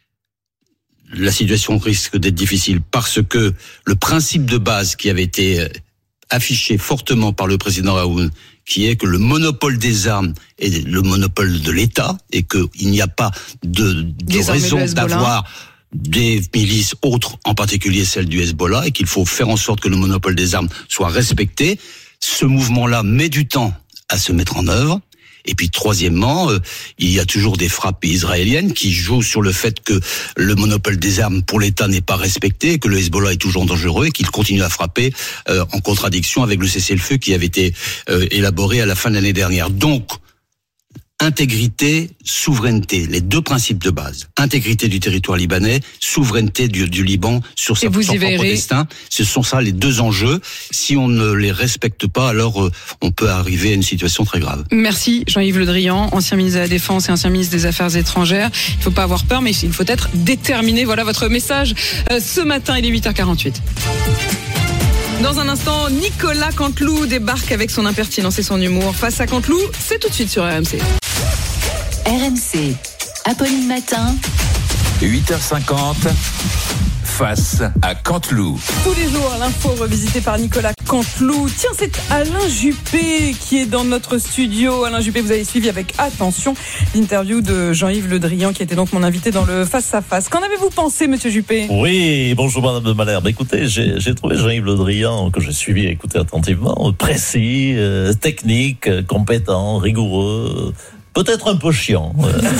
[SPEAKER 14] La situation risque d'être difficile parce que le principe de base qui avait été affiché fortement par le président Aoun, qui est que le monopole des armes est le monopole de l'État et qu'il n'y a pas de raison d'avoir des milices autres, en particulier celle du Hezbollah, et qu'il faut faire en sorte que le monopole des armes soit respecté. Ce mouvement-là met du temps à se mettre en œuvre. Et puis troisièmement, il y a toujours des frappes israéliennes qui jouent sur le fait que le monopole des armes pour l'État n'est pas respecté, que le Hezbollah est toujours dangereux et qu'il continue à frapper en contradiction avec le cessez-le-feu qui avait été élaboré à la fin de l'année dernière. Donc, intégrité, souveraineté, les deux principes de base. Intégrité du territoire libanais, souveraineté du Liban sur son propre destin. Ce sont ça les deux enjeux. Si on ne les respecte pas, alors on peut arriver à une situation très grave.
[SPEAKER 3] Merci Jean-Yves Le Drian, ancien ministre de la Défense et ancien ministre des Affaires étrangères. Il ne faut pas avoir peur, mais il faut être déterminé. Voilà votre message ce matin, il est 8h48. Dans un instant, Nicolas Canteloup débarque avec son impertinence et son humour. Face à Canteloup, c'est tout de suite sur RMC.
[SPEAKER 1] RMC, Apolline Matin.
[SPEAKER 2] 8h50, face à Canteloup.
[SPEAKER 3] Tous les jours, l'info revisitée par Nicolas Canteloup. Tiens, c'est Alain Juppé qui est dans notre studio. Alain Juppé, vous avez suivi avec attention l'interview de Jean-Yves Le Drian, qui était donc mon invité dans le Face à Face. Qu'en avez-vous pensé, monsieur Juppé ?
[SPEAKER 15] Oui, bonjour madame de Malherbe. Écoutez, j'ai trouvé Jean-Yves Le Drian, que j'ai suivi et écouté attentivement, précis, technique, compétent, rigoureux. Peut-être un peu chiant,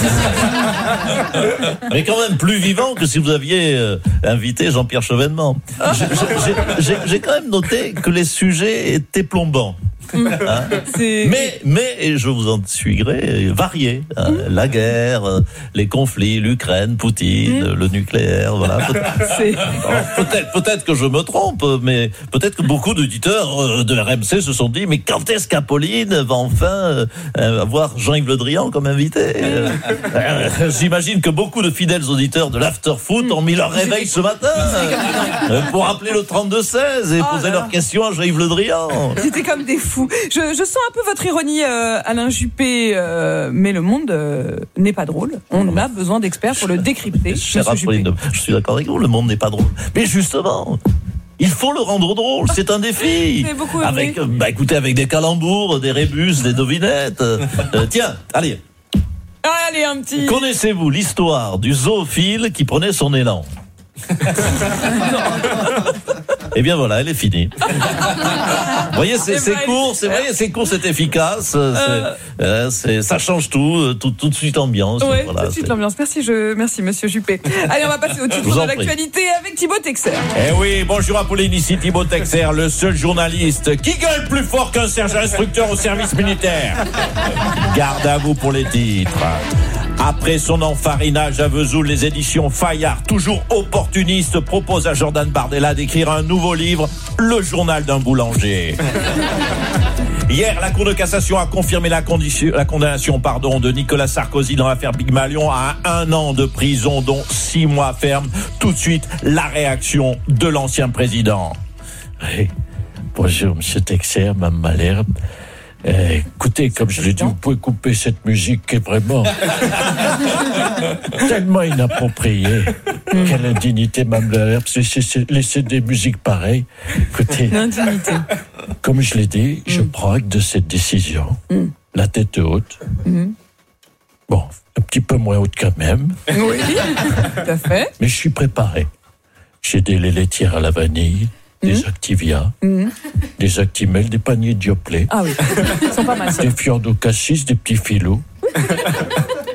[SPEAKER 15] mais quand même plus vivant que si vous aviez invité Jean-Pierre Chevènement. J'ai quand même noté que les sujets étaient plombants. Hein, mais je vous en suis gré, variés. Hein, la guerre, les conflits, l'Ukraine, Poutine, le nucléaire, voilà. Peut-être que je me trompe, mais peut-être que beaucoup d'auditeurs de RMC se sont dit, mais quand est-ce qu'Apolline va enfin avoir Jean-Yves Le Drian comme invité J'imagine que beaucoup de fidèles auditeurs de l'After-Foot ont mis leur réveil ce matin pour appeler le 32-16 et poser leurs questions à Jean-Yves Le Drian.
[SPEAKER 3] C'était comme des fous. Je sens un peu votre ironie, Alain Juppé, mais le monde n'est pas drôle. On a besoin d'experts pour le décrypter.
[SPEAKER 15] Je suis d'accord avec vous, le monde n'est pas drôle. Mais justement, il faut le rendre drôle, c'est un défi. Écoutez, avec des calembours, des rébus, des devinettes. Tiens, allez.
[SPEAKER 3] Allez, un petit.
[SPEAKER 15] Connaissez-vous l'histoire du zoophile qui prenait son élan ? Eh bien voilà, elle est finie. Vous voyez, c'est court, c'est efficace, ça change tout de suite ambiance.
[SPEAKER 3] Ouais, voilà, tout de suite l'ambiance. Merci monsieur Juppé. Allez, on va passer au titre de l'actualité avec Thibaut Texer.
[SPEAKER 17] Eh oui, bonjour Apolline, ici Thibaut Texer, le seul journaliste qui gueule plus fort qu'un sergent instructeur au service militaire. Garde à vous pour les titres. Après son enfarinage à Vesoul, les éditions Fayard, toujours opportunistes, proposent à Jordan Bardella d'écrire un nouveau livre, Le journal d'un boulanger. Hier, la Cour de cassation a confirmé la condamnation de Nicolas Sarkozy dans l'affaire Pygmalion à 1 an de prison, dont 6 mois ferme. Tout de suite, la réaction de l'ancien président.
[SPEAKER 15] Oui. Bonjour, monsieur Texer, Mme Malherbe. Écoutez, comme je l'ai dit, vous pouvez couper cette musique qui est vraiment tellement inappropriée. Quelle indignité, Mme Malherbe, laisser des musiques pareilles. Écoutez, comme je l'ai dit, je prends acte de cette décision, la tête haute. Bon, un petit peu moins haute quand même.
[SPEAKER 3] Oui, tout à fait.
[SPEAKER 15] Mais je suis préparé. J'ai des laits laitières à la vanille, des Activia, des Actimel, des paniers Dioplay.
[SPEAKER 3] Ah oui, ils sont pas mal.
[SPEAKER 15] Des fiords au cassis, des petits filous.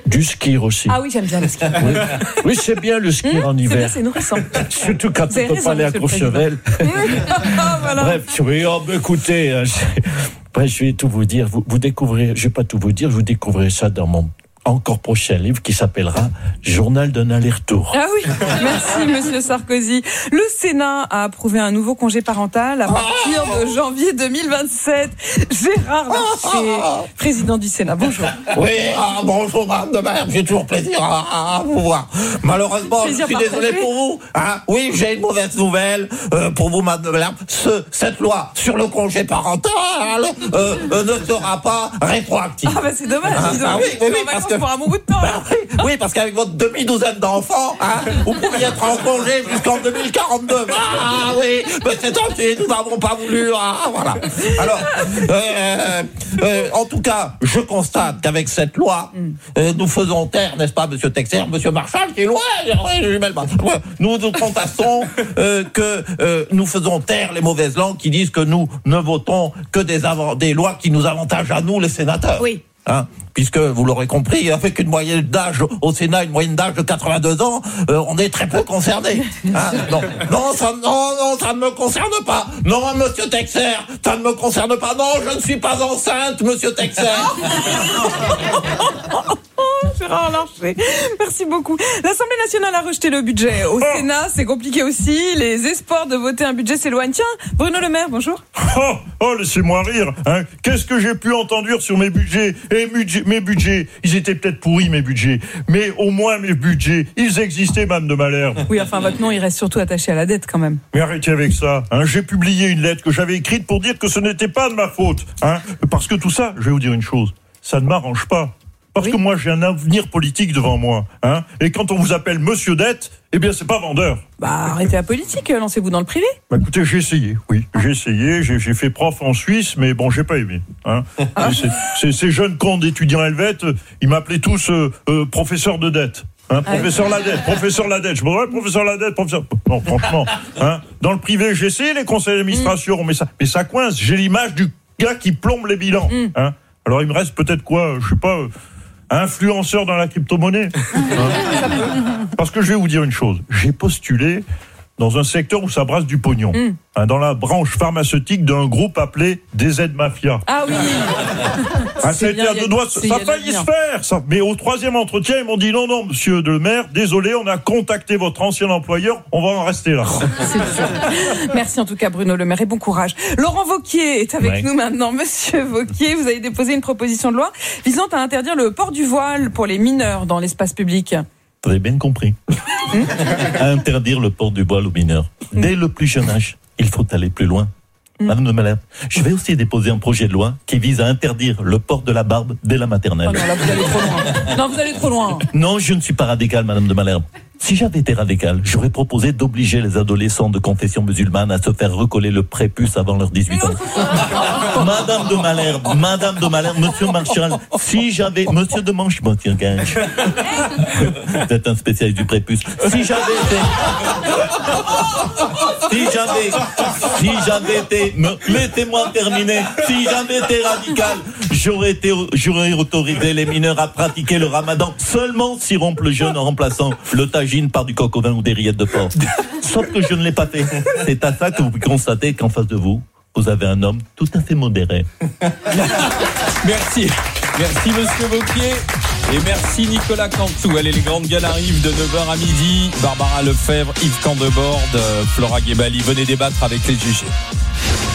[SPEAKER 17] Du skier aussi.
[SPEAKER 10] Ah oui, j'aime bien le ski.
[SPEAKER 17] Oui, c'est bien le skier en hiver.
[SPEAKER 10] C'est nourrissant.
[SPEAKER 17] Surtout quand on peut pas aller à Courchevel.
[SPEAKER 10] Voilà.
[SPEAKER 17] Bref, écoutez, je vais tout vous dire. Vous découvrez, je vais pas tout vous dire, vous découvrez ça dans mon encore prochain livre qui s'appellera Journal d'un aller-retour.
[SPEAKER 10] Ah oui, merci Monsieur Sarkozy. Le Sénat a approuvé un nouveau congé parental à partir de janvier 2027. Gérard Larcher, président du Sénat, bonjour.
[SPEAKER 7] Oui, bonjour Madame de Maire, j'ai toujours plaisir à vous voir. Malheureusement, je suis désolé pour vous. Oui, j'ai une mauvaise nouvelle pour vous Madame de Maire. Cette loi sur le congé parental ne sera pas rétroactive.
[SPEAKER 10] Ah bah c'est dommage.
[SPEAKER 7] Oui, parce que pour un bon bout de temps. Oui, parce qu'avec votre demi-douzaine d'enfants, vous pourriez être en congé jusqu'en 2042. Ah oui, mais c'est ainsi, nous n'avons pas voulu. Voilà. Alors, en tout cas, je constate qu'avec cette loi, nous faisons taire, n'est-ce pas, Monsieur Texer, Monsieur Marchal, qui est loin. Nous constatons que nous faisons taire les mauvaises langues qui disent que nous ne votons que des lois qui nous avantagent à nous, les sénateurs.
[SPEAKER 10] Oui.
[SPEAKER 7] Puisque, vous l'aurez compris, avec une moyenne d'âge au Sénat, une moyenne d'âge de 82 ans, on est très peu concernés. Non, ça ne me concerne pas. Non, Monsieur Texer, ça ne me concerne pas. Non, je ne suis pas enceinte, Monsieur Texer.
[SPEAKER 10] Gérard Larcher, merci beaucoup. L'Assemblée nationale a rejeté le budget. Au Sénat, c'est compliqué aussi. Les espoirs de voter un budget s'éloignent. Tiens, Bruno Le Maire, bonjour.
[SPEAKER 17] Laissez-moi rire. Qu'est-ce que j'ai pu entendre sur mes budgets? Mes budgets, ils étaient peut-être pourris, mes budgets. Mais au moins, mes budgets, ils existaient, Madame de Malherbe.
[SPEAKER 10] Oui, enfin, votre nom, il reste surtout attaché à la dette, quand même.
[SPEAKER 17] Mais arrêtez avec ça. J'ai publié une lettre que j'avais écrite pour dire que ce n'était pas de ma faute. Parce que tout ça, je vais vous dire une chose, ça ne m'arrange pas. Parce que moi, j'ai un avenir politique devant moi. Et quand on vous appelle Monsieur Dette, eh bien, c'est pas vendeur.
[SPEAKER 10] Arrêtez la politique, lancez-vous dans le privé.
[SPEAKER 17] Écoutez, j'ai essayé, j'ai fait prof en Suisse, mais bon, j'ai pas aimé. Ces jeunes cons d'étudiants helvètes, ils m'appelaient tous professeur de dette. Professeur Ladette, professeur Ladette. Je me dis, professeur Ladette, professeur. Non, franchement, dans le privé, j'ai essayé les conseils d'administration, mais ça coince. J'ai l'image du gars qui plombe les bilans. Alors, il me reste peut-être quoi, je sais pas, influenceur dans la crypto-monnaie. Parce que je vais vous dire une chose. J'ai postulé dans un secteur où ça brasse du pognon. Dans la branche pharmaceutique d'un groupe appelé DZ Mafia.
[SPEAKER 10] Ah oui.
[SPEAKER 17] Ça a été à deux doigts. Ça a failli se faire. Ça. Mais au troisième entretien, ils m'ont dit non, Monsieur Le Maire, désolé, on a contacté votre ancien employeur, on va en rester là.
[SPEAKER 10] Merci en tout cas Bruno Le Maire et bon courage. Laurent Wauquiez est avec nous maintenant. Monsieur Wauquiez, vous avez déposé une proposition de loi visant à interdire le port du voile pour les mineurs dans l'espace public.
[SPEAKER 15] Vous avez bien compris. À interdire le port du voile aux mineurs. Dès le plus jeune âge, il faut aller plus loin. Madame de Malherbe, je vais aussi déposer un projet de loi qui vise à interdire le port de la barbe dès la maternelle.
[SPEAKER 10] Oh non, là, vous allez trop loin. Non, vous allez trop loin.
[SPEAKER 15] Non, je ne suis pas radical, Madame de Malherbe. Si j'avais été radical, j'aurais proposé d'obliger les adolescents de confession musulmane à se faire recoller le prépuce avant leurs 18 ans. Madame de Malherbe, Monsieur Marchal, si j'avais... Monsieur de Manche, Monsieur Gage. Vous êtes un spécialiste du prépuce. Si j'avais été... Laissez-moi terminer. Si j'avais été radical, j'aurais autorisé les mineurs à pratiquer le ramadan seulement s'ils rompent le jeûne en remplaçant le tagine par du coq au vin ou des rillettes de porc. Sauf que je ne l'ai pas fait. C'est à ça que vous constatez qu'en face de vous, vous avez un homme tout à fait modéré.
[SPEAKER 18] Merci Monsieur Wauquiez. Et merci Nicolas Cantou. Allez, les grandes gueules arrivent de 9h à midi. Barbara Lefebvre, Yves Candebord, Flora Guébali. Venez débattre avec les jugés.